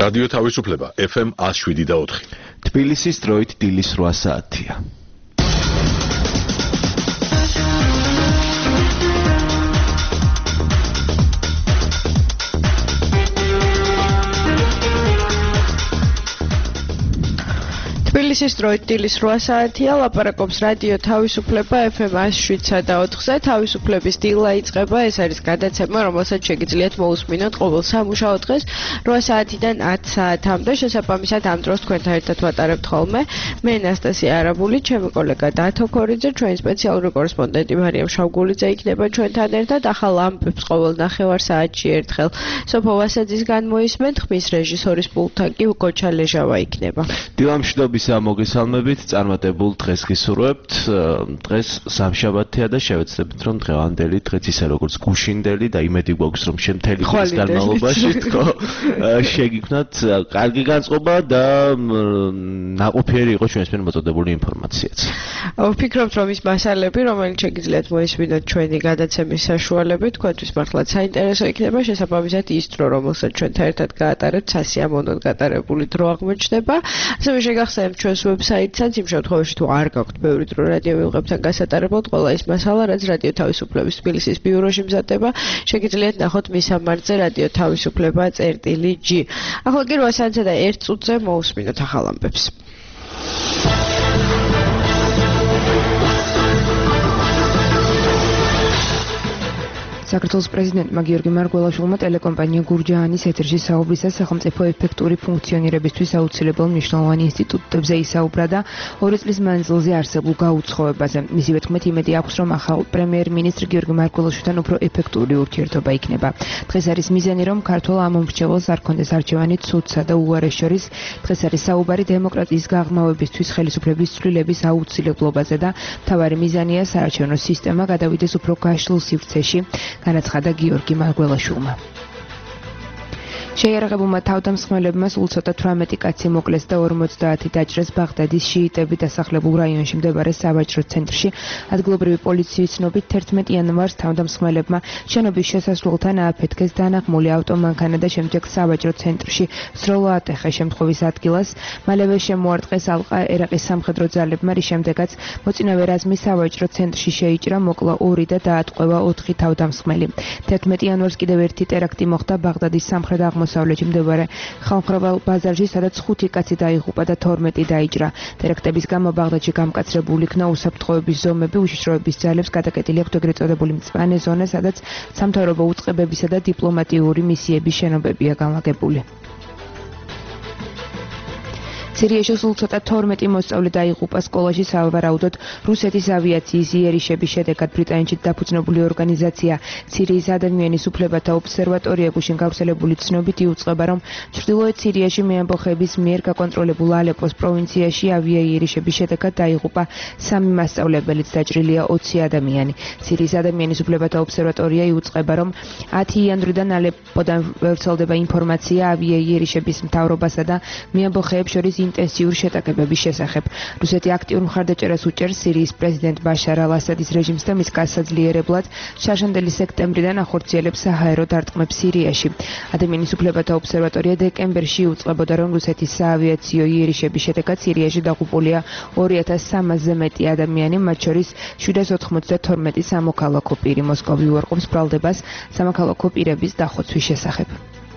რადიო თავისუფლება FM 107.4. თბილისის დროით დილის 8 საათია. თბილისის დროით დილის 8 საათია, ლაპარაკობს რადიო თავისუფლება FM 107.4-ზე. თავისუფლების დილა იწყება, ეს არის გადაცემა, რომელსაც შეგიძლიათ მოусმინოთ ყოველ სამუშაო დღეს 8 საათიდან 10 საათამდე. შესაბამისად ამ დროს თქვენთან ერთად ვატარებთ ხოლმე მე ნასტასია არაბული, ჩემი კოლეგა დათო ქორიძე, ჩვენი სპეციალური კორესპონდენტი მარიამ შავგულიძე იქნება ჩვენთან ერთად. ახალ ამბებს ყოველ ნახევარ საათში ერთხელ სოფო ვასაძის განმოისმენთ, ხმის რეჟისორის პულტთან კი გოჩა ლეჟავა იქნება. დილამშვიდობის მოგესალმებით, წარმატებულ დღეს გისურვებთ. დღეს სამშაბათია და შევეცდებით რომ დღევანდელი დღეც ისე როგორც გუშინდელი და იმედი გვაქვს რომ შემთელი დღის განმავლობაში თქო შეგიქმნათ კარგი განწყობა და ნაყოფიერი იყოს ჩვენს მიერ მოწოდებული ინფორმაციაც. ვფიქრობთ რომ ის მასალები, რომელიც შეგიძლიათ მოისმინოთ ჩვენი გადაცემის საშუალებით, თქვენთვის მართლაც საინტერესო იქნება, შესაბამისად ის დრო, რომელსაც ჩვენთან ერთად გაატარებთ, სასიამოვნოდ გატარებული დრო აღმოჩნდება. ასევე შეგახსენებთ ჩვენს ვებსაიტსაც, იმ შემთხვევაში თუ არ გაქვთ ბევრი დრო რადიო მიღებთან გასატარებლად, ყველა ის მასალა, რაც რადიო თავისუფლების თბილისის ბიუროში მზადდება, შეგიძლიათ ნახოთ მის სამარხზე რადიო თავისუფლება.g. ახლა კი 8 საათსა და 1 წუთზე მოусმინოთ ახალ ამბებს. საქართველოს პრეზიდენტმა გიორგი მარგველაშვილმა ტელეკომპანია გურჯაანის ეთერში საუბრისას სახელმწიფო ეფექტური ფუნქციონირებისთვის აუცილებელ მნიშვნელოვან ინსტიტუტებზე ისაუბრა და 2 წლის მანძილზე არსებულ გაუცხოებაზე. მისივე თქმით, იმედი აქვს, რომ ახალ პრემიერ-მინისტრ გიორგი მარგველაშვილთან უფრო ეფექტური ურთიერთობა იქნება. დღეს არის მიზანი, რომ ქართველ ამომრჩეველს არ ქონდეს არჩევანი ცუდსა და უარეს შორის. დღეს არის საუბარი დემოკრატიის გაღრმავებისთვის ხელისუფლების ცვლილების აუცილებლობაზე და მთავარი მიზანია საარჩევნო სისტემა გადავიდეს უფრო გაშლილ სივრცეში. განაცხადა გიორგი მარგველაშვილმა. შეიარაღებულმა თავდამსხმელებმა სულ ცოტა 18 კაცი მოკლეს და 50 დაჭრეს ბაღდადის შიიტები დასახლებულ რაიონში მდებარე სავაჭრო ცენტრში. ადგილობრივი პოლიციის ცნობით 11 იანვარს თავდამსხმელებმა შენობის შესასვლელთან ააფეთქეს დანაღმული ავტომანქანა და შემდეგ სავაჭრო ცენტრში სროლა ატეხა შემთხვევის ადგილას. მალევე შემოარტყეს ალყა ერაყის სამხედრო ძალებმა, რის შემდეგაც მოწინავე რაზმი სავაჭრო ცენტრში შეიჭრა, მოკლა 2 და დაატყვევა 4 თავდამსხმელი. 11 იანვარს კიდევ ერთი ტერაქტი მოხდა ბაღდადის სამხრეთ აღმოსავლეთში მდებარე ხალხმრავალ ბაზარში, სადაც 5 კაცი დაიღუპა და 12 დაიჭრა. ტერაქტების გამო ბაღდადში გამკაცრებული იქნა უსაფრთხოების ზომები, უშიშროების ძალებს გადაკეტილი აქვთ ეგრეთ წოდებული მწვანე ზონა, სადაც სამთავრობო უწყებებისა და დიპლომატიური მისიების შენობებია განლაგებული. სირიაში სულ ცოტა 12 მოსწავლე დაიღუპა სკოლაში სავარაუდოდ რუსეთის ავიაციის იერიშების შედეგად. ბრიტანეთში დაფუძნებული ორგანიზაცია სირიის ადამიანის უფლებათა ობსერვატორია გუშინ გავრცელებული ცნობით იუწყება, რომ ჩრდილოეთ სირიაში მეამბოხეების მიერ გაკონტროლებულ ალეპოს პროვინციაში ავიაიერიშების შედეგად დაიღუპა 3 მასწავლებელიც, დაჭრილია 20 ადამიანი. სირიის ადამიანის უფლებათა ობსერვატორია იუწყება, რომ 10 იანვრიდან ალეპოდან ვრცელდება ინფორმაცია ავიაიერიშების მთავრობასა და მეამბოხეებს შორის ინტენსიური შეტაკებების შესახებ. რუსეთი აქტიურ მხარდაჭერას უჭერს სირიის პრეზიდენტ ბაშარ ალ-ასადის რეჟიმს და მის გასაძლიერებლად შარშანდელი სექტემბრიდან ახორციელებს საჰაერო დარტყმებს სირიაში. ადამიანის უფლებათა ობსერვატორია დეკემბერში იუწყებოდა, რომ რუსეთის საავიაციო იერიშების შედეგად სირიაში დაღუპულია 2300-ზე მეტი ადამიანი, მათ შორის 792 სამოქალაქო პირი. მოსკოვი უარყოფს ბრალდებას სამოქალაქო პირების დახოცვის შესახებ.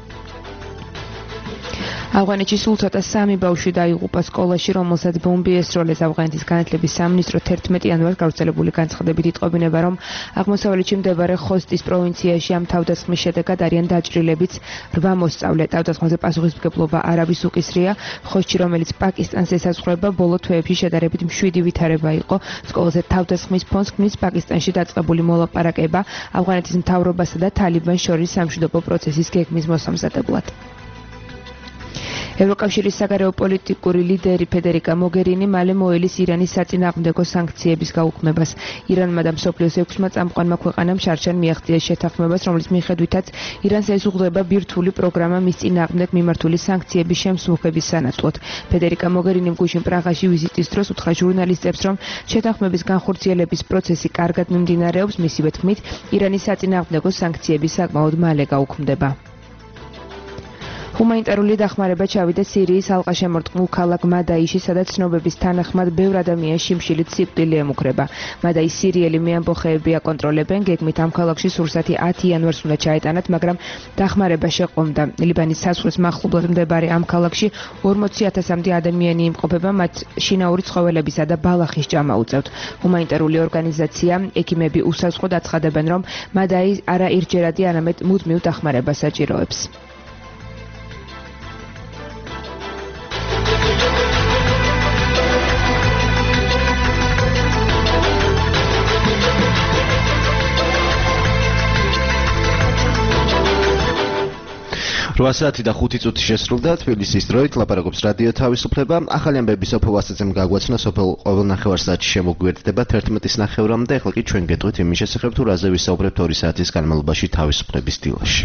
ავღანეთში სულ ცოტა 3 ბავშვი დაიღუპა სკოლაში, რომელსაც ბომბი ესროლეს. ავღანეთის განათლების სამინისტრო 11 იანვარს გავრცელებული განცხადებით იტყობინება, რომ აღმოსავლეთში მდებარე ხოსტის პროვინციაში ამ თავდასხმის შედეგად არიან დაჭრილებიც 8 მოსწავლე. თავდასხმაზე პასუხისმგებლობა არავის უკისრია. ხოსტში, რომელიც პაკისტანს ესაზღვრება, ბოლო თვეებში შედარებით მშვიდი ვითარება იყო. სკოლაზე თავდასხმის ფონს ქმნის პაკისტანში დაწყებული მოლაპარაკება ავღანეთის მთავრობასა და თალიბანს შორის სამშვიდობო პროცესის გეგმის მოსამზადებლად. ევროკავშირის საგარეო პოლიტიკური ლიდერი ფედერიკა მოგერინი მალე მოელის ირანის საწინააღმდეგო სანქციების გაუქმებას. ირანმა და მსოფლიოს 6 წამყვანმა ქვეყანამ შარშან მიაღწიეს შეთანხმებას, რომლის მიხედვითაც ირანს ეზუღდება ბირთვული პროგრამა მის წინააღმდეგ მიმართული სანქციების შემსრულების სანაცვლოდ. ფედერიკა მოგერინიმ გუშინ პრაღაში ვიზიტის დროს უთხრა ჟურნალისტებს, რომ შეთანხმების განხორციელების პროცესი კარგად მიმდინარეობს, მისივე თქმით, ირანის საწინააღმდეგო სანქციები საკმაოდ მალე გაუქმდება. ჰუმანიტარული დახმარება ჩავიდა სირიის ალყაშემორტყმულ ქალაქ მადაიში, სადაც ცნობების თანახმად ბევრ ადამიანს შიმშილით სიკვდილი ემუქრება. მადაის სირიელი მეამბოხეები აკონტროლებენ, გეგმით ამ ქალაქში სურსათი 10 იანვარს უნდა ჩაეტანათ, მაგრამ დახმარება შეყომდა. ლიბანის საზღვრის მახლობლად მდებარე ამ ქალაქში 40,000-მდე ადამიანი იმყოფება, მათ შინაური ცხოველებისა და ბალახის ჭამა უწევთ. ჰუმანიტარული ორგანიზაცია ექიმები უსაზღროდ აცხადებენ, რომ მადაი არა ერთჯერადი, არამედ მუდმივ დახმარებას საჭიროებს. Რვასაათი და 5 წუთი შესრულდა თბილისის დროით ლაპარაკობს რადიო თავისუფლება. ახალი ამბები სოფელ ვასაძემ გაგვაცნო, სოფელ ყოველ ნახევარსაათში შემოგვიერთდება 11-ის ნახევრამდე. ახლა კი ჩვენ გეტყვით იმის შესახებ, თუ რაზე ვისაუბრებთ 2 საათის განმავლობაში თავისუფლების დილაში.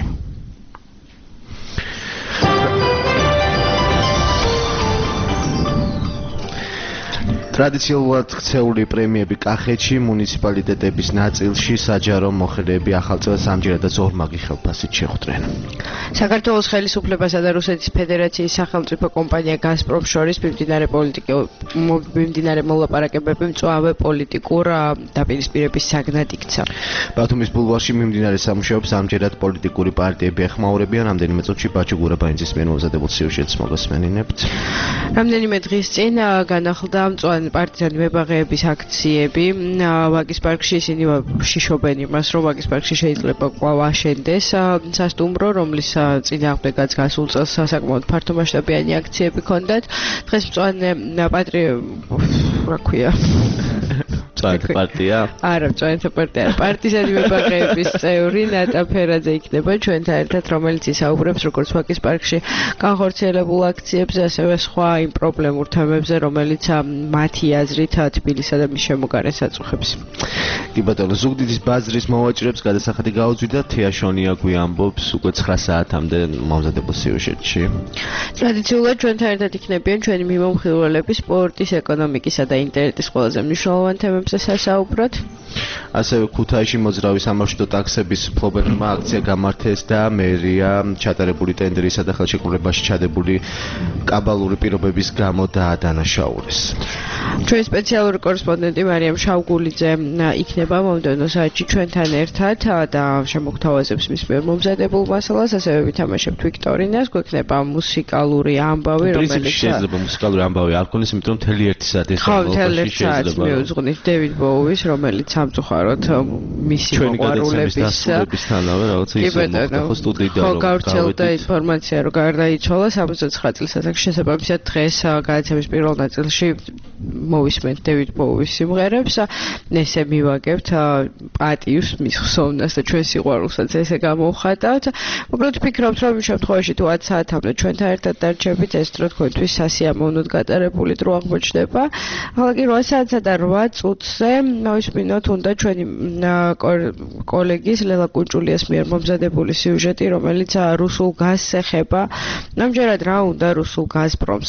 ტრადიციულად ქცეული პრემიები კახეთში მუნიციპალიტეტების ნაწილში საჯარო მოხელეები ახალ წელს ამჯერადაც ორმაგი ხელფასით შეხვდნენ. საქართველოს ხელისუფლებასა და რუსეთის ფედერაციის სახელმწიფო კომპანია გაზპრომ შორის მიმდინარე მოლაპარაკებები მწვავე პოლიტიკურ დაპირისპირების საგნად იქცა. ბათუმის ბულვარში მიმდინარე სამუშაოებს ამჯერად პოლიტიკური პარტიები ეხმაურებიან. რამდენიმე წუთში ბაჩუ გურაბაინძის მიერ მომზადებულ სიუჟეტს მოგესმენინებთ. რამდენიმე დღის წინ განახლდა მწვანე პარტიზანი მებაღეების აქციები. ვაგის პარკში ისინი შიშობენ იმას, რომ ვაგის პარკში შეიძლება კვლავ აშენდეს სასტუმრო, რომლის წინააღმდეგაც გასულ წელს საკმაოდ ფართომასშტაბიანი აქციები ჰქონდათ. დღეს მწვანე პარტია? არა, მწვანეთა პარტია. პარტიზანი მებაღეების წევრი ნატა ფერაძე იქნება ჩვენთან ერთად, რომელიც ისაუბრებს როგორც ვაგის პარკში განხორციელებულ აქციებზე, ასევე სხვა იმ პრობლემურ თემებზე, რომელიც მათი აზრით თბილისსა და მის შემოგარენს აწუხებს. კი ბატონო, ზუგდიდის ბაზრის მოვაჭრებს გადასახადი გაუძვიდა. თეაშონია გვიამბობს უკვე 9 საათამდე მომზადებულ სიუჟეტში. ტრადიციულად ჩვენთან ერთად იქნებიან ჩვენი მიმომხილველები სპორტის, ეკონომიკისა და ინტერნეტის ყველაზე მნიშვნელოვან თემებზე სასაუბრად. ასევე ქუთაისში მოძრავი სამარშრუტო ტაქსების ფლობელმა აქცია გამართეს და მერია ჩატარებული ტენდერისა და ხელშეკრულებაში ჩადებული კაბალური პირობების გამო დაადანაშაულეს. ჩვენი სპეციალური კორესპონდენტი მარიამ შავგულიძე იქნება მომდევნო საათში ჩვენთან ერთად და შემოგთავაზებს მის მიერ მომზადებულ მასალას, ასევე ვითამაშებთ ვიქტორინას, გვექნება მუსიკალური ამბავი, რომელიც შეიძლება მუსიკალური ამბავი არ ქონდეს, იმიტომ რომ მთელი 1 საათი შეიძლება მიუძღვნით დევიდ ბოუის, რომელიც სამწუხაროდ მისი მოყვარულებისთანავე რაღაცა ისე სტუდიიდან რომ გავრცელდა ინფორმაცია, რომ გარდაიცვალა 69 წლის ასაკში. შესაბამისად დღეს გადაცემის პირველ ნაწილში მოვისმენთ დევიდ ბოუის სიმღერებს. ესე მივაგებთ პატივს მის ხსოვნას და ჩვენ სიყვარულსაც ესე გამოვხატავთ. უბრალოდ ვფიქრობთ, რომ იმ შემთხვევაში თუ 10 საათამდე ჩვენთან ერთად დარჩებით, ეს დრო თქვენთვის სასიამოვნოდ გატარებული დრო აღმოჩნდება. ახლა კი 8 საათსა და 8 წუთზე მოვისმინოთ უნდა ჩვენი კოლეგის ლელა კუნჭულიას მიერ მომზადებული სიუჟეტი, რომელიც რუსულ გაზს ეხება. ამჯერად რა უნდა რუსულ გაზპრომს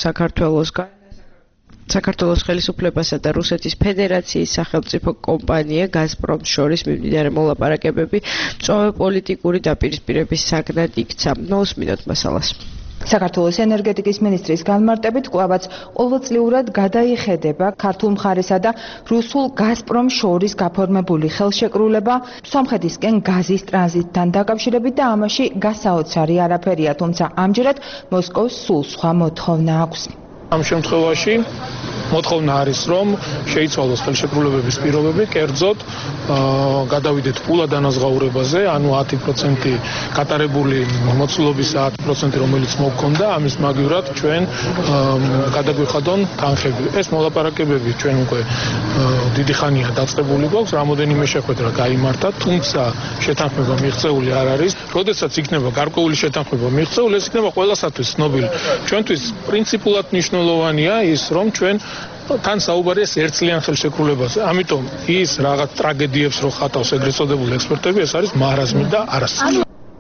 საქართველოს ხელისუფლებასა და რუსეთის ფედერაციის სახელმწიფო კომპანია გაზპრომს შორის მიმდინარე მოლაპარაკებები მწვავე პოლიტიკური დაპირისპირების საგნად იქცა. მოვისმინოთ მასალას. საქართველოს ენერგეტიკის მინისტრის განმარტებით კვლავაც ყოველწლიურად გადაიხედება ქართულ მხარესა და რუსულ გაზპრომს შორის გაფორმებული ხელშეკრულება სომხეთისკენ გაზის ტრანზიტთან დაკავშირებით და ამაში გასაოცარი არაფერია, თუმცა ამჯერად მოსკოვს სულ სხვა მოთხოვნა აქვს. ამ შემთხვევაში მოთხოვნა არის, რომ შეიცვალოს ხელშეკრულებების პირობები, კერძოდ გადავიდეთ პულად ანაზღაურებაზე, ანუ 10% გატარებული მოცულობის 10%, რომელიც მოგქონდა, ამის მაგივრად ჩვენ გადაგვიხადონ თანხები. ეს მოლაპარაკებები ჩვენ უკვე დიდი ხანია დაწყებული გვაქვს, რამოდენიმე შეხვედრა გაიმართა, თუმცა შეთანხმება მიღწეული არ არის. როდესაც იქნება გარკვეული შეთანხმება მიღწეული, ეს იქნება ყველასათვის ცნობილი. ჩვენთვის პრინციპულად მნიშვნელოვანია ის, რომ ჩვენ თან საუბარია ერთწლიან ხელშეკრულებაზე. ამიტომ ის რაღაც ტრაგედიებს რო ხატავს ეგრეთ წოდებული ექსპერტები, ეს არის მარაზმი და არასწორი.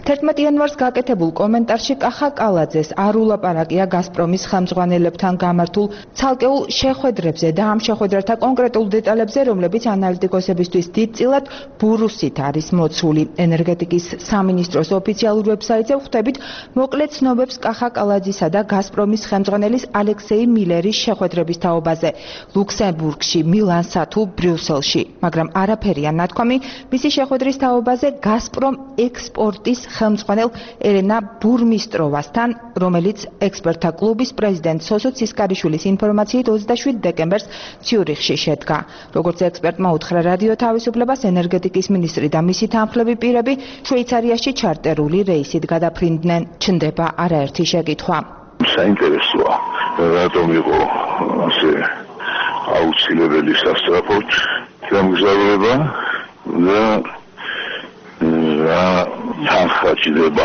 11 იანვარს გაკეთებულ კომენტარში კახა კალაძეს არ ულაპარაკია გაზპრომის ხელმძღვანელებთან გამართულ ცალკეულ შეხვედრებზე და ამ შეხვედრათა კონკრეტულ დეტალებზე, რომლებიც ანალიტიკოსებისთვის დიდწილად ბურუსით არის მოცული. ენერგეტიკის სამინისტროს ოფიციალურ ვებსაიტზე ვხვდებით მოკლე ცნობებს კახა კალაძისა და გაზპრომის ხელმძღვანელის ალექსეი მილერის შეხვედრების თაობაზე ლუქსემბურგში, მილანსა თუ ბრიუსელში, მაგრამ არაფერია ნათქვამი მისი შეხვედრის თაობაზე გაზპრომ ექსპორტის ხელმძღვანელ ელენა ბურმისტროვასთან, რომელიც ექსპერტთა კლუბის პრეზიდენტ სოსო ცისკარიშვილის ინფორმაციით 27 დეკემბერს ციურიხში შედგა. როგორც ექსპერტმა უთხრა რადიო თავისუფლებას, ენერგეტიკის მინისტრი და მისი თანხმლები პირები შვეიცარიაში ჩარტერული რეისით გადაფრინდნენ. ჩნდება არაერთი შეკითხვა. საინტერესოა, რატომ იყო ასე აუცილებელი სასტრაფოდ გამგზავრება და თანხა ჭირდება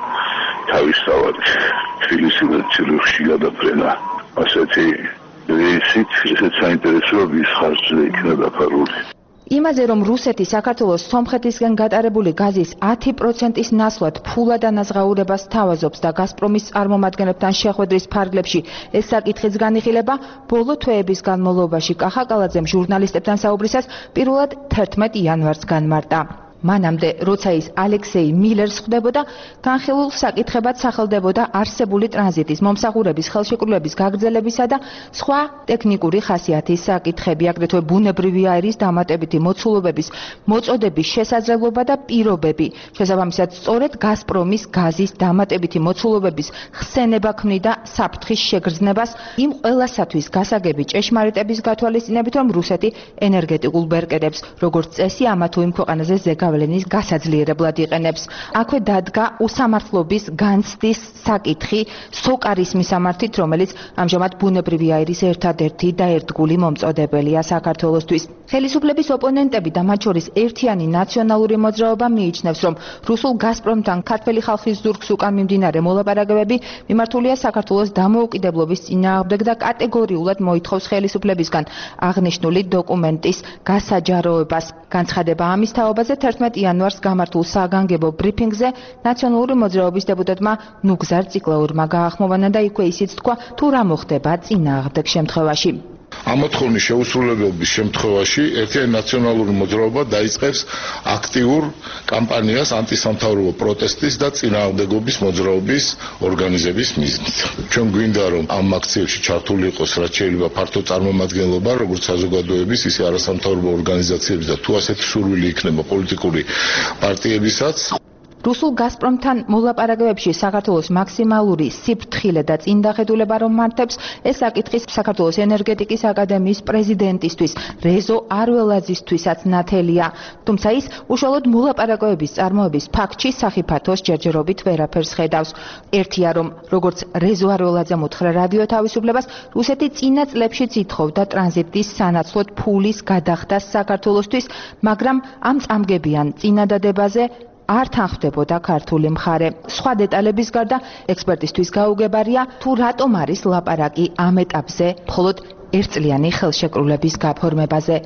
თავისთავად თბილისიდან ციურიხში გადაფრენა ასეთი რეისით, ესეც საინტერესოა, ვის ხარჯზე იქნა დაფარული. იმაზე, რომ რუსეთი საქართველოს სომხეთისგან გატარებული გაზის 10%-ის ნაცვლად ფულად ანაზღაურებას თავაზობს და გაზპრომის წარმომადგენლებთან შეხვედრის ფარგლებში ეს საკითხიც განიხილება, ბოლო თვეების განმავლობაში კახა კალაძემ ჟურნალისტებთან საუბრისას პირველად 11 იანვარს განმარტა. მანამდე, როცა ის ალექსეი მილერს ხვდებოდა, განხილულ საკითხებად სახელდებოდა არსებული ტრანზიტის მომსახურების ხელშეკრულების გაგრძელებისა და სხვა ტექნიკური ხასიათის საკითხები, აგრეთვე ბუნებრივი აირის დამატებითი მოცულობების მოწოდების შესაძლებლობა და პირობები. შესაბამისად, სწორედ გაზპრომის გაზის დამატებითი მოცულობების ხსენება ქმნიდა საფრთხის შეგრძნებას იმ ყველასათვის გასაგები ჭეშმარიტების გათვალისწინებით, რომ რუსეთი ენერგეტიკულ ბერკერებს, როგორც წესი, ამა თუ იმ ქვეყანაზე ზეგავლენის გასაძლიერებლად იყენებს. აქვე დადგა უსამართლობის განცდის საკითხი სოკარის მისამართით, რომელიც ამჟამად ბუნებრივი აირის ერთადერთი და ერთგული მომწოდებელია საქართველოსთვის. ხელისუფლების ოპონენტები და მათ შორის ერთიანი ნაციონალური მოძრაობა მიიჩნევს, რომ რუსულ გაზპრომთან ქართველი ხალხის ზურგს უკან მიმდინარე მოლაპარაკებები მიმართულია საქართველოს დამოუკიდებლობის წინააღმდეგ და კატეგორიულად მოითხოვს ხელისუფლებისგან აღნიშნული დოკუმენტის გასაჯაროებას. განცხადება ამის თაობაზე 11 იანვარს გამართულ საგანგებო ბრიფინგზე ნაციონალური მოძრაობის დეპუტატმა ნუგზარ ციკლაურმა გაახმოვანა და იქვე ისიც თქვა, თუ რა მოხდება წინააღმდეგ შემთხვევაში. ამოთხოვნი შეუსრულებლობის შემთხვევაში ერთიანი ნაციონალური მოძრაობა დაიწყებს აქტიურ კამპანიას ანტისამთავრობო პროტესტის და წინააღმდეგობის მოძრაობის ორგანიზების მიზნით. ჩვენ გვინდა, რომ ამ აქციებში ჩართული იყოს რაც შეიძლება ფართო წარმომადგენლობა, როგორც საზოგადოების, ისე არასამთავრობო ორგანიზაციების და თუ ასეთი სურვილი იქნება პოლიტიკური პარტიებისაც. რუსულ გაზპრომთან მოლაპარაკებებში საქართველოს მაქსიმალური სიფრთხილე და წინდახედულება რომ მართებს, ეს საკითხის საქართველოს ენერგეტიკის აკადემიის პრეზიდენტისთვის, რეზო არველაძისთვისაც ნათელია. თუმცა ის უშუალოდ მოლაპარაკებების წარმოების ფაქტში სახიფათოს ჯერჯერობით ვერაფერს ხედავს. ერთია, რომ როგორც რეზო არველაძემ უთხრა რადიო თავისუფლებას, რუსეთი წინა წლებშიც ითხოვდა ტრანზიტის სანაცვლოდ ფულის გადახდას საქართველოსთვის, მაგრამ ამ წამგებიან წინადადებაზე არ თანხმდებოდა ქართული მხარე. სხვა დეტალების გარდა ექსპერტისთვის გაუგებარია, თუ რატომ არის ლაპარაკი ამ ეტაპზე მხოლოდ ერთწლიანი ხელშეკრულების გაფორმებაზე.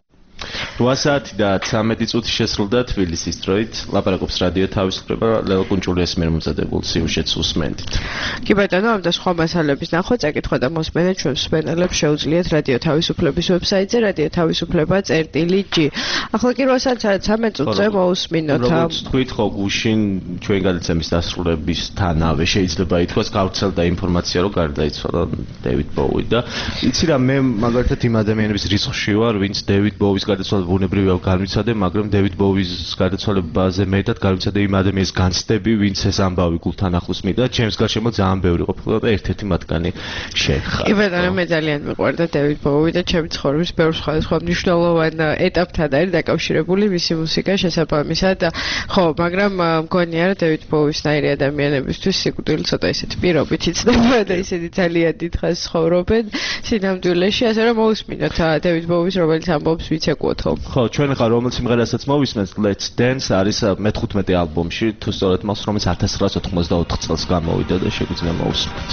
8 საათი და 13 წუთი შესრულდა თბილისის დროით. ლაპარაკობს რადიო თავისუფლება, ლელა კუნჭულიას მიერ მომზადებულ სიუჟეტს უსმენთ. კი ბატონო, ამ და სხვა მასალების ნახვა, წაკითხვა და მოსმენა ჩვენ მსმენელებს შეუძლიათ რადიო თავისუფლების ვებსაიტზე radio-tavisupleba.gi. ახლა კი 8 საათი 13 წუთზე მოусმინოთ. როგორც თქვით, ხო გუშინ ჩვენ გადაცემის დასრულებისთანავე შეიძლება ითქვას გავრცელდა ინფორმაცია, რომ გარდაიცვალა დევიდ ბოუი და იცი რა, მე მაგალითად იმ ადამიანების რიცხვში ვარ, ვინც დევიდ ბოუის გადაცვალება ბუნებრივია გამიცადე, მაგრამ დევიდ ბოუის გადაცვალებაზე მეტად გამიცადე იმ ადამიანის განცდები, ვინც ეს ამბავი გულთან ახლოს მიდა. ჩემს გარშემო ძალიან ბევრი ყოფილა და ერთ-ერთი მათგანი შეეხარა. კი ბატონო, მე ძალიან მიყვარდა დევიდ ბოუი და ჩემი ცხოვრების ბევრ სხვადასხვა მნიშვნელოვან ეტაპთან არის დაკავშირებული მისი მუსიკა შესაბამისად. ხო, მაგრამ მგონია რომ დევიდ ბოუისნაირი ადამიანებისთვის სიკვდილი ცოტა ისეთი პირობით იცდება და ისეთი ძალიან დიდხანს ცხოვრობენ სინამდვილეში, ასე რომ მოусმინოთ დევიდ ბოუის რომელიც ამბობს ვიცეკუოთო. ხო, ჩვენ ხარ რომელიც სიმღერასაც მოვისმენთ, Let's Dance არის მე-15 ალბომში, თუ სწორად მავს, რომელიც 1994 წელს გამოვიდა და შეგვიძლია მოვუსმენთ.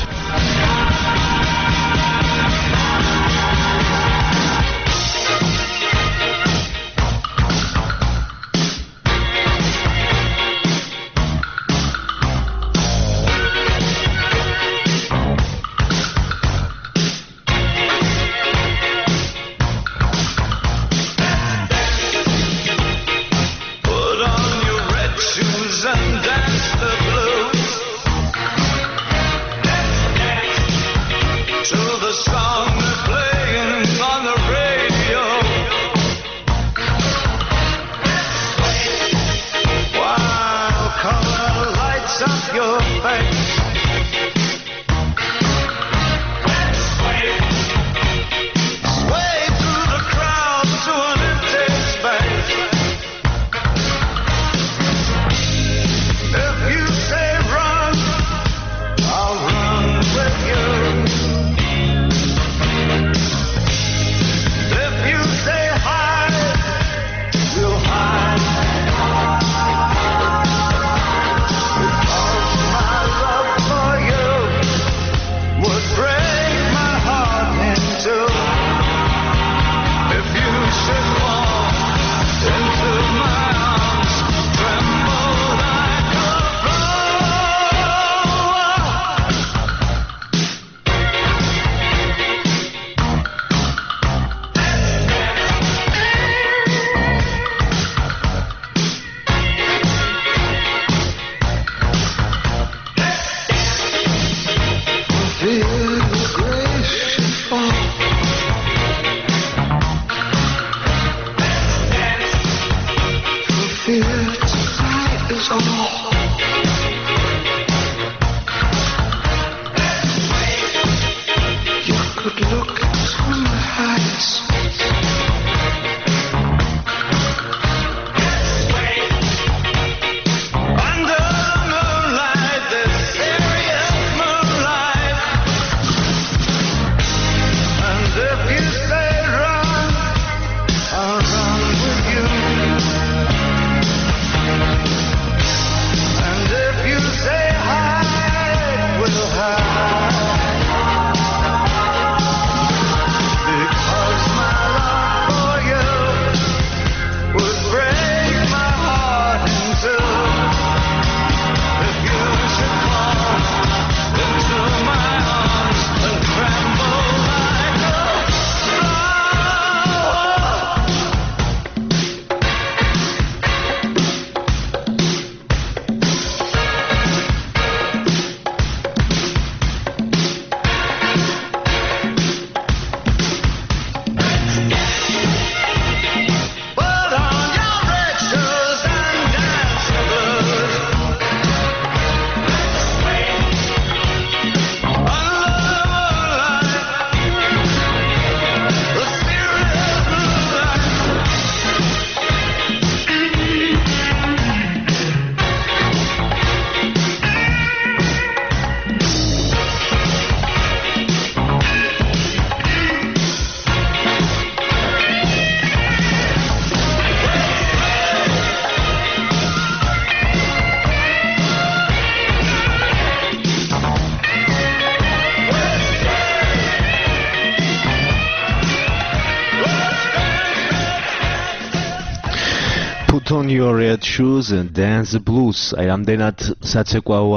Put on your red shoes and dance the blues. აი ამდენად საცეკვაო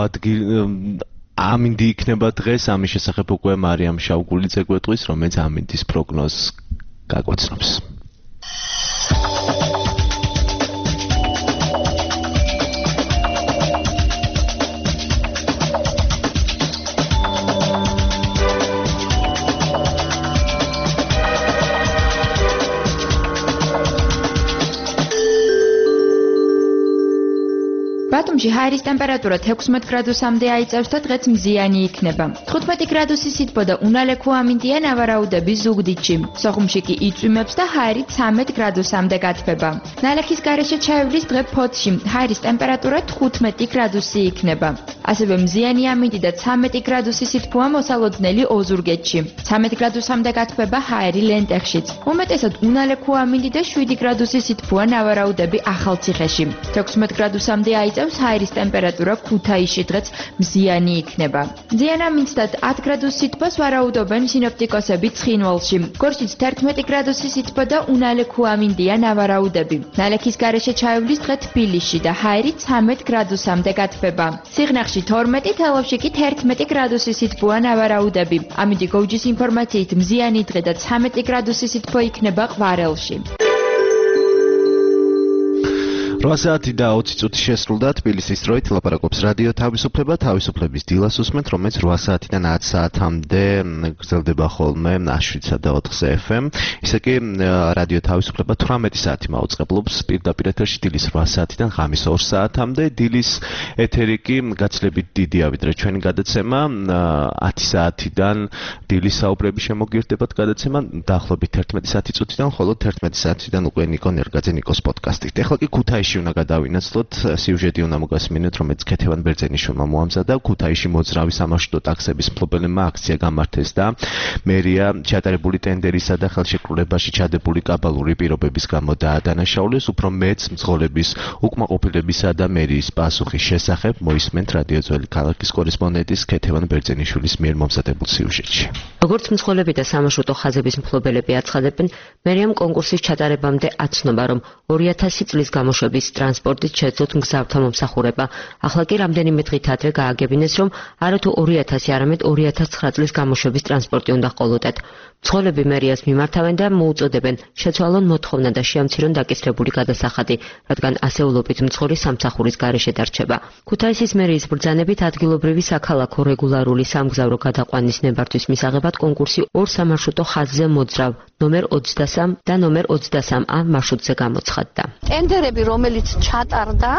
ამინდი იქნება დღეს, ამის შესახებ უკვე მარიამ შავგულიძე გვეტყვის, რომელიც ამინდის პროგნოზს გაგვაცნობს. ბათუმში ჰაერის ტემპერატურა 16 გრადუსამდე აიწევს და დღეც მზიანი იქნება. 15 გრადუსი სითბო და უნალექო ამინდია ნავარაუდები ზუგდიდში. სოხუმში კი იწვიმებს და ჰაერი 13 გრადუსამდე გათბება. ნალექის გარეშე ჩაივლის დღე ფოთში ჰაერის ტემპერატურა 15 გრადუსი იქნება. ასევე მზიანი ამინდი და 13 გრადუსი სითბოა მოსალოდნელი ოზურგეთში. 13 გრადუსამდე გათბება ჰაერი ლენტეხშიც. უმეტესად უნალექო ამინდი და 7 გრადუსი სითბოა ნავარაუდები ახალციხეში. 16 გრადუსამდე აიწევს ჰაერის ტემპერატურა ქუთაისში დღეც მზიანი იქნება. მზიან ამინდს და 10 გრადუს სითბოს ვარაუდობენ სინოპტიკოსები ცხინვალში. გორშიც 11 გრადუსი სითბო და უნალექო ამინდია ნავარაუდები. ნალექის გარეშე ჩაივლის დღე თბილისში და ჰაერი 13 გრადუსამდე გათბება. სიღნაღში 12, თელავში კი 11 გრადუსი სითბოა ნავარაუდები. ამინდი გოუჯის ინფორმაციით მზიანი დღე და 13 გრადუსი სითბო იქნება ყვარელში. 8 საათი და 20 წუთი შესრულდა თბილისის დროით ლაპარაკობს რადიო თავისუფლება, თავისუფლების დილას უსმენთ, რომელიც 8 საათიდან 10 საათამდე გრძელდება ხოლმე 7-სა და 4-ზე FM. ისე კი რადიო თავისუფლება 18 საათი მაუწყებლობს პირდაპირ ეთერში დილის 8 საათიდან ღამის 2 საათამდე. დილის ეთერი კი გაცილებით დიდია ვიდრე ჩვენი გადაცემა. 10 საათიდან დილის საუბრები შემოგირდებათ გადაცემა დაახლოებით 11 საათი წუთიდან, ხოლო 11 საათიდან უკვე ნიკო ნერგაძე ნიკოს პოდკასტით. ეხლა კი ქუთაისში უნდა გადავინაცვლოთ, სიუჟეტი უნდა მოგასმინოთ, რომელიც ქეთევან ბერძენიშვილმა მოამზადა. ქუთაისში მოძრავი სამარშრუტო ტაქსების მფლობელებმა აქცია გამართეს და მერია ჩატარებული ტენდერისა და ხელშეკრულებაში ჩადებული კაბალური პირობების გამო დაადანაშაულეს. უფრო მეც მძღოლების უკმაყოფილებისა და მერიის პასუხის შესახებ მოისმენთ რადიო ძველი ქალაქის კორესპონდენტის ქეთევან ბერძენიშვილის მიერ მომზადებულ სიუჟეტში. როგორც მძღოლები და სამარშრუტო ხაზების მფლობელები აცხადებენ, მერიამ კონკურსის ჩატარებამდე აცნობა, რომ 2000 წლის გამოშვების ტრანსპორტით შეძლოთ მგზავრთა მომსახურება. ახლა კი რამდენიმე დღით ადრე გააგებინეს, რომ არათუ 2000, არამედ 2009 წლის გამოშვების ტრანსპორტი უნდა ყოლოდეთ. მძღოლები მერიას მიმართავენ და მოუწოდებენ შეცვალონ მოთხოვნა და შეამცირონ დაკისრებული გადასახადი, რადგან ასეულობით მძღოლი სამსახურის გარეშე დარჩება. ქუთაისის მერიის ბრძანებით ადგილობრივი საქალაქო რეგულარული სამგზავრო გადაყვანის ნებართვის მისაღებად კონკურსი 2 სამარშრუტო ხაზზე მოძრავ ნომერ 23 და ნომერ 23A მარშრუტზე გამოცხადდა. ტენდერები, რომელიც ჩატარდა,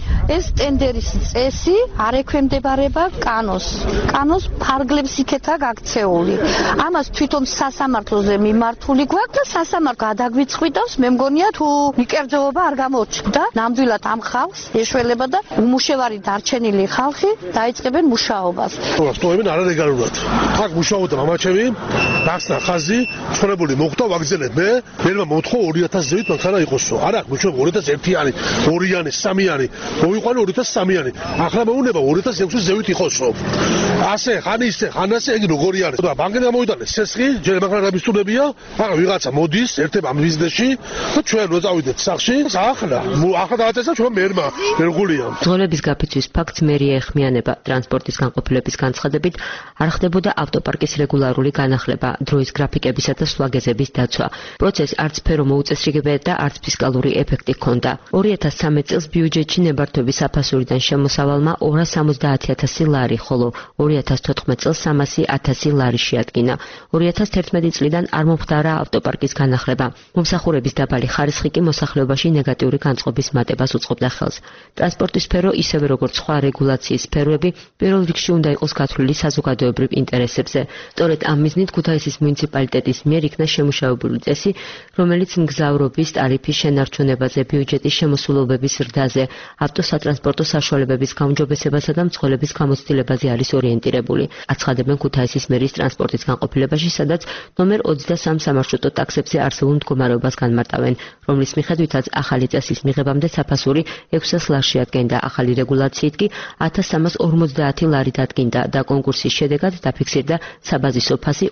ეს ტენდერის წესი არ ექვემდებარება კანონს. კანონს ფარგლებს იქეთა გაქცეული. ამას თვითონ სასამართლოზე მიმართული გვაქვს და სასამართლო გადაგვიწყვიტავს, მე მგონია თუ მიკერძოობა არ გამოჩნდა, ნამდვილად ამ ხალხს ეშველება და უმუშევარი დარჩენილი ხალხი დაიწყებენ მუშაობას. სტოებენ არალეგალურად. აქ მუშაობდა მამაჩემი, გახსნა ხაზი, ცხოვრებული მოხდა ვაგზელებ მე მოთხო 2000 ზევით მანქანა იყოსო. არა, მუშაობა 2001-იანი, 2-იანი, 3-იანი, მოიყვანო 2003-იანი. ახლა მეუნება 2006 ზევით იყოსო. ასე, ხან ისე, ხან ასე, ეგ როგორი არის? და ბანკიდან გამოვიდანეს სესხი, ჯერ მანქანა გამისტუნებია, ახლა ვიღაცა მოდის, ერთება ამ ბიზნესში და ჩვენ რო წავიდეთ სახში, ახლა დააწესა ჩვენ მერმა, მერღულია. ძღოლების გაფიცვის ფაქტს მერია ეხმიანება. ტრანსპორტის განყოფილების განცხადებით, არ ხდებოდა ავტოპარკის რეგულარული განახლება, დროის გრაფიკებისა და სხვა გეზების დაცვა. პროცესს არც სფერო მოუწესრიგებია და არც ფისკალური ეფექტი ჰქონდა. 2013 წელს ბიუჯეტში ნებართვების საფასურიდან შემოსავალმა 270,000 ლარი, ხოლო 2014 წელს 300,000 ლარი შეადგინა. 2011 წლიდან არ მომხდარა ავტოპარკის განახლება. მომსახურების დაბალი ხარისხი კი მოსახლეობაში ნეგატიური განწყობის მატებას უწყობდა ხელს. ტრანსპორტის სფერო, ისევე როგორც სხვა რეგულაციის სფეროები, პირველ რიგში უნდა იყოს გათვლილი საზოგადოებრივ ინტერესებზე. სწორედ ამ მიზნით ქუთაისის მუნიციპალიტეტის მიერ იქნა შემუშავებული წესი, რომელიც მგზავრობის ტარიფის შენარჩუნებაზე, ბიუჯეტის შემოსულობების ზრდაზე, ავტოსატრანსპორტო საშუალებების გაუმჯობესებასა და მძღოლების გამოცდილებაზე არის ორიენტირებული. აცხადებენ ქუთაისის მერის ტრანსპორტის განყოფილებაში, სადაც ნომერ 23 სამარშრუტო ტაქსებზე არსებულ მდგომარეობას განმარტავენ, რომლის მიხედვითაც ახალი წესის მიღებამდე საფასური 600 ლარს შეადგენდა, ახალი რეგულაციით კი 1350 ლარი დადგინდა და კონკურსის შედეგად დაფიქსირდა საბაზისო ფასი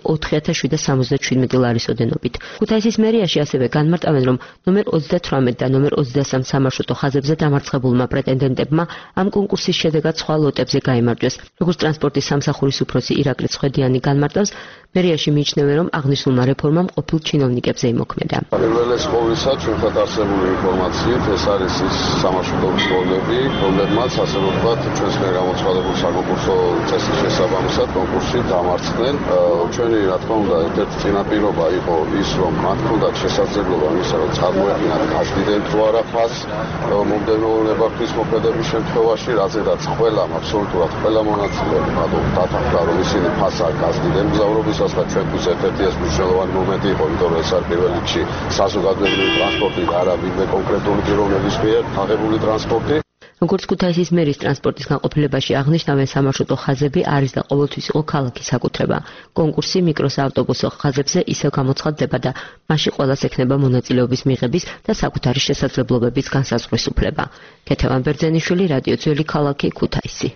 4777 ლარის ოდენობით. ქუთაისის მერიაში ასევე განმარტავენ, რომ ნომერ 38 და ნომერ 23 სამარშრუტო ხაზებზე დამარცხებულმა პრეტენდენტებმა ამ კონკურსის შედეგად სხვა ლოტებზე გაიმარჯვეს. როგორც ტრანსპორტის სამსახურის უფროსი ირაკლი ცხედიანი განმარტავს, მერიაში მიიჩნევენ, რომ აღნიშნულმა რეფორმამ ყოფილ ჩინოვნიკებზე იმოქმედა. პირველეს ყოვლისა, ჩვენთან არსებული ინფორმაციით, ეს არის ის სამარშრუტო მძღოლები, რომლებმაც ასე ვთქვათ, ჩვენს მიერ გამოცხადებულ საკონკურსო წესის შესაბამისად კონკურსში დამარცხდნენ. ჩვენი, რა თქმა უნდა, ერთ-ერთი წინაპირობა იყო ის, რომ მათ ჰქონდათ შესაძლებლობა იმისა, რომ წარმოედგინათ გაზრდიდნენ თუ არა ფასს მომდევნო ნებართვის მოქმედების შემთხვევაში, რაზედაც ყველამ, აბსოლუტურად ყველა მონაწილეები დათანხმდა, რომ ისინი ფასს არ გაზრდიდნენ მგზავრობისას და ჩვენთვის ერთ-ერთი ეს მნიშვნელოვანი მომენტი იყო, იმიტომ რომ ეს არის პირველ რიგში საზოგადოებრივი ტრანსპორტი და არა ვინმე კონკრეტული პიროვნების მიერ აღებული ტრანსპორტი. როგორც ქუთაისის მერის ტრანსპორტის განყოფილებაში აღნიშნავენ, სამარშრუტო ხაზები არის და ყოველთვის იყო ქალაქის საკუთრება. კონკურსი მიკროს ავტობუსო ხაზებზე ისევ გამოცხადდება და მასში ყველას ექნება მონაწილეობის მიღების და საკუთარი შესაძლებლობების განსაზღვრის უფლება. ქეთევან ბერძენიშვილი, რადიო ძველი ქალაქი, ქუთაისი.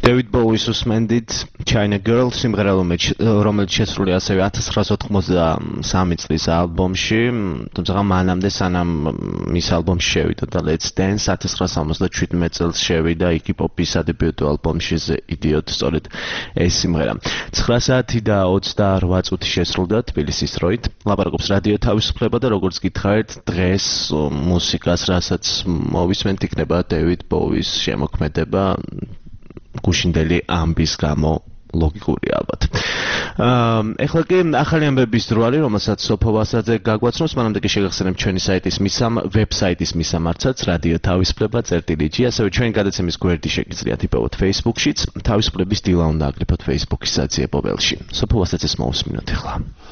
David Bowie-ის უსმენდით China Girl სიმღერა, რომელიც შესრულია ასევე 1993 წლის ალბომში, თუმცა მანამდე სანამ მის ალბომში შევიდა და Let's Dance 1977 წელს შევიდა იგი პოპის სადებიუტო ალბომში The Idiot, სწორედ ეს სიმღერა. 9 საათი და 28 წუთი შესრულდა თბილისის დროით. ლაპარაკობს რადიო თავისუფლება და როგორც გითხარით, დღეს მუსიკას, რასაც მოვისმენთ, იქნება David Bowie-ის შემოქმედება გუშინდელი ამბის გამო ლოგიკური ალბათ. ეხლა კი ახალი ამბების დროალი, რომელსაც სოფო ვასაძე გაგვაცნობს, მანამდე კი შეგახსენებთ ჩვენი საიტის ვებსაიტის მისამართსაც radio-tavispleba.gi, ასევე ჩვენი გადაცემის გვერდი შეგიძლიათ იპოვოთ Facebook-შიც, თავისუფლების დილა უნდა აკრიფოთ Facebook-ის საძიებო ველში. სოფო ვასაძეს მოვუსმინოთ ეხლა.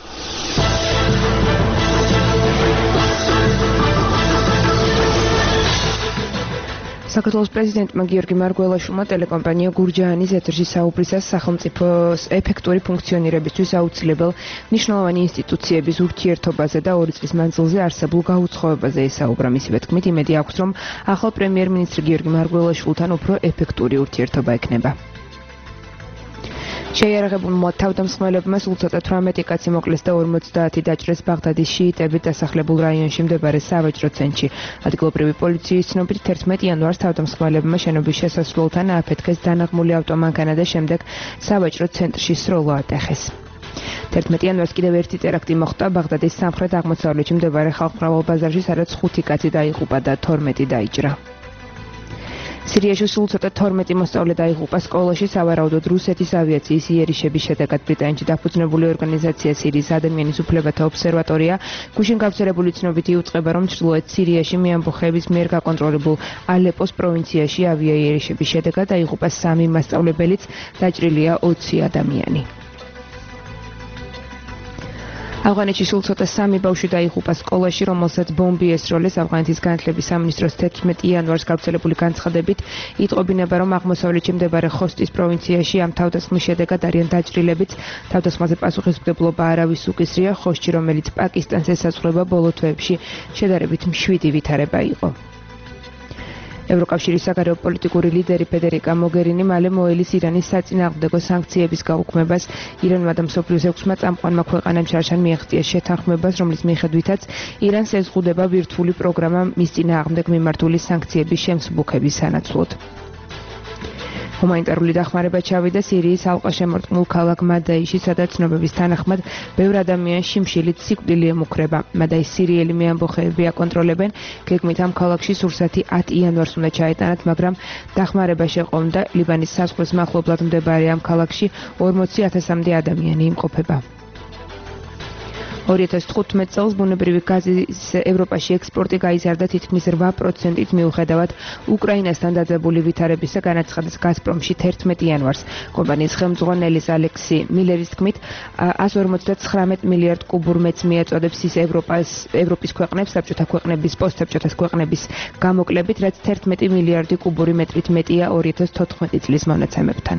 საქართველოს პრეზიდენტმა გიორგი მარგველაშვილმა ტელეკომპანია გურჯაანის ეთერში საუბრისას სახელმწიფოს ეფექტური ფუნქციონირებისთვის აუცილებელ მნიშვნელოვანი ინსტიტუციების ურთიერთობაზე და 2 წლის მანძილზე არსებულ გაუცხოებაზე ესაუბრა. მისივე თქმით, იმედი აქვს, რომ ახალ პრემიერ-მინისტრ გიორგი მარგველაშვილთან უფრო ეფექტური ურთიერთობა ექნება. შეიარაღებულმა თავდამსხმელებმა სულ ცოტა 18 კაცი მოკლეს და 50 დაჭრეს ბაღდადის შიიტებით დასახლებულ რაიონში მდებარე სავაჭრო ცენტრში. ადგილობრივი პოლიციის ცნობით 11 იანვარს თავდამსხმელებმა შენობის შესასვლელთან ააფეთქეს დანაღმული ავტომანქანა და შემდეგ სავაჭრო ცენტრში სროლა ატეხეს. 11 იანვარს კიდევ ერთი ტერაქტი მოხდა ბაღდადის სამხრეთ-აღმოსავლეთში მდებარე ხალხმრავალ ბაზარში, სადაც 5 კაცი დაიღუპა და 12 დაიჭრა. სირიაში სულ ცოტა 12 მოსწავლე დაიღუპა სკოლაში სავარაუდოდ რუსეთის ავიაციის იერიშების შედეგად. ბრიტანეთში დაფუძნებული ორგანიზაცია სირიის ადამიანის უფლებათა ობსერვატორია გუშინ გავრცელებული ცნობით იუწყება, რომ ჩრდილოეთ სირიაში მეამბოხეების მიერ გაკონტროლებულ ალეპოს პროვინციაში ავიაიერიშების შედეგად დაიღუპა 3 მასწავლებელიც, დაჭრილია 20 ადამიანი. ავღანეთში სულ ცოტა 3 ბავშვი დაიღუპა სკოლაში, რომელსაც ბომბი ესროლეს. ავღანეთის განათლების სამინისტროს 11 იანვარს გავრცელებული განცხადებით იტყობინება, რომ აღმოსავლეთში მდებარე ხოსტის პროვინციაში ამ თავდასხმის შედეგად არიან დაჭრილებიც. თავდასხმაზე პასუხისმგებლობა არავის უკისრია. ხოსტში, რომელიც პაკისტანს ესაზღვრება, ბოლო თვეებში შედარებით მშვიდი ვითარება იყო. ევროკავშირის საგარეო პოლიტიკური ლიდერი ფედერიკა მოგერინი მალე მოელის ირანის საწინააღმდეგო სანქციების გაუქმებას. ირანმა და მსოფლიოს 6-მა წამყვანმა ქვეყანამ შარშან მიაღწიეს შეთანხმებას, რომლის მიხედვითაც ირანს ეზღუდება ბირთვული პროგრამა მის წინააღმდეგ მიმართული სანქციების შემსუბუქების სანაცვლოდ. ჰუმანიტარული დახმარება ჩავიდა სირიის ალყაშემორტყმულ ქალაქ მადაიში, სადაც ცნობების თანახმად ბევრ ადამიანს შიმშილით სიკვდილი ემუქრება. მადაის სირიელი მეამბოხეები აკონტროლებენ. გეგმით ამ ქალაქში სურსათი 10 იანვარს უნდა ჩაეტანათ, მაგრამ დახმარება შეყოვდა. ლიბანის საზღვრის მახლობლად მდებარე ამ ქალაქში 40,000-მდე ადამიანი იმყოფება. 2015 წელს ბუნებრივი გაზის ევროპაში ექსპორტი გაიზარდა თითქმის 8%-ით მიუხედავად უკრაინასთან დაძაბული ვითარებისა, განაცხადეს გაზპრომში 11 იანვარს. კომპანიის ხელმძღვანელის ალექსი მილერის თქმით, 159 მილიარდ კუბურ მეტრს მიაწოდებს ის ევროპის ქვეყნებს, საბჭოთა ქვეყნების, პოსტსაბჭოთა ქვეყნების გამოკლებით, რაც 11 მილიარდი კუბური მეტრით მეტია 2014 წლის მონაცემებთან.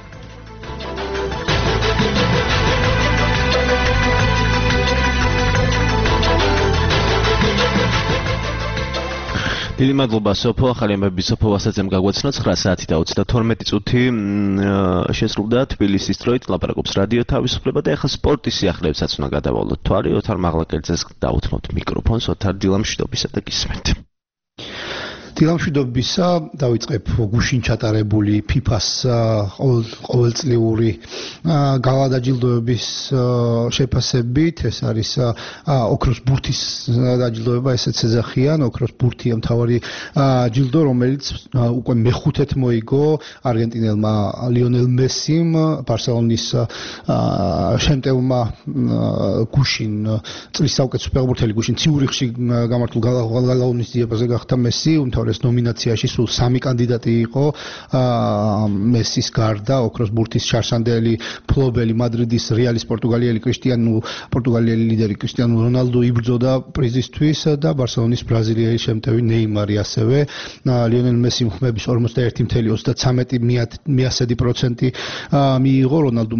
დიდი მადლობა სოფო, ახალი ამბები სოფო ვასაძემ გაგვაცნო. 9 საათი და 32 წუთი შესრულდა თბილისის დროით. ლაპარაკობს რადიო თავისუფლება და ახლა სპორტის სიახლეებსაც უნდა გადავალოთ თვარი. ოთარ მაღლაკერძეს დავუთმოთ მიკროფონს. ოთარ, დილამშვიდობისა და გისმენთ. დილამშვიდობისა, დავიწყებ გუშინ ჩატარებული FIFA-ს ყოველწლიური გალადაჯილდოების შეფასებით. ეს არის ოქროს ბურთის დაჯილდოება, ესეც ეძახიან. ოქროს ბურთია მთავარი ჯილდო, რომელიც უკვე მეხუთედ მოიგო არგენტინელმა ლიონელ მესიმ, ბარსელონის შემტევლმა გუშინ წლის საუკეთესო ფეხბურთელი გუშინ ციურიხში გამართულ გალაონის დიაპაზონზე გახდა მესი. უმთავრეს ნომინაციაში სულ 3 კანდიდატი იყო მესის გარდა, ოქროს ბურთის ჩარსანდელი ფლობელი მადრიდის რეალის პორტუგალიელი ლიდერი კრისტიანო რონალდო იბრძოდა პრიზისთვის და ბარსელონის ბრაზილიელი შემტევი ნეიმარი ასევე. ლიონელ მესიმ ხმების 41.73% მიიღო, რონალდომ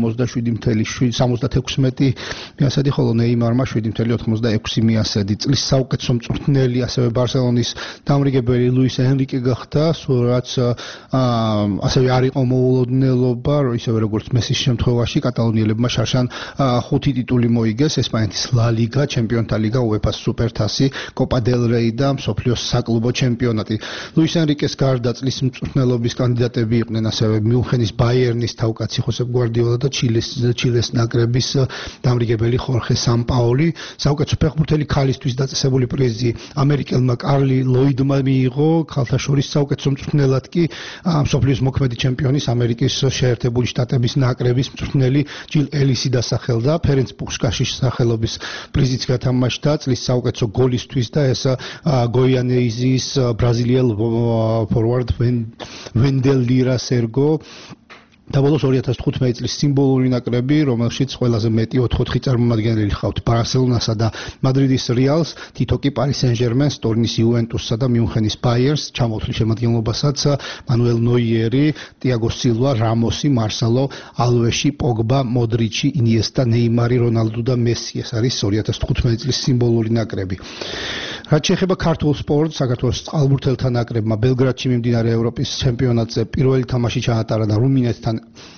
27.76%, ხოლო ნეიმარმა 7.86%. წლის საუკეთესო მწვრთნელი ასევე ბარსელონის დამრიგებელი ლუის ენრიკე გახდა, რაც ასევე არ იყო მოულოდნელობა, ისევე როგორც მესის შემთხვევაში კატალონიელებმა შარშან 5 ტიტული მოიგეს: ესპანეთის ლა ლიგა, ჩემპიონთა ლიგა, უეფას სუპერთასი, კოპა დელ რეი და მსოფლიოს საკლუბო ჩემპიონატი. ლუის ენრიკეს გარდა წლის მწვრთნელობის კანდიდატები იყვნენ ასევე მიუნხენის ბაიერნის თავკაცი ხოსე გვარდიოლა და ჩილეს ნაკრების დამრიგებელი ხორხე სამპაოლი. საუკეთესო ფეხბურთელი ქალისთვის დაწესებული პრიზი ამერიკელმა კარლი ლოიდმა მიიღო, ქალთა შორის საუკეთესო მწვრთნელად კი მსოფლიოს მოქმედი ჩემპიონის ამერიკის შეერთებული შტატების ნაკრების მწვრთნელი ჯილ ელისი დასახელდა. ფერენც პუშკაშის სახელობის პრიზიც გათამაშდა წლის საუკეთესო გოლისთვის და ეს გოიანეიზის ბრაზილიელ ფორვარდ ვენდელ ლირა სერგო. დაბოლოს 2015 წლის სიმბოლური ნაკრები, რომელშიც ყველაზე მეტი 4 წარმომადგენელი ჰყავთ ბარსელონასა და მადრიდის რეალს, თითო კი პარი სენ-ჟერმენს, ტორინის იუვენტუსსა და მიუნხენის ბაიერს, ჩამოთვლილ შემადგენლობასაც მანუელ ნოიერი, ტიაგო სილვა, რამოსი, მარსელო, ალვეში, პოგბა, მოდრიჩი, ინიესტა, ნეიმარი, რონალდუ და მესი. ეს არის 2015 წლის სიმბოლური ნაკრები. რაც შეეხება ქართულ სპორტს, საქართველოს წყალბურთელთა ნაკრებმა ბელგრადში მიმდინარე ევროპის ჩემპიონატზე პირველი თამაში ჩაატარა და რუმინეთთან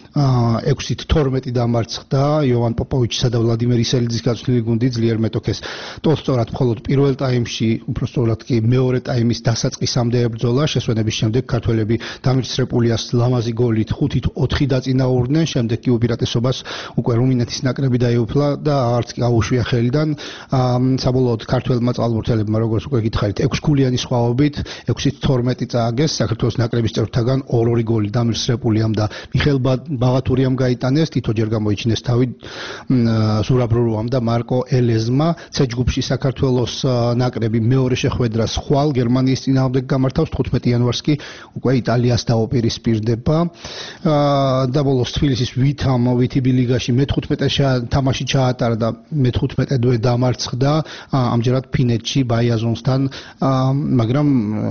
6-12 დამარცხდა. იოვან პოპოვიჩისა და ვლადიმერ ისელიძის გაწვრთნილი გუნდი ძლიერ მეტოქეს ტოლსტორად მხოლოდ პირველ ტაიმში, უпростоრად კი მეორე ტაიმის დასაწყისამდე ებრძოლა. შესვენების შემდეგ ქართველები დამირჩრეპულიას ლამაზი გოლით 5-4 დაწინაურდნენ. შემდეგ კი უპირატესობას უკვე რუმინეთის ნაკრები დაეუფლა და არც კი აუშვია ხელიდან. საბოლოოდ ქართველმა წყალბურთელებმა, როგორც უკვე გითხარით, 6 ქულიანი სხვაობით 6-12 წააგეს. საქართველოს ნაკრების წევრთაგან 2 გოლი დამირჩრეპულიამ და მიხეილ ბაღათურიამ გაიტანეს, თითოჯერ გამოიჩინეს თავი ზურაბ-რურუამ და მარკო ელეზმა. C ჯგუფში საქართველოს ნაკრები მეორე შეხვედრას ხვალ გერმანიის წინააღმდეგ გამართავს, 15 იანვარს კი უკვე იტალიას დაუპირისპირდება. დაბოლოს თბილისის ვითიბი ლიგაში მე-15 თამაში ჩაატარა და მე-15-ვე დამარცხდა, ამჯერად ფინეთში ბაიაზონსთან, მაგრამ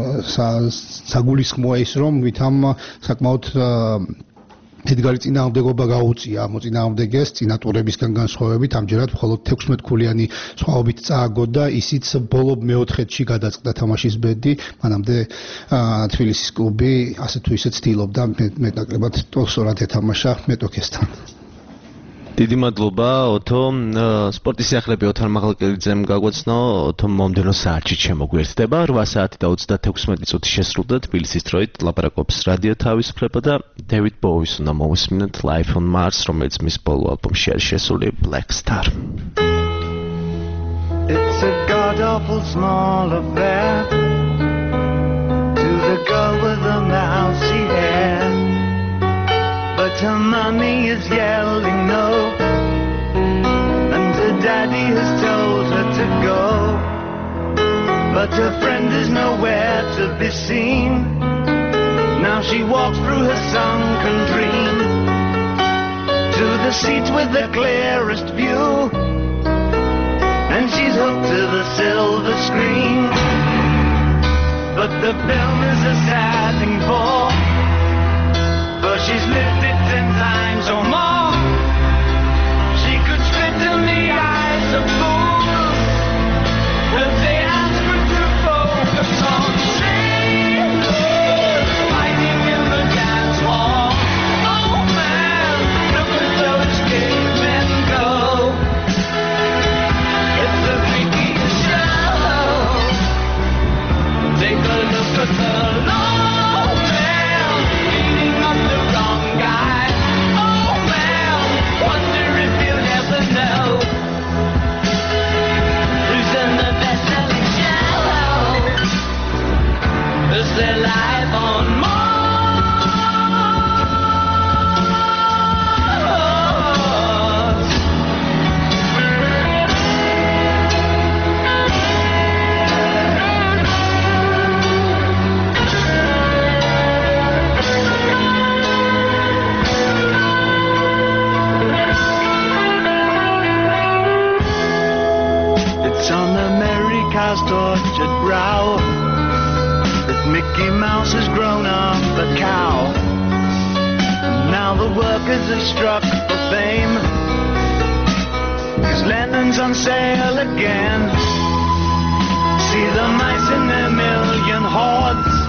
საგულისხმოა ის, რომ ვითამ საკმაოდ ედგარი წინააღმდეგობა გაუწია მოწინააღმდეგეს წინატურებისგან განსხვავებით, ამჯერად მხოლოდ 16 ქულიანი სხვაობით წააგო და ისიც ბოლო მე-4-ში გადაწყდა თამაშის ბედი. მანამდე თბილისის კლუბი ასე თუ ისე ცდილობდა მეტნაკლებად ტოლსტორად ეთამაშა მეტოქესთან. დიდი მადლობა ოთო. სპორტის სიახლეები ოთარ მაღალკელიძემ გაგვაცნო. ოთო მომდენო საათში შემოგვიერთდება 8 საათი და 36 წუთი შესრულდა თბილისის დროით. ლაპარაკობს რადიო თავისუფლება და დევიდ ბოუის უნდა მოვისმინოთ Life on Mars, რომელიც მის ბოლო ალბომში არის შესული Black Star. It's a god awful small affair to the girl with the mousy hair, but her mommy is yelling no, and her daddy has told her to go, but her friend is nowhere to be seen. Now she walks through her sunken dream to the seat with the clearest view, and she's hooked to the silver screen. But the film is a sad thing for she's lived it 10 times or more. She could spit in the eyes of fools if they ask her to focus on sailors fighting in the dance hall. Oh man, look at those cavemen go. It's the freakiest show. Take a look at the low man beating up the wrong guy. Oh man, wonder if you'll ever know who's in the best-selling show. Is there life on Mars? It's on America's tortured brow that Mickey Mouse has grown up a cow. Now the workers have struck for fame, 'cause Lennon's on sale again. See the mice in their million hordes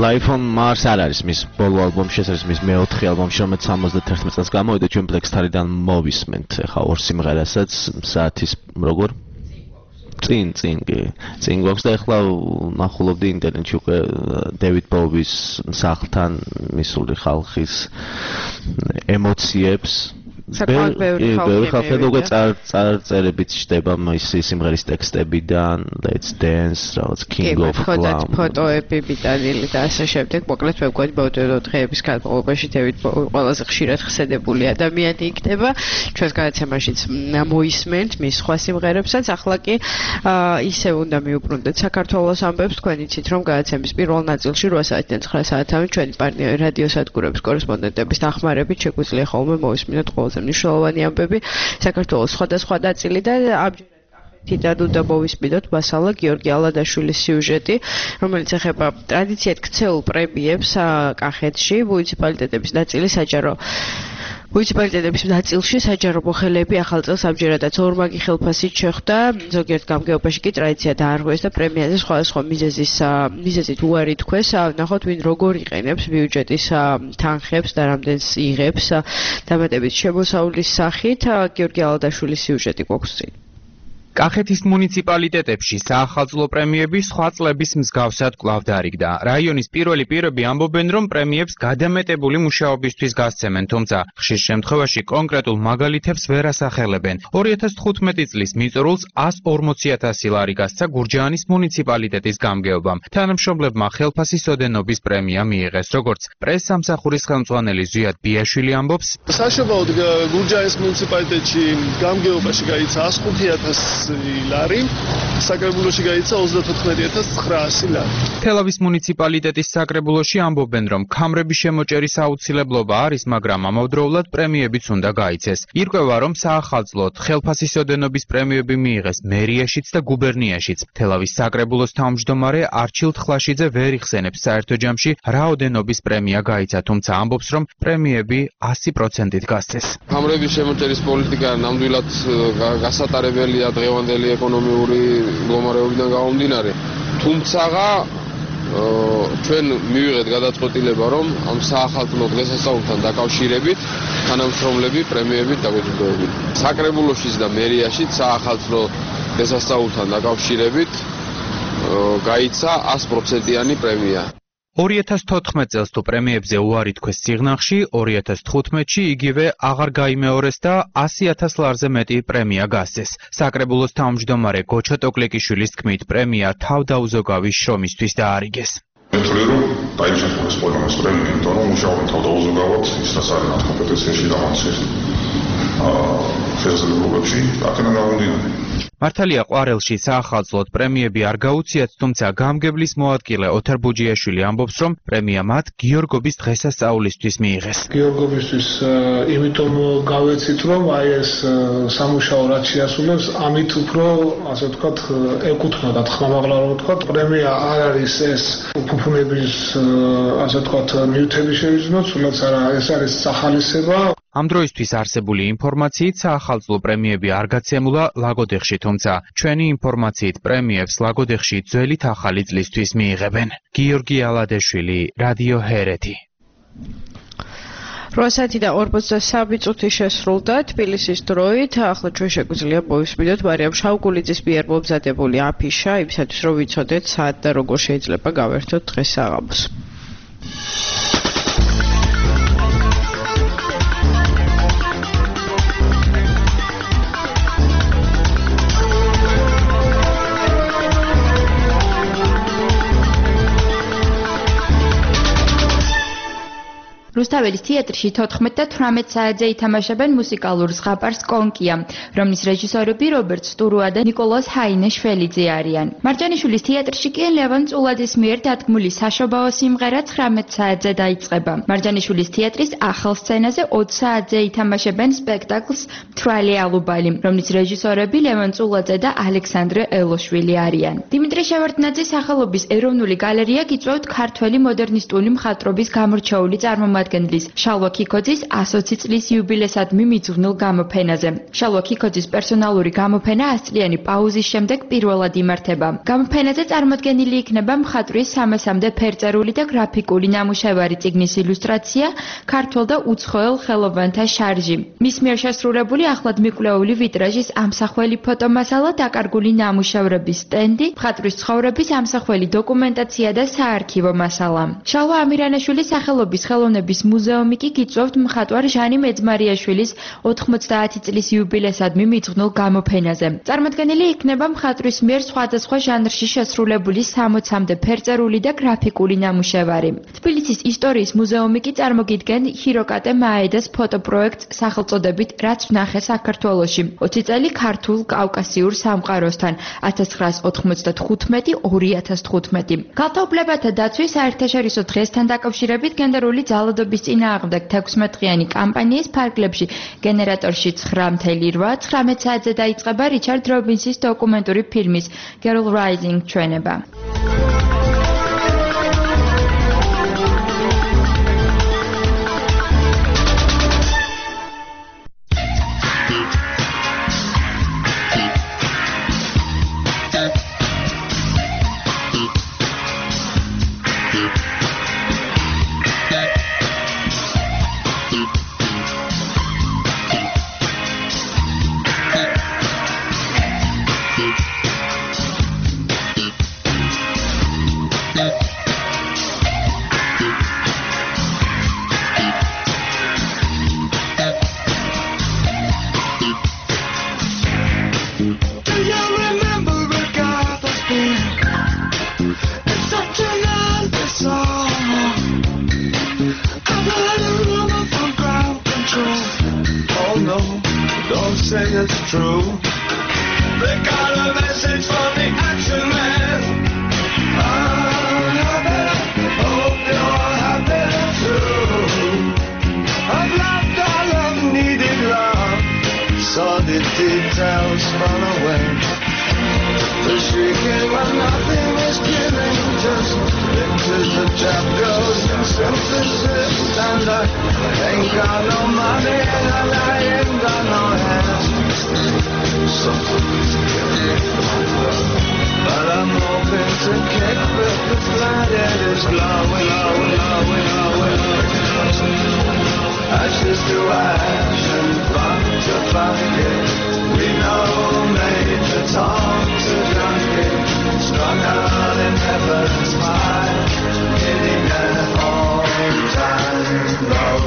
Life on Mars არ არის მის ბოლო ალბომში, ეს არის მის მეოთხე ალბომში, რომელიც 71 წელს გამოვიდა, ჩვენ Black Star-დან მოვისმენთ ახლა ორ სიმღერასაც საათის როგორ წინ გვაქვს და ახლა ნახულობდი ინტერნეტში უკვე დევიდ ბოუის სახლთან მისული ხალხის ემოციებს საკმაოდ ბევრი ხალხი უკვე წარწერებით ჩდება მისი სიმღერის ტექსტებიდან Let's Dance, რაღაც King of Clown ფოტოები ბიტანილი და ასე შემდეგ. მოკლედ მეგობრებო, ბოდო დღეების განმავლობაში დევიდ ბოუი ყველაზე ხშირად ხსედებული ადამიანი იქნება. ჩვენს გადაცემაშიც მოისმენთ მის სხვა სიმღერებსაც. ახლა კი ისე უნდა მიუბრუნდეთ საქართველოს ამბებს. თქვენ იცით რომ გადაცემის პირველ ნაწილში 8 საათიდან 9 საათამდე ჩვენი პარტნიორი რადიო სადგურების კორესპონდენტების დახმარებით შეგვიძლია ხოლმე მოვისმინოთ ყველაზე მნიშვნელოვანი ამბები საქართველოს სხვადასხვა ნაწილიდან. ამჯერად კახეთიდან უნდა მოვისმინოთ მასალა გიორგი ალადაშვილის სიუჟეტი, რომელიც ეხება ტრადიციად ქცეულ პრემიებს კახეთში. მუნიციპალიტეტების ნაწილში საჯარო მოხელეები ახალ წელს ამჯერადაც ორმაგი ხელფასით შეხვდა. ზოგიერთ გამგეობაში კი ტრადიცია დაარღვიეს და პრემიაზე სხვადასხვა მიზეზით უარი თქვეს. ნახოთ ვინ როგორ იყენებს ბიუჯეტის თანხებს და რამდენს იღებს დამატებით შემოსავლის სახით. გიორგი ალადაშვილის სიუჟეტი გვაქვს წინ. კახეთის მუნიციპალიტეტებში საახალწლო პრემიები სხვა წლების მსგავსად კვლავ დარიგდა. რაიონის პირველი პირები ამბობენ, რომ პრემიებს გადამეტებული მუშაობისთვის გასცემენ, თუმცა ხშირ შემთხვევაში კონკრეტულ მაგალითებს ვერ ასახელებენ. 2015 წლის მიწურულს 140.000 ლარი გასცა გურჯაანის მუნიციპალიტეტის გამგეობამ. თანამშრომლებმა ხელფასის ოდენობის პრემია მიიღეს, როგორც პრესსამსახურის ხელმძღვანელი ზვიად ბიაშვილი ამბობს. საშობაოდ გურჯაანის მუნიციპალიტეტში გამგეობაში გაიცა 105.000 ლარი, საკრებულოში გაიცა 34.900 ლარი. თელავის მუნიციპალიტეტის საკრებულოში ამბობენ, რომ ქამრების შემოჭერის აუცილებლობა არის, მაგრამ ამავდროულად პრემიებიც უნდა გაიცეს. ირკვევა, რომ საახალწლოდ ხელფასის ოდენობის პრემიები მიიღეს მერიაშიც და გუბერნიაშიც. თელავის საკრებულოს თავმჯდომარე არჩილ თხლაშიძე ვერ იხსენებს საერთო ჯამში რა ოდენობის პრემია გაიცა, თუმცა ამბობს, რომ პრემიები 100%-ით გასცეს. ქამრების შემოჭერის პოლიტიკა ნამდვილად გასატარებელია დღევანდელი ეკონომიური მდგომარეობიდან გამომდინარე. თუმცა ჩვენ მივიღეთ გადაწყვეტილება, რომ ამ საახალწლო დღესასწაულთან დაკავშირებით თანამშრომლები პრემიებით დაგვეჯილდოვებით. საკრებულოშიც და მერიაშიც საახალწლო დღესასწაულთან დაკავშირებით გაიცა 100%-იანი პრემია. 2014 წელს თუ პრემიებზე უარი თქვეს სიღნაღში, 2015-ში იგივე აღარ გაიმეორეს და 100.000 ლარზე მეტი პრემია გასცეს. საკრებულოს თავმჯდომარე გოჩა ტოკლეკიშვილის თქმით, პრემია თავდაუზოგავი შრომისთვის დაარიგეს. მეთვლი რომ დაიჭიროს ყველას პრემია, იმიტომ რომ მუშაობენ თავდაუზოგავად, ისაც არის მათ კომპეტენციაში და მათ შესაძლებლობებში, აქედან გამომდინარე. მართალია ყვარელში საახალწლოდ პრემიები არ გაუციათ, თუმცა გამგებლის მოადგილე ოთარ ბუჯიაშვილი ამბობს, რომ პრემია მათ გიორგობის დღესასწაულისთვის მიიღეს. გიორგობისთვის იმიტომ გავეცით, რომ აი ეს სამუშაო რაც შეასრულებს, ამით უფრო, ასე ვთქვათ, ეკუთვნოდათ, ხმამაღლა რომ ვთქვათ, პრემია არ არის ეს უფუფუნების, ასე ვთქვათ, ნიუტები შევიძინოთ, სულაც არა, ეს არის სახალისება. ამ დროისთვის არსებული ინფორმაციით საახალწლო პრემიები არ გაცემულა ლაგოდეხში, თუმცა ჩვენი ინფორმაციით პრემიებს ლაგოდეხში ძველით ახალი წლისთვის მიიღებენ. გიორგი ალადეშვილი, რადიო ჰერეთი. 8 და 43 წუთი შესრულდა თბილისის დროით. ახლა ჩვენ შეგვიძლია მოვისმინოთ მარიამ შავგულიძის მიერ მომზადებული აფიშა, იმისათვის რომ ვიცოდეთ საათ და როგორ შეიძლება გავერთოთ დღეს საღამოს. რუსთაველის თეატრში 14 და 18 საათზე ითამაშებენ მუსიკალურ ზღაპარს კონკია, რომლის რეჟისორები რობერტ სტურუა და ნიკოლას ჰაინეშველიძე არიან. მარჯანიშვილის თეატრში კი ლევან წულაძის მიერ დადგმული საშობაო სიმღერა 19 საათზე დაიწყება. მარჯანიშვილის თეატრის ახალ სცენაზე 20 საათზე ითამაშებენ სპექტაკლს მთვრალი ალუბალი, რომლის რეჟისორები ლევან წულაძე და ალექსანდრე ელოშვილი არიან. დიმიტრი შევარდნაძის სახელობის ეროვნული გალერეა გიწვევთ ქართველი მოდერნისტული მხატვრობის გამორჩეული წარმომადგენლები წარმომადგენლის შალვა ქიქოძის 120 წლის იუბილესადმი მიძღვნილ გამოფენაზე. შალვა ქიქოძის პერსონალური გამოფენა 100 წლიანი პაუზის შემდეგ პირველად იმართება. გამოფენაზე წარმოდგენილი იქნება მხატვრის 300-მდე ფერწერული და გრაფიკული ნამუშევარი, წიგნის ილუსტრაცია, ქართველ და უცხოელ ხელოვანთა შარჟი. მის მიერ შესრულებული ახლად მიკვლეული ვიტრაჟის ამსახველი ფოტომასალა, დაკარგული ნამუშევრების სტენდი, მხატვრის ცხოვრების ამსახველი დოკუმენტაცია და საარქივო მასალა. შალვა ამირანაშვილის სახელობის ხელოვნების მუზეუმი კი გიწვევთ მხატვარ ჟანი მეძმარიაშვილის 90 წლის იუბილესადმი მიძღვნილ გამოფენაზე. წარმოდგენილი იქნება მხატვრის მიერ სხვადასხვა ჟანრში შესრულებული 60-მდე ფერწერული და გრაფიკული ნამუშევარი. თბილისის ისტორიის მუზეუმი კი წარმოგიდგენ ჰიროკატე მაედას ფოტოპროექტს სახელწოდებით რაც ვნახე საქართველოში 20 წელი ქართულ კავკასიურ სამყაროსთან 1995-2015. ქალთა უფლებათა დაცვის საერთაშორისო დღესთან დაკავშირებით გენდერული ძალადობის წინააღმდეგ 16-დღიანი კამპანიის ფარგლებში გენერატორში 9:08 19 საათზე დაიწყება რიჩარდ რობინსის დოკუმენტური ფილმის Girl Rising ჩვენება. Ashes to ash and fun to bucket. We know Major Tom's a junkie, strung out in heaven's high, hitting an all-time low.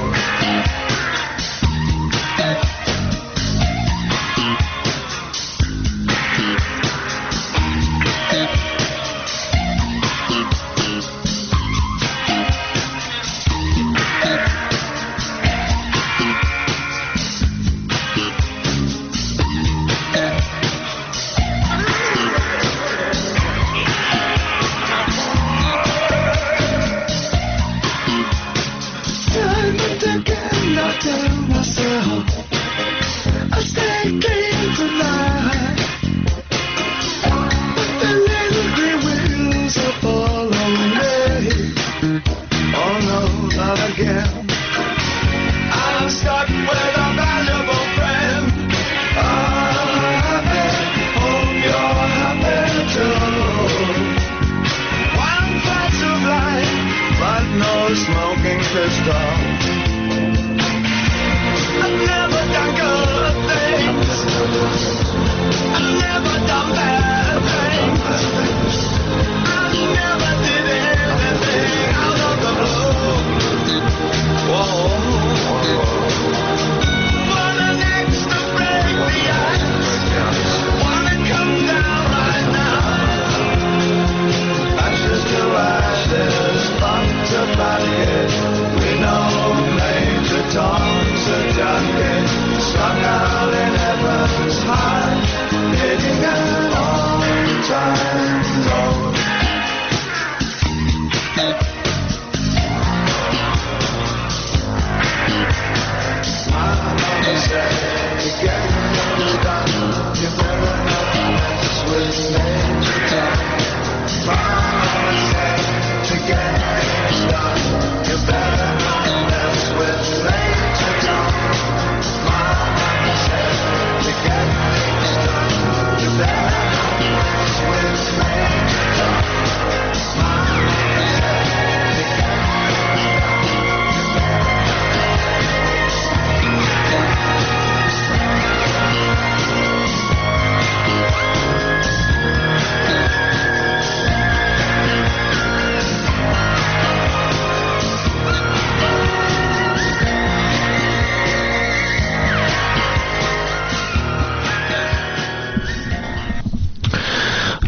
To get things done, you better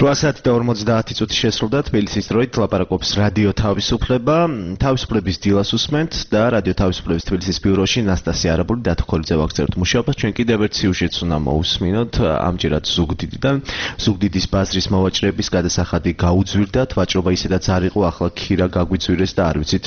8:50 წუთი შესრულდა თბილისის დროით ლაპარაკობს რადიო თავისუფლება. თავისუფლების დილას უსმენთ და რადიო თავისუფლების თბილისის ბიუროში ნასტასია არაბული დათოქოლიძე ვაგრძელებთ მუშაობას. ჩვენ კიდევ ერთ სიუჟეტს უნდა მოусმინოთ. ამჯერად ზუგდიდიდან. ზუგდიდის ბაზრის მოვაჭრეების გადასახადი გაუძვირდათ. ვაჭრობა ისედაც არ იყო, ახლა ქირა გაგვიძვირეს და არ ვიცით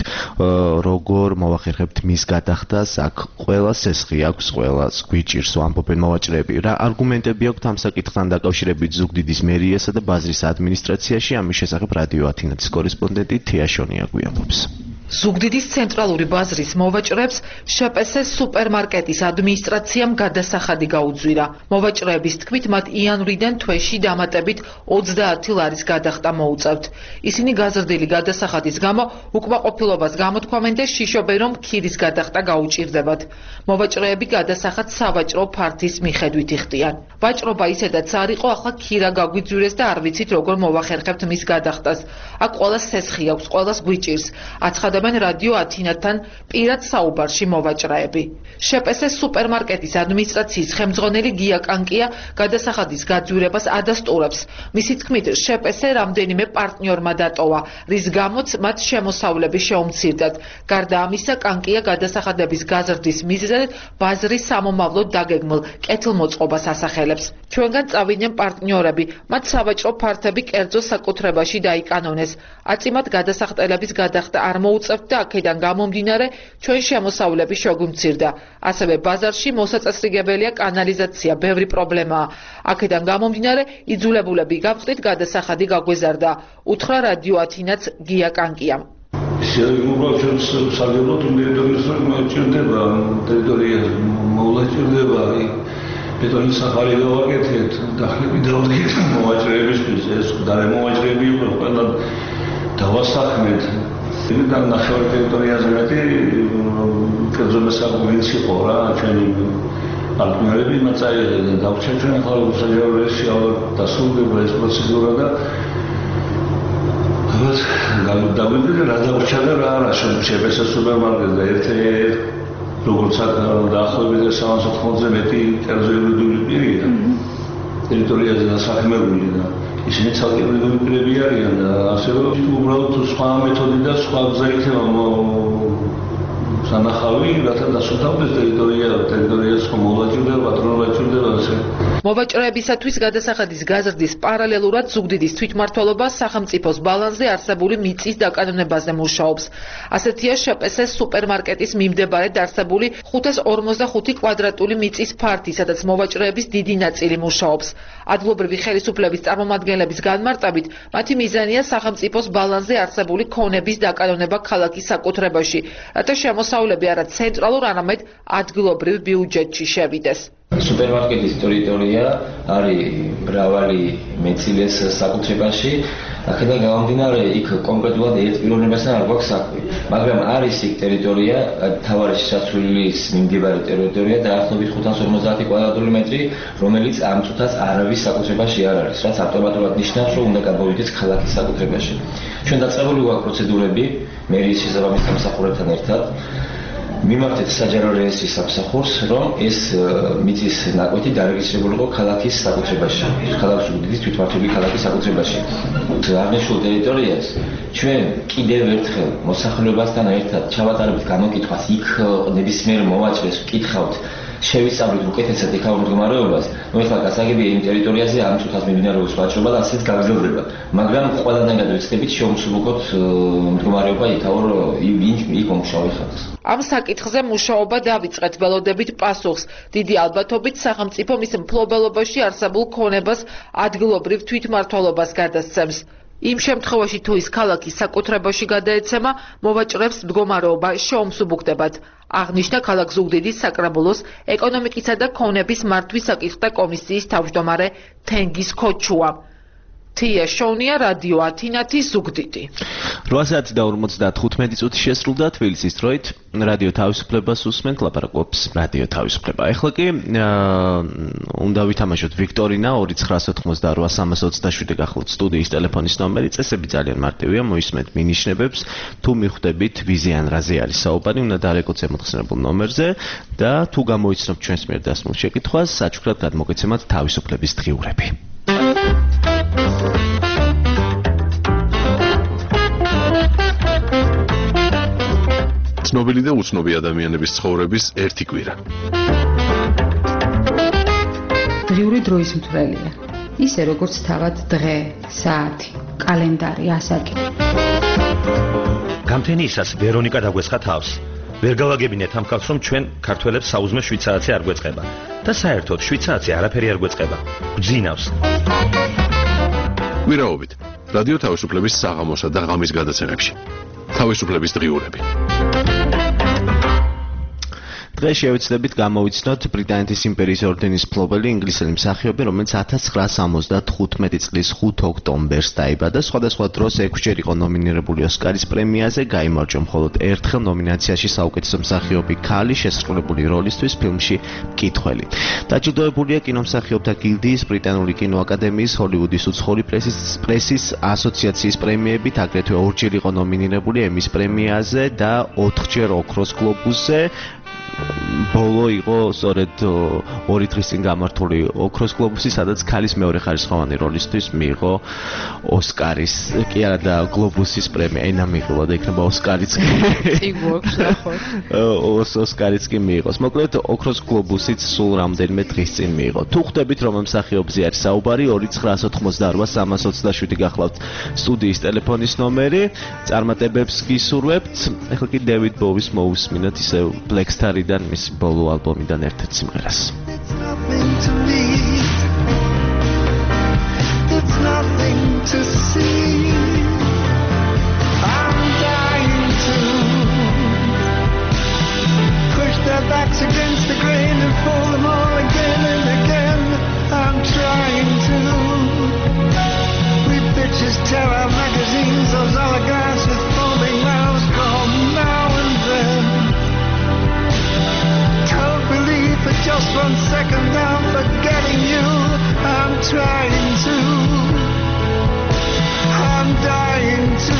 როგორ მოვახერხებთ მის გადახდას. აქ ყველა სესხი აქვს, ყველას გვიჭირს, ამბობენ მოვაჭრეები. რა არგუმენტები აქვთ ამ საკითხთან დაკავშირებით ზუგდიდის მერიასა და ბაზრის ადმინისტრაციაში? ამის შესახებ რადიო ათინათის კორესპონდენტი თია შონია გვიამბობს. ზუგდიდის ცენტრალური ბაზრის მოვაჭრეებს შპს სუპერმარკეტის ადმინისტრაციამ გადასახადი გაუძვირა. მოვაჭრეების თქმით, მათ იანვრიდან თვეში დამატებით 30 ლარის გადახდა მოუწევთ. ისინი გაზრდილი გადასახადის გამო უკმაყოფილებას გამოთქვამენ და შიშობენ, რომ ქირის გადახდა გაუჭირდებათ. მოვაჭრეები გადასახადს სავაჭრო ფართის მიხედვით იხდიან. ვაჭრობა ისედაც არ იყო, ახლა ქირა გაგვიძვირეს და არ ვიცით როგორ მოვახერხებთ მის გადახდას. აქ ყველას სესხი აქვს, ყველას გვიჭირს. აცხადებენ რადიო ათინათთან პირად საუბარში მოვაჭრეები. შპს სუპერმარკეტის ადმინისტრაციის ხელმძღვანელი გია კანკია გადასახადის გაძვირებას ადასტურებს. მისი თქმით, შპს რამდენიმე პარტნიორმა დატოვა, რის გამოც მათ შემოსავლები შეუმცირდათ. გარდა ამისა, კანკია გადასახადების გაზრდის მიზეზად ბაზრის სამომავლოდ დაგეგმილ კეთილმოწყობას ასახელებს. ჩვენგან წავიდნენ პარტნიორები, მათ სავაჭრო ფართები კერძო საკუთრებაში დაიკანონეს. აწიმად გადასახდელების გადახდა არ მოუწევთ და აქედან გამომდინარე ჩვენ შემოსავლები შეგვიმცირდა. ასევე ბაზარში მოსაწესრიგებელია კანალიზაცია, ბევრი პრობლემაა. აქედან გამომდინარე იძულებულები გავხდით გადასახადი გაგვეზარდა. უთხრა რადიო ათინათს გია კანკიამ. შეგვიძლია საგებოდ ტერიტორიაზე ტერიტორია მოვაჭრდება ბეტონის სახარი გავაკეთეთ, დახლები დავდგეთ მოვაჭრეებისთვის, ეს გარე მოვაჭრეები იყო ყველა დავასახმეთ. და ნახევარ ტერიტორიაზე მეტი კერძო მესაკუთრების იყო რა, ჩვენი პარტნიორები მათ წაიღეს და დავჭერთ ჩვენ ახლა საჯაროებში დასრულდება ეს პროცედურა და დაგვიდგა რა დაურჩა და რა არა შპს სუპერმარკეტს და ერთ როგორც დაახლოებით 300-ზე მეტი კერძო იურიდიული პირია ტერიტორიაზე დასაქმებული და ისინი ცალკე იურიდიული პირები არიან და ასევე უბრალოდ სხვა მეთოდი და სხვა გზა იქნება სანახავი, რათა დასუსტავდეს ტერიტორიას ხომ მოვაჭრდება, პატრონობა ჭირდება ასე. მოვაჭრეებისათვის გადასახადის გაზრდის პარალელურად ზუგდიდის თვითმმართველობა სახელმწიფოს ბალანსზე არსებული მიწის დაკანონებაზე მუშაობს. ასეთია შპს სუპერმარკეტის მიმდებარედ არსებული 545 კვადრატული მიწის ფართი, სადაც მოვაჭრეების დიდი ნაწილი მუშაობს. ადგილობრივი ხელისუფლების წარმომადგენლების განმარტებით, მათი მიზანია სახელმწიფოს ბალანსზე არსებული ქონების დაკანონება ქალაქის საკუთრებაში, რათა შემოსავლები არა ცენტრალურ, არამედ ადგილობრივ ბიუჯეტში შევიდეს. სუპერმარკეტის ტერიტორია არის მრავალი მეცილეს საკუთრებაში. აქედან გამომდინარე, იქ კონკრეტულად ერთ პიროვნებასთან არ გვაქვს საქმე. მაგრამ არის იქ ტერიტორია, თავარი შესასვლელის მიმდებარე ტერიტორია დაახლოებით 550 კვადრატული მეტრი, რომელიც ამ წუთას არავის საკუთრებაში არ არის, რაც ავტომატურად ნიშნავს, რომ უნდა გამოვიდეს ქალაქის საკუთრებაში. ჩვენ დაწყებული გვაქვს პროცედურები მერიის შესაბამის სამსახურებთან ერთად. მიმართეთ საჯარო რეესტრის სამსახურს, რომ ეს მიწის ნაკვეთი დარეგისტრირებულიყო ქალაქის საკუთრებაში, ქალაქის ზუგდიდის თვითმმართველი ქალაქის საკუთრებაში. აღნიშნულ ტერიტორიას ჩვენ კიდევ ერთხელ მოსახლეობასთან ერთად ჩავატარებთ განმოკითხვას, იქ ნებისმიერ მოვაჭრეს ვკითხავთ, შევისწავლით უკეთესად იქაურ მდგომარეობას, ეხლა გასაგებია იმ ტერიტორიაზე ამ წუთას მიმდინარეობს ვაჭრობა და ასეც გაგრძელდება. მაგრამ ყველანაირად ვეცდებით შევსრულოთ მდგომარეობა იქაურ იქ მომუშავე ხალხს. ამ საკითხზე მუშაობა დავიწყეთ, ველოდებით პასუხს. დიდი ალბათობით სახელმწიფო მის მფლობელობაში არსებულ ქონებას ადგილობრივ თვითმმართველობას გადასცემს. იმ შემთხვევაში თუ ის ქალაქის საკუთრებაში გადაეცემა, მოვაჭრებს მდგომარეობა შეუმსუბუქდებათ. აღნიშნა ქალაქ ზუგდიდის საკრებულოს ეკონომიკისა და ქონების მართვის საკითხთა კომისიის თავმჯდომარე თენგიზ ქოჩუამ. თია შონია, რადიო ათინათი, ზუგდიდი. 8:55 წუთი შესრულდა თბილისის დროით. რადიო თავისუფლებას უსმენთ, ლაპარაკობს რადიო თავისუფლება. ეხლა კი უნდა ვითამაშოთ ვიქტორინა 2998327 გახლავთ სტუდიის ტელეფონის ნომერი. წესები ძალიან მარტივია, მოისმენთ მინიშნებებს. თუ მიხვდებით ვიზე ან რაზე არის საუბარი, უნდა დაარეკოთ ზემოხსენებულ ნომერზე და თუ გამოიცნობთ ჩვენს მიერ დასმულ შეკითხვას, საჩუქრად გადმოგეცემათ თავისუფლების დღიურები. ცნობილი და უცნობი ადამიანების ცხოვრების ერთი კვირა. დღიური დროის მთვრელია. ისე როგორც თავად დღე, საათი, კალენდარი, ასაკი. გამთენიისას ვერონიკა დაგვესხა თავს. ვერ გავაგებინეთ ამ ხალხს, რომ ჩვენ ქართველებს საუზმე 7 საათი არ გვეწყება. და საერთოდ 7 საათი არაფერი არ გვეწყება. გვძინავს. კვირაობით რადიო თავისუფლების საღამოსა და ღამის გადაცემებში. თავისუფლების დღიურები. დღეს შევეცდებით გამოვიცნოთ ბრიტანეთის იმპერიის ორდენის მფლობელი ინგლისელი მსახიობი, რომელიც 1975 წლის 5 ოქტომბერს დაიბადა. სხვადასხვა დროს 6-ჯერ იყო ნომინირებული ოსკარის პრემიაზე, გაიმარჯვა მხოლოდ ერთხელ ნომინაციაში საუკეთესო მსახიობი ქალი შესრულებული როლისთვის ფილმში მკითხველი. დაჯილდოებულია კინომსახიობთა გილდიის, ბრიტანული კინოაკადემიის, ჰოლივუდის უცხოური პრესის ასოციაციის პრემიებით, აგრეთვე 2-ჯერ იყო ნომინირებული ემის პრემიაზე და 4-ჯერ ოქროს გლობუსზე. ბოლო იყო სწორედ 2 დღის წინ გამართული ოქროს გლობუსი, სადაც ქალის მეორე ხარისხოვანი როლისთვის მიიღო ოსკარის, კი არა და გლობუსის პრემია. ენა მიიღო და იქნება ოსკარიც. ოსკარიც კი მიიღოს. მოკლედ ოქროს გლობუსიც სულ რამდენიმე დღის წინ მიიღო. თუ ხვდებით რომ მსახიობზე არის საუბარი, 2988327 გახლავთ სტუდიის ტელეფონის ნომერი. წარმატებებს გისურვებთ. ეხლა კი დევიდ ბოვის მოусმინოთ ისე Black Star-დან მის ბოლო ალბომიდან ერთ-ერთ სიმღერას. It's nothing to see. I'm dying to push their backs against the grain and fold them all again and again. I'm trying to. We bitches tear our magazines, those oligarchs with folding mouths come now and then. Don't believe for just 1 second I'm forgetting you. I'm trying to. I'm dying to.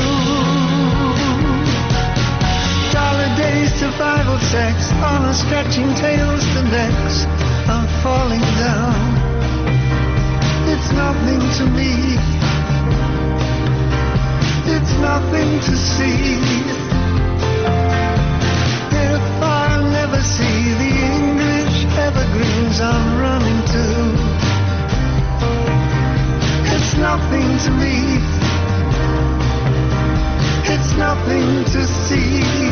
Dollar days, survival sex, honor stretching tails to necks. I'm falling down. It's nothing to me. It's nothing to see. If I'll never see the English evergreens I'm running to. It's nothing to me. It's nothing to see.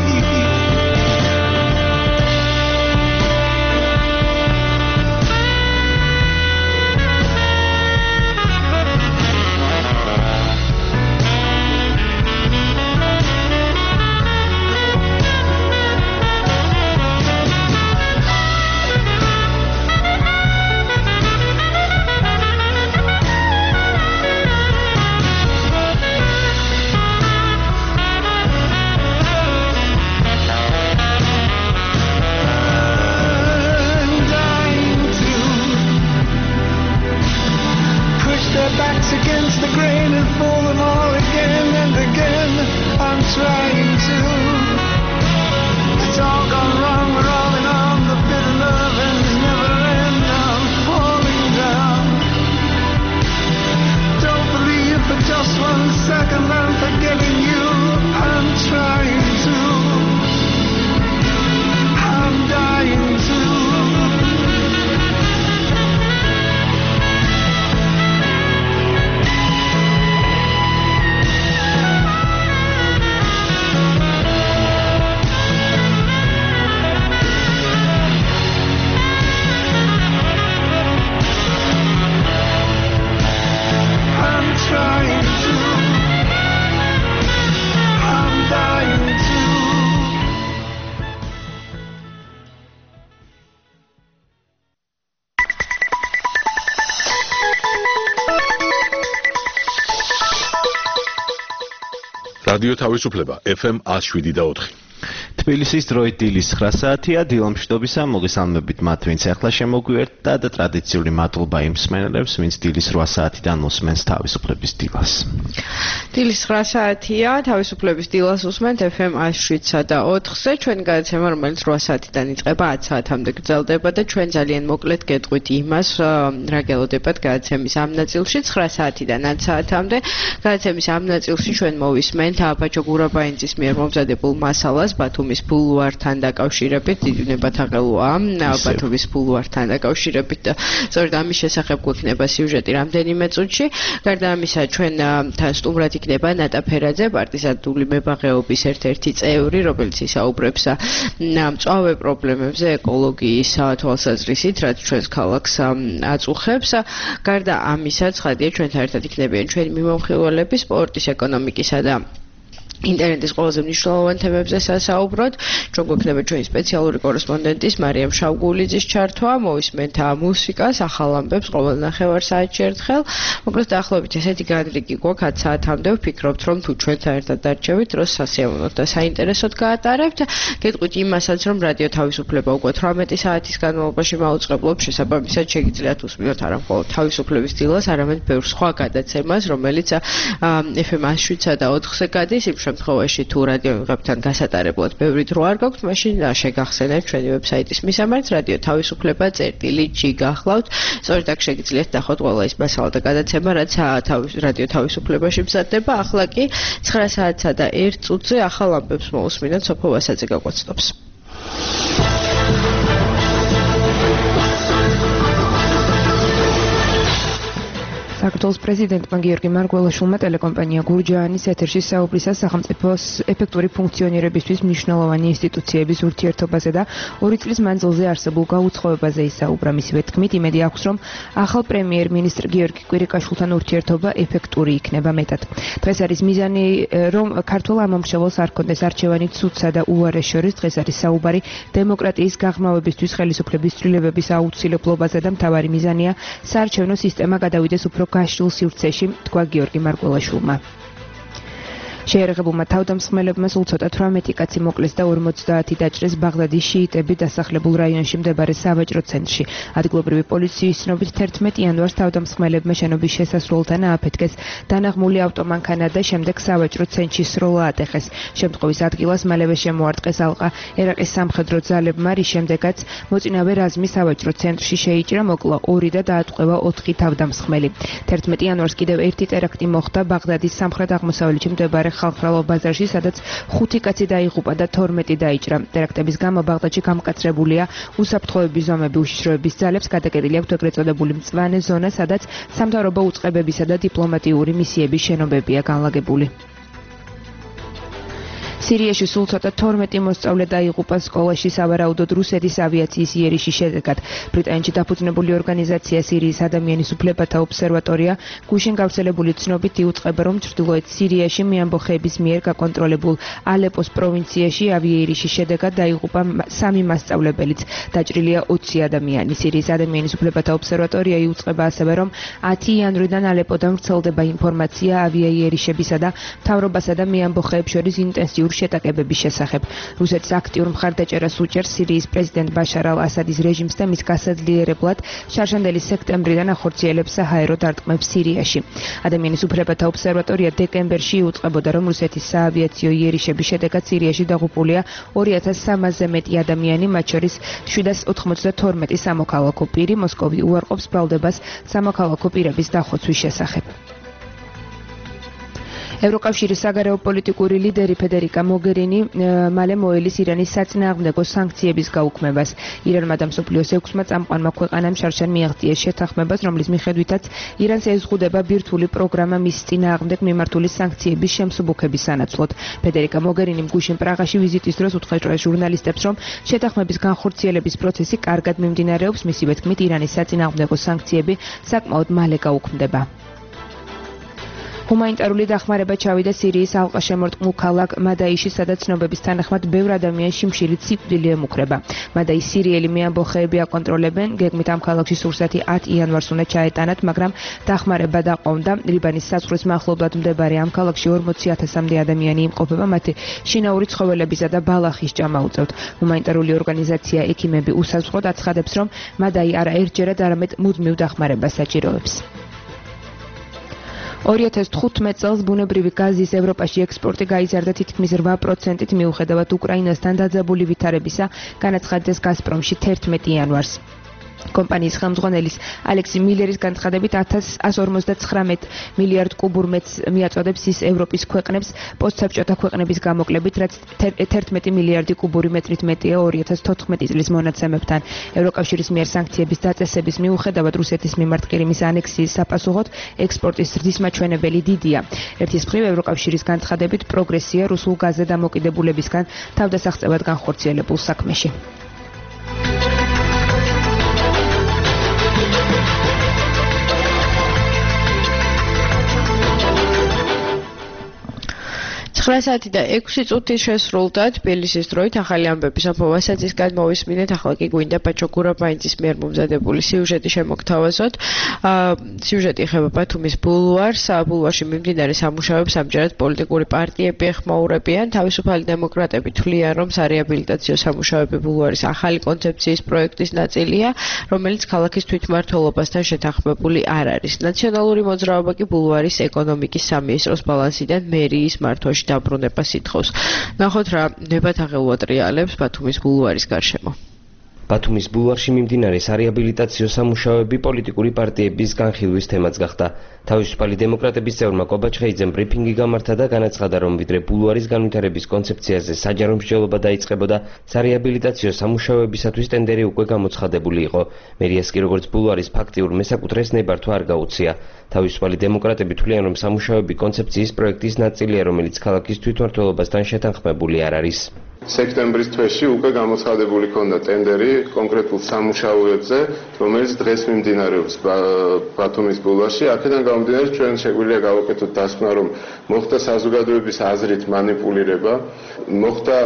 Backs against the grain and fold them all again and again. I'm trying to. It's all gone wrong, we're all in on. The bitter love ends never end. I'm falling down. Don't believe for just 1 second I'm forgetting you. I'm trying to. I'm dying to. რადიო თავისუფლება FM 107.4. თბილისის დროით დილის 9 საათია. დილომშვიდობისა, მოგესალმებით მათ, ვინც ახლა შემოგვიერთდა და ტრადიციული მადლობა იმ მსმენელებს, ვინც დილის 8 საათიდან უსმენს თავისუფლების დილას. დილის 9 საათია, თავისუფლების დილას უსმენთ FM 107-სა და 4-ზე. ჩვენი გადაცემა, რომელიც 8 საათიდან იწყება, 10 საათამდე გრძელდება და ჩვენ ძალიან მოკლედ გეტყვით იმას, რა გელოდებათ გადაცემის ამ ნაწილში 9 საათიდან 10 საათამდე. გადაცემის ამ ნაწილში ჩვენ მოვისმენთ აბაჯო გურაბაინძის მიერ მომზადებულ მასალას ბათუმის ბათუმის ბულვართან დაკავშირებით დიდუნებათა ყელუა ბათუმის ბულვართან დაკავშირებით და სწორედ ამის შესახებ გვექნება სიუჟეტი რამდენიმე წუთში. გარდა ამისა, ჩვენ თან სტუმრად იქნება ნატა ფერაძე, პარტიზანული მებაღეობის ერთ-ერთი წევრი, რომელიც ისაუბრებს მწვავე პრობლემებზე ეკოლოგიის თვალსაზრისით, რაც ჩვენს ქალაქს აწუხებს. გარდა ამისა, ცხადია, ჩვენთან ერთად იქნებიან ჩვენი მიმოხილველები სპორტის, ეკონომიკისა და ინტერნეტის ყველაზე მნიშვნელოვან თემებზე სასაუბროდ. ჩვენ გვექნება ჩვენი სპეციალური კორესპონდენტის მარიამ შავგულიძის ჩართვა, მოვისმენთ მუსიკას, ახალ ამბებს ყოველ ნახევარსაათში ერთხელ. მოკლედ დაახლოებით ესეთი განრიგი გვაქვს 10 საათამდე. ვფიქრობთ, რომ თუ ჩვენთან ერთად დარჩებით, დროს სასიამოვნოდ და საინტერესოდ გაატარებთ. გეტყვით იმასაც, რომ რადიო თავისუფლება უკვე 18 საათის განმავლობაში მაუწყებლობს, შესაბამისად შეგიძლიათ უსმინოთ არა მხოლოდ თავისუფლების დილას, არამედ ბევრ სხვა გადაცემას, რომელიც FM 107-სა და 4-ზე გადის. იმ შემთხვევაში თუ რადიო მიღებთან გასატარებლად ბევრი დრო არ გაქვთ, მაშინ შეგახსენებთ ჩვენი ვებსაიტის მისამართს radio.tavisupleba.gi გახლავთ. სწორედ აქ შეგიძლიათ ნახოთ ყველა ის მასალა და გადაცემა, რაც რადიო თავისუფლებაში მზადდება. ახლა კი 9 საათსა და 1 წუთზე ახალ ამბებს მოусმინოთ სოფო ვასაძე გაგვაცნობს. საქართველოს პრეზიდენტმა გიორგი მარგველაშვილმა ტელეკომპანია გურჯაანის ეთერში საუბრისას სახელმწიფოს ეფექტური ფუნქციონირებისთვის მნიშვნელოვანი ინსტიტუციების ურთიერთობაზე და 2 წლის მანძილზე არსებულ გაუცხოებაზე ისაუბრა. მისივე თქმით, იმედი აქვს, რომ ახალ პრემიერ-მინისტრ გიორგი კვირიკაშვილთან ურთიერთობა ეფექტური იქნება მეტად. დღეს არის მიზანი, რომ ქართულ ამომრჩეველს არ ქონდეს არჩევანი ცუდსა და უარეს შორის. დღეს არის საუბარი დემოკრატიის გაღრმავებისთვის ხელისუფლების ცვლილებების აუცილებლობაზე და მთავარი მიზანია საარჩევნო სისტემა გადავიდეს უფრო გაშლილ სივრცეში, თქვა გიორგი მარგველაშვილმა. შეერაღებულმა თავდამსხმელებმა სულ ცოტა 18 კაცი მოკლეს და 50 დაჭრეს ბაღდადის შიიტები დასახლებულ რაიონში მდებარე სავაჭრო ცენტრში. ადგილობრივი პოლიციის ცნობით 11 იანვარს თავდამსხმელებმა შენობის შესასვლელთან ააფეთქეს დანაღმული ავტომანქანა და შემდეგ სავაჭრო ცენტრში სროლა ატეხეს. შემთხვევის ადგილას მალევე შემოარტყეს ალყა ერაყის სამხედრო ძალებმა, რის შემდეგაც მოწინავე რაზმი სავაჭრო ცენტრში შეიჭრა, მოკლა 2 და დაატყვევა 4 თავდამსხმელი. 11 იანვარს კიდევ ერთი ტერაქტი მოხდა ბაღდადის სამხრეთ-აღმოსავლეთში მდებარე ხალხრალო ბაზარში, სადაც 5 კაცი დაიღუპა და 12 დაიჭრა. ტერაქტების გამო ბაღდადში გამკაცრებულია უსაფრთხოების ზომები. უშიშროების ძალებს გადაკეტილი აქვთ ეგრეთ წოდებული მწვანე ზონა, სადაც სამთავრობო უწყებებისა და დიპლომატიური მისიების შენობებია განლაგებული. სირიაში სულ ცოტა 12 მოსწავლე დაიღუპა სკოლაში სავარაუდოდ რუსეთის ავიაციის იერიშის შედეგად. ბრიტანეთში დაფუძნებული ორგანიზაცია სირიის ადამიანის უფლებათა ობსერვატორია გუშინ გავრცელებული ცნობით იუწყება, რომ ჩრდილოეთ სირიაში მეამბოხეების მიერ გაკონტროლებულ ალეპოს პროვინციაში ავიაიერიშის შედეგად დაიღუპა 3 მასწავლებელიც. დაჭრილია 20 ადამიანი. სირიის ადამიანის უფლებათა ობსერვატორია იუწყება ასევე, რომ 10 იანვრიდან ალეპოდან ვრცელდება ინფორმაცია ავიაიერიშებისა და მთავრობასა და მეამბოხეებს შორის ინტენსიურ შეტაკებების შესახებ. რუსეთის აქტიურ მხარდაჭერას უჭერს სირიის პრეზიდენტ ბაშარ ალ-ასადის რეჟიმს და მის გასაძლიერებლად შარშანდელი სექტემბრიდან ახორციელებს საჰაერო დარტყმებს სირიაში. ადამიანის უფლებათა ობსერვატორია დეკემბერში იუწყებოდა, რომ რუსეთის საავიაციო იერიშების შედეგად სირიაში დაღუპულია 2300-ზე მეტი ადამიანი, მათ შორის 792 სამოქალაქო პირი. მოსკოვი უარყოფს ბრალდებას სამოქალაქო პირების დახოცვის შესახებ. ევროკავშირის საგარეო პოლიტიკური ლიდერი ფედერიკა მოგერინი მალე მოელის ირანის საწინააღმდეგო სანქციების გაუქმებას. ირანმა და მსოფლიოს 6-მა წამყვანმა ქვეყანამ შარშან მიაღწიეს შეთანხმებას, რომლის მიხედვითაც ირანს ეზღუდება ბირთვული პროგრამა მის წინააღმდეგ მიმართული სანქციების შემსუბუქების სანაცვლოდ. ფედერიკა მოგერინი გუშინ პრაღაში ვიზიტის დროს უთხრა ჟურნალისტებს, რომ შეთანხმების განხორციელების პროცესი კარგად მიმდინარეობს. მისივე თქმით, ირანის საწინააღმდეგო სანქციები საკმაოდ მალე გაუქმდება. ჰუმანიტარული დახმარება ჩავიდა სირიის ალყაშემორტყმულ ქალაქ მადაიში, სადაც ცნობების თანახმად ბევრ ადამიანს შიმშილით სიკვდილი ემუქრება. მადაის სირიელი მეამბოხეები აკონტროლებენ. გეგმით ამ ქალაქში სურსათი 10 იანვარს უნდა ჩაეტანათ, მაგრამ დახმარება დაყოვდა. ლიბანის საზღვრის მახლობლად მდებარე ამ ქალაქში 40,000-მდე ადამიანი იმყოფება, მათი შინაური ცხოველებისა და ბალახის ჭამა უწევთ. ჰუმანიტარული ორგანიზაცია ექიმები უსაზღვროდ აცხადებს, რომ მადაი არა ერთჯერად, არამედ მუდმივ დახმარებას საჭიროებს. 2015 წელს ბუნებრივი გაზის ევროპაში ექსპორტი გაიზარდა თითქმის 8%-ით, მიუხედავად უკრაინასთან დაძაბული ვითარებისა, განაცხადეს გაზპრომში 11 იანვარს. კომპანიის ხელმძღვანელის ალექსი მილერის განცხადებით 1159 მილიარდ კუბურ მეტრს მიაწოდებს ის ევროპის ქვეყნებს პოსტსაბჭოთა ქვეყნების გამოკლებით, რაც 11 მილიარდი კუბური მეტრით მეტია 2014 წლის მონაცემებთან. ევროკავშირის მიერ სანქციების დაწესების მიუხედავად რუსეთის მიმართ ყირიმის ანექსიის sapasუხოდ ექსპორტის ზრდის მაჩვენებელი დიდია. ერთის მხრივ ევროკავშირის განცხადებით პროგრესია რუსულ გაზზე დამოკიდებულებისგან თავდასაღწევად განხორციელებულ საქმეში. საათი და 6 წუთი შესრულდა თბილისის დროით ახალი ამბები საფოვასაცისგან მოვისმინეთ. ახლა კი გვინდა ბაჩო გურაბაინძის მიერ მომზადებული სიუჟეტი შემოგთავაზოთ. სიუჟეტი ეხება ბათუმის ბულვარს. ბულვარში მიმდინარე სამუშაოებს ამჯერად პოლიტიკური პარტიები ეხმაურებიან. თავისუფალი დემოკრატები თვლიან, რომ სარეაბილიტაციო სამუშაოები ბულვარის ახალი კონცეფციის პროექტის ნაწილია, რომელიც ქალაქის თვითმმართველობასთან შეთანხმებული არ არის. ნაციონალური მოძრაობა კი ბულვარის ეკონომიკის სამინისტროს ბალანსიდან მერიის მართვაში დაბრუნებას ითხოვს. ნახოთ რა ნებათაღელვა ტრიალებს ბათუმის ბულვარის გარშემო. ბათუმის ბულვარში მიმდინარე სარეაბილიტაციო სამუშაოები პოლიტიკური პარტიების განხილვის თემაც გახდა. თავისუფალი დემოკრატების წევრმა კობაჩხეიძემ ბრიფინგი გამართა და განაცხადა, რომ ვიდრე ბულვარის განვითარების კონცეფციაზე საჯარო მსჯელობა დაიწყებოდა, სარეაბილიტაციო სამუშაოებისათვის ტენდერი უკვე გამოცხადებული იყო. მერიას კი როგორც ბულვარის ფაქტიურ მესაკუთრეს ნებართვა არ გაუწია. თავისუფალი დემოკრატები თვლიან, რომ სამუშაოები კონცეფციის პროექტის ნაწილია, რომელიც ქალაქის თვითმმართველობასთან შეთანხმებული არ არის. სექტემბრის თვეში უკვე გამოცხადებული ჰქონდა ტენდერი კონკრეტულ სამუშაოებზე, რომელიც დღეს მიმდინარეობს ბათუმის ბულვარში. აქედან გამომდინარე, ჩვენ შეგვიძლია გავაკეთოთ დასკვნა, რომ მოხდა საზოგადოების აზრით манипуლირება, მოხდა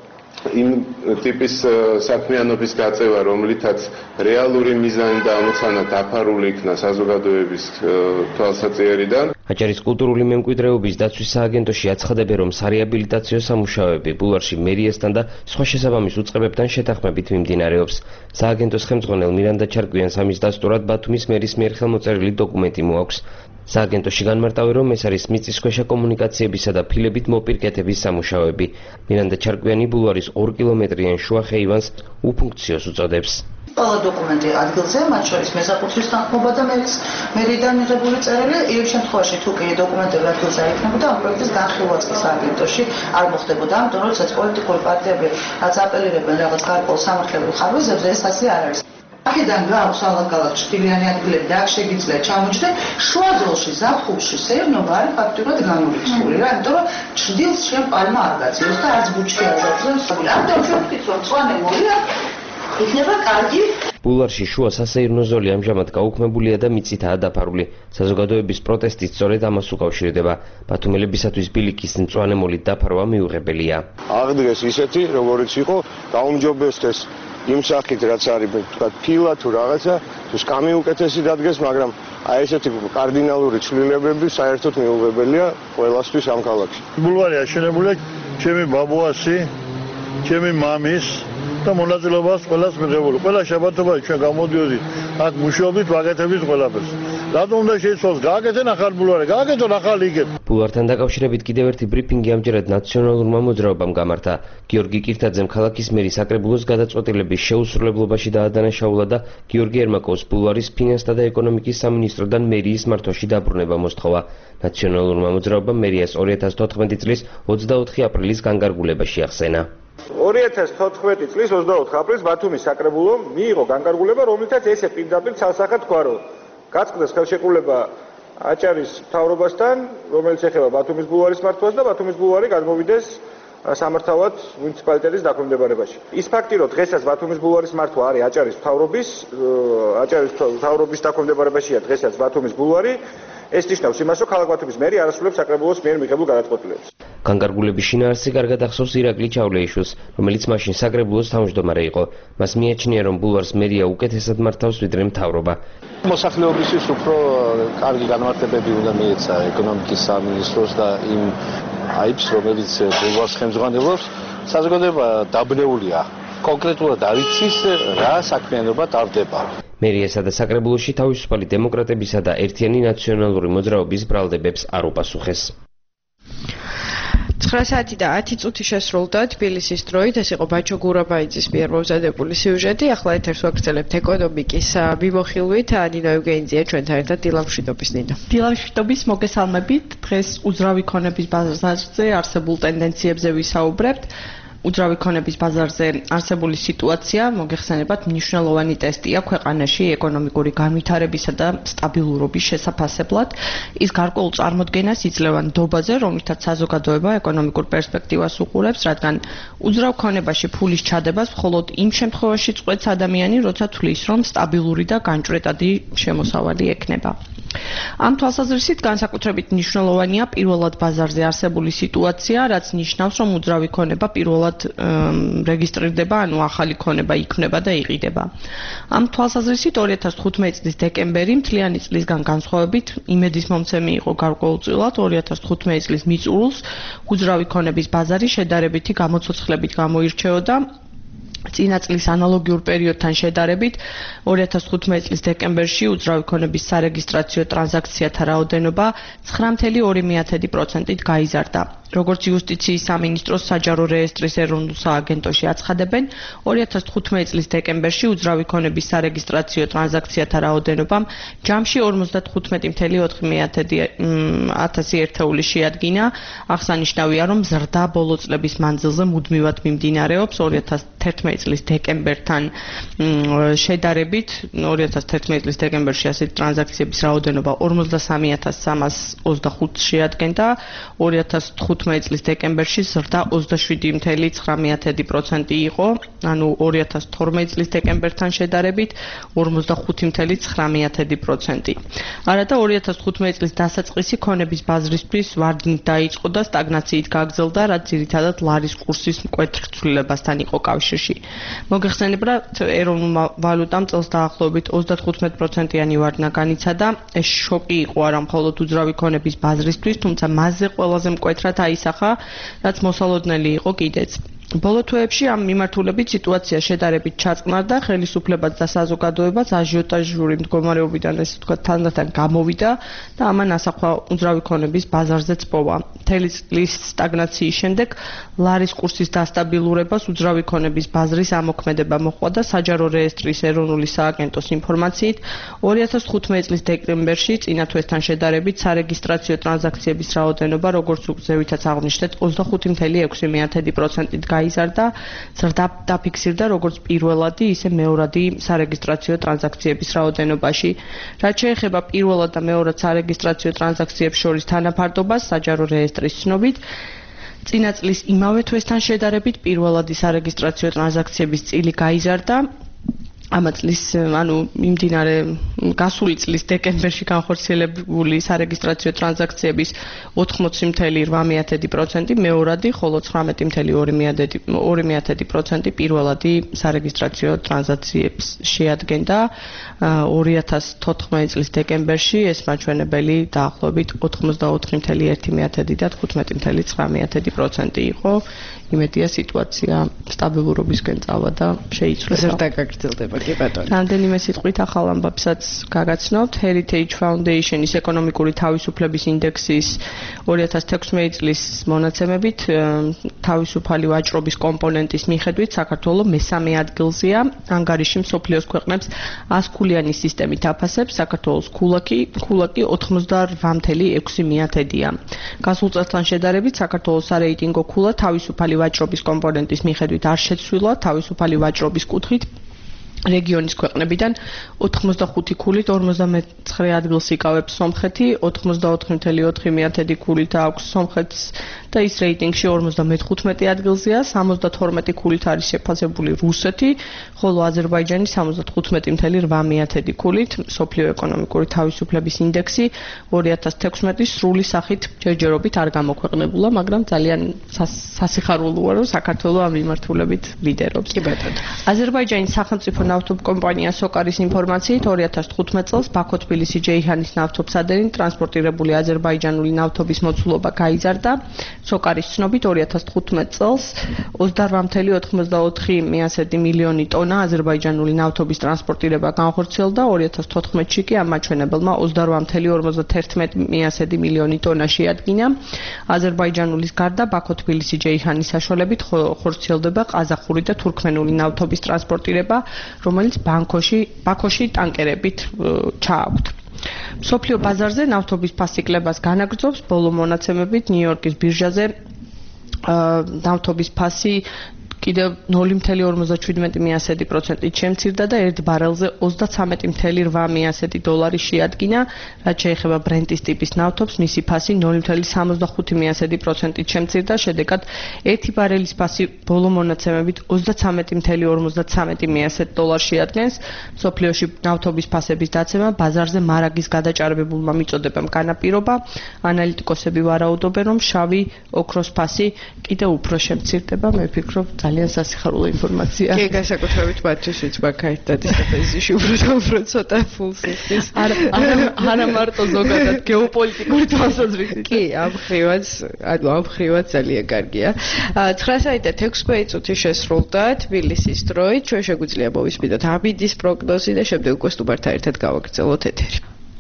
იმ ტიპის საქმიანობის გაწევა, რომლითაც რეალური მიზანი და ამოცანა დაფარული იქნა საზოგადოების თვალსაჩინარიდან. აჭარის კულტურული მემკვიდრეობის დაცვის სააგენტოში აცხადებენ, რომ სარეაბილიტაციო სამუშაოები ბულვარში მერიასთან და სხვა შესაბამის უწყებებთან შეთანხმებით მიმდინარეობს. სააგენტოს ხელმძღვანელ მირანდა ჩარკვიანს ამის დასტურად ბათუმის მერის მიერ ხელმოწერილი დოკუმენტი მოაქვს. სააგენტოში განმარტავენ, რომ ეს არის მიწისქვეშა კომუნიკაციებისა და ფილებით მოპირკეთების სამუშაოები. მირანდა ჩარკვიანი ბულვარის 2 კილომეტრიან შუა ხეივანს უფუნქციოს უწოდებს. ყველა დოკუმენტი ადგილზე, მათ შორის მეზაკუთრის თანხმობა და მერიდან მიღებული წერილი, იმ შემთხვევაში თუ კი დოკუმენტები ადგილზე არ იქნებოდა, ამ პროექტის განხილვაც კი სააგენტოში არ მოხდებოდა, ამიტომ როდესაც პოლიტიკური პარტიები აპელირებენ რაღაც გარკვეულ სამართლებრივ ხარვეზებზე, ეს ასე არ არის. აქედან გააქვს ალაგ-ალაგ ჭრილიანი ადგილები და აქ შეგიძლიათ ჩამოჭრიდეთ. შუა ზოლში, ზაფხულში სეირნობა არის ფაქტურად განურიცხული რა, იმიტომ რომ ჭრილს შენ პალმა არ გაწიოს და არც ბუჩქი არ გაწიოს. ამიტომ ჩვენ ვთქვით, რომ მწვანე მოვიდა, იქნება კარგი. ბულვარში შუა სასეირნო ზოლი ამჟამად გაუქმებულია და მიწითაა დაფარული. საზოგადოების პროტესტით სწორედ ამას უკავშირდება. ბათუმელებისათვის ბილიკის მწვანე მოლით დაფარვა მიუღებელია. აღდგეს ისეთი, როგორიც იყო, გაუმჯობესდეს იმ სახით, რაც არის, თქვა, ფილა თუ რაღაცა, თუ სკამი უკეთესი დადგეს, მაგრამ აი ესეთი კარდინალური ცვლილებები საერთოდ მიუღებელია ყველასთვის ამ ქალაქში. ბულვარი აშენებულია ჩემი ბაბუასი, ჩემი მამის და მონაწილეობას ყველას მიღებული. ყველა შაბათობაში ჩვენ გამოდიოდით აქ მუშაობით, ვაკეთებით ყველაფერს. რატომ უნდა შეიცვალოს? გააკეთენ ახალ ბულვარი, გააკეთონ ახალი იგეთ. ბულვართან დაკავშირებით კიდევ ერთი ბრიფინგი ამჯერად ნაციონალურმა მოძრაობამ გამართა. გიორგი კირთაძემ ქალაქის მერის საკრებულოს გადაწყვეტილების შეუსრულებლობაში დაადანაშაულა და გიორგი ერმაკოვს ბულვარის ფინანსთა და ეკონომიკის სამინისტროდან მერიის მართვაში დაბრუნება მოსთხოვა. ნაციონალურმა მოძრაობამ მერიას 2014 წლის 24 აპრილის განკარგულებაში ახსენა. 2014 წლის 24 აპრილს ბათუმის საკრებულომ მიიღო განკარგულება, რომლითაც ესე პირდაპირ ცალსახად თქვა, რომ გაწყდეს ხელშეკრულება აჭარის მთავრობასთან, რომელიც ეხება ბათუმის ბულვარის მართვას და ბათუმის ბულვარი გადმოვიდეს სამართავად მუნიციპალიტეტის დაქვემდებარებაში. ის ფაქტი, რომ დღესაც ბათუმის ბულვარის მართვა არის აჭარის მთავრობის დაქვემდებარებაშია დღესაც ბათუმის ბულვარი, ეს ნიშნავს იმას, რომ ქალაქ ბათუმის მერი არ ასრულებს საკრებულოს მიერ მიღებულ გადაწყვეტილებებს. განკარგულების შინაარსი კარგად ახსოვს ირაკლი ჩავლეიშვილს, რომელიც მაშინ საკრებულოს თავმჯდომარე იყო. მას მიაჩნია, რომ ბულვარს მერია უკეთესად მართავს ვიდრე მთავრობა. მოსახლეობისთვის უფრო კარგი განმარტებები უნდა მიეცა ეკონომიკის სამინისტროს და იმ აიბს, რომელიც ბულვარს ხელმძღვანელობს. საზოგადოება დაბნეულია. კონკრეტულად არ იცის რა საქმიანობა ტარდება. მერიასა და საკრებულოში თავისუფალი დემოკრატებისა და ერთიანი ნაციონალური მოძრაობის ბრალდებებს არ უპასუხეს. 9 საათი და 10 წუთი შესრულდა თბილისის დროით. ეს იყო ბაჩო გურაბაიძის მიერ მომზადებული სიუჟეტი. ახლა ეთერს ვაგრძელებთ ეკონომიკის მიმოხილვით. ნინო ევგენიძია ჩვენთან ერთად. დილამშვიდობის ნინო. დილამშვიდობის, მოგესალმებით. დღეს უძრავი ქონების ბაზარზე არსებულ ტენდენციებზე ვისაუბრებთ. უძრავი ქონების ბაზარზე არსებული სიტუაცია მოგეხსენებათ მნიშვნელოვანი ტესტია ქვეყანაში ეკონომიკური განვითარებისა და სტაბილურობის შესაფასებლად. ის გარკვეულ წარმოდგენას იძლევა ნდობაზე, რომლითაც საზოგადოება ეკონომიკურ პერსპექტივას უყურებს, რადგან უძრავ ქონებაში ფულის ჩადებას მხოლოდ იმ შემთხვევაში წყვეტს ადამიანი, როცა თვლის, რომ სტაბილური და განჭვრეტადი შემოსავალი ექნება. ამ თვალსაზრისით განსაკუთრებით მნიშვნელოვანია პირველად ბაზარზე არსებული სიტუაცია, რაც ნიშნავს, რომ უძრავი ქონება პირველად რეგისტრირდება, ანუ ახალი ქონება იქმნება და იყიდება. ამ თვალსაზრისით 2015 წლის დეკემბერი მთლიანი წლისგან განსხვავებით იმედისმომცემი იყო გარკვეულწილად. 2015 წლის მიწურულს უძრავი ქონების ბაზარი შედარებითი გამოცოცხლებით გამოირჩეოდა. წინა წლის ანალოგიურ პერიოდთან შედარებით 2015 წლის დეკემბერში უძრავი ქონების სარეგისტრაციო ტრანზაქციათა რაოდენობა 9.2%-ით გაიზარდა. როგორც იუსტიციის სამინისტროს საჯარო რეესტრის ეროვნულ სააგენტოში აცხადებენ, 2015 წლის დეკემბერში უძრავი ქონების სარეგისტრაციო ტრანზაქციათა რაოდენობამ ჯამში 55.4 ერთეული შეადგინა. აღსანიშნავია, რომ ზრდა ბოლო წლების მანძილზე მუდმივად მიმდინარეობს. 2011 წლის დეკემბერთან შედარებით 2011 წლის დეკემბერში ასეთი ტრანზაქციების რაოდენობა 43.325 შეადგენდა. 2015 წლის დეკემბერში ზრდა 27.9% იყო, ანუ 2012 წლის დეკემბერთან შედარებით 45.9%. არადა 2015 წლის დასაწყისი ქონების ბაზრისთვის ვარდნით დაიწყო და სტაგნაციით გაგრძელდა, რაც ძირითადად ლარის კურსის მკვეთრ ცვლილებასთან იყო კავშირში. მოგეხსენებათ, ეროვნულმა ვალუტამ წელს დაახლოებით 35%-იანი ვარდნა განიცადა. ეს შოკი იყო არა მხოლოდ უძრავი ქონების ბაზრისთვის, თუმცა მასზე ყველაზე მკვეთრად აისახა, რაც მოსალოდნელი იყო კიდეც. ბოლო თვეებში ამ მიმართულებით სიტუაცია შედარებით ჩაწყნარდა, ხელისუფლებაც და საზოგადოებაც აჟიოტაჟური მდგომარეობიდან ესე ვთქვათ თანდათან გამოვიდა და ამან ასახვა უძრავი ქონების ბაზარზეც პოვა. მთელი წლის სტაგნაციის შემდეგ ლარის კურსის დასტაბილურებას უძრავი ქონების ბაზრის ამოქმედება მოჰყვა და საჯარო რეესტრის ეროვნული სააგენტოს ინფორმაციით 2015 წლის დეკემბერში წინა თვესთან შედარებით სარეგისტრაციო ტრანზაქციების რაოდენობა, როგორც უგზევითაც აღვნიშნეთ, 25.6%-ით გაიზარდა. ზრდა დაფიქსირდა როგორც პირველადი, ისე მეორადი სარეგისტრაციო ტრანზაქციების რაოდენობაში. რაც შეეხება პირველად და მეორად სარეგისტრაციო ტრანზაქციებს შორის თანაფარდობას, საჯარო რეესტრის ცნობით, წინა წლის იმავე თვესთან შედარებით პირველადი სარეგისტრაციო ტრანზაქციების წილი გაიზარდა. ამ წლის, ანუ მიმდინარე გასული წლის დეკემბერში განხორციელებული სარეგისტრაციო ტრანზაქციების 80.8%, მეორადი, ხოლო 19.2% პირველადი სარეგისტრაციო ტრანზაქციებს შეადგენდა. 2014 წლის დეკემბერში ეს მაჩვენებელი დაახლოებით 84.1% და 15.9% იყო. იმედია სიტუაცია სტაბილურობისკენ წავა და შეიცვლება. ზრდა გაგრძელდება, კი ბატონო. რამდენიმე სიტყვით ახალ ამბებსაც გაგაცნობთ. Heritage Foundation-ის ეკონომიკური თავისუფლების ინდექსის 2016 წლის მონაცემებით თავისუფალი ვაჭრობის კომპონენტის მიხედვით საქართველო მესამე ადგილზეა. ანგარიში მსოფლიოს ქვეყნებს 100-ქულიანი სისტემით აფასებს. საქართველოს ქულაკი 88.6%-ია. გასულ წელთან შედარებით საქართველოს სარეიტინგო ქულა თავისუფალი ვაჭრობის კომპონენტის მიხედვით არ შეცვლილა. თავისუფალი ვაჭრობის კუთხით რეგიონის ქვეყნებიდან 85 ქულით 59 ადგილს იკავებს სომხეთი, 84.4 ქულით აქვს სომხეთს და ის რეიტინგში 55 ადგილზეა, 72 ქულით არის შეფასებული რუსეთი, ხოლო აზერბაიჯანი 75.8 ქულით. მსოფლიო ეკონომიკური თავისუფლების ინდექსი 2016 სრული სახით ჯერჯერობით არ გამოქვეყნებულა, მაგრამ ძალიან სასიხარულოა, რომ საქართველო ამ მიმართულებით ლიდერობს. კი ბატონო. აზერბაიჯანის სახელმწიფო ნავთობკომპანია სოკარის ინფორმაციით 2015 წელს ბაქო-თბილისი-ჯეიჰანის ნავთობსადენი ტრანსპორტირებული აზერბაიჯანული ნავთობის მოცულობა გაიზარდა. სოკარის ცნობით 2015 წელს 28.94 მილიონი ტონა აზერბაიჯანული ნავთობის ტრანსპორტირება განხორციელდა, 2014-ში კი ამ მაჩვენებელმა 28.51 მილიონი ტონა შეადგინა. აზერბაიჯანულის გარდა ბაქო-თბილისი-ჯეიჰანის საშუალებით ხორციელდება ყაზახური და თურქმენული ნავთობის ტრანსპორტირება, რომელიც ბაქოში ტანკერებით ჩააქვთ. მსოფლიო ბაზარზე ნავთობის ფასიკლებას განაგრძობს ბოლო მონაცემებით ნიუ-იორკის ბირჟაზე ნავთობის ფასი კიდევ 0.57%-ით შემცირდა და 1 ბარელზე 33.8 დოლარი შეადგინა, რაც შეეხება ბრენტის ტიპის ნავთობს, მისი ფასი 0.65%-ით შემცირდა, შედეგად 1 ბარელის ფასი ბოლო მონაცემებით 33.53 დოლარს შეადგენს. მსოფლიოში ნავთობის ფასების დაცემა ბაზარზე მარაგის გადაჭარბებულმა მიწოდებამ განაპირობა. ანალიტიკოსები ვარაუდობენ, რომ შავი ოქროს ფასი კიდევ უფრო შემცირდება. მე ვფიქრობ, ძალიან სასიხარულო ინფორმაცია. კი, განსაკუთრებით მათთვის, ვინც ბაქაით დადის და პენსიაში უფრო ცოტა ფულს იხდის. არა მარტო ზოგადად გეოპოლიტიკური თვალსაზრისით. კი, ამ ხრივაც ძალიან კარგია. 9:06 წუთი შესრულდა თბილისის დროით. ჩვენ შეგვიძლია მოვისმინოთ ამიდის პროგნოზი და შემდეგ უკვე სტუმართან ერთად გავაგრძელოთ ეთერი.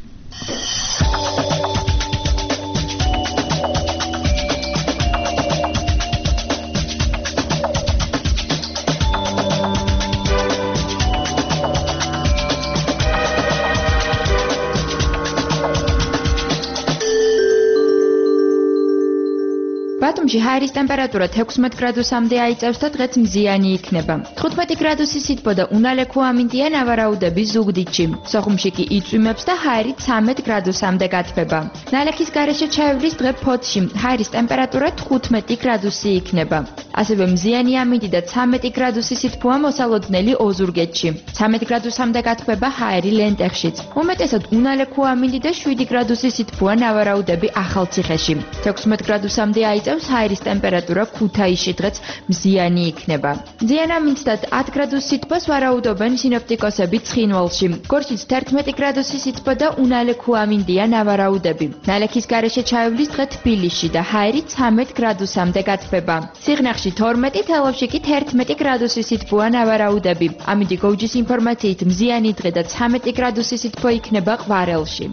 ბათუმში ჰაერის ტემპერატურა 16 გრადუსამდე აიწევს და დღეც მზიანი იქნება. 15 გრადუსი სითბო და უნალექო ამინდია ნავარაუდები ზუგდიდში. სოხუმში კი იწვიმებს და ჰაერი 13 გრადუსამდე გათბება. ნალექის გარეშე ჩაივლის დღე ფოთში ჰაერის ტემპერატურა 15 გრადუსი იქნება. ასევე მზიანი ამინდი და 13 გრადუსი სითბოა მოსალოდნელი ოზურგეთში. 13 გრადუსამდე გათბება ჰაერი ლენტეხშიც. უმეტესად უნალექო ამინდი და 7 გრადუსი სითბოა ნავარაუდები ახალციხეში. 16 გრადუსამდე აიწევს ჰაერის ტემპერატურა ქუთაისში დღეც მზიანი იქნება. მზიან ამინდს და 10 გრადუსი სითბოს ვარაუდობენ სინოპტიკოსები ცხინვალში. გორშიც 11 გრადუსი სითბო და უნალექო ამინდია ნავარაუდები. ნალექის გარეშე ჩაივლის დღე თბილისში და ჰაერი 13 გრადუსამდე გათბება. სიღნაღში 12, თელავში კი 11 გრადუსი სითბოა ნავარაუდები. ამინდი გოუჯის ინფორმაციით მზიანი დღე და 13 გრადუსი სითბო იქნება ყვარელში.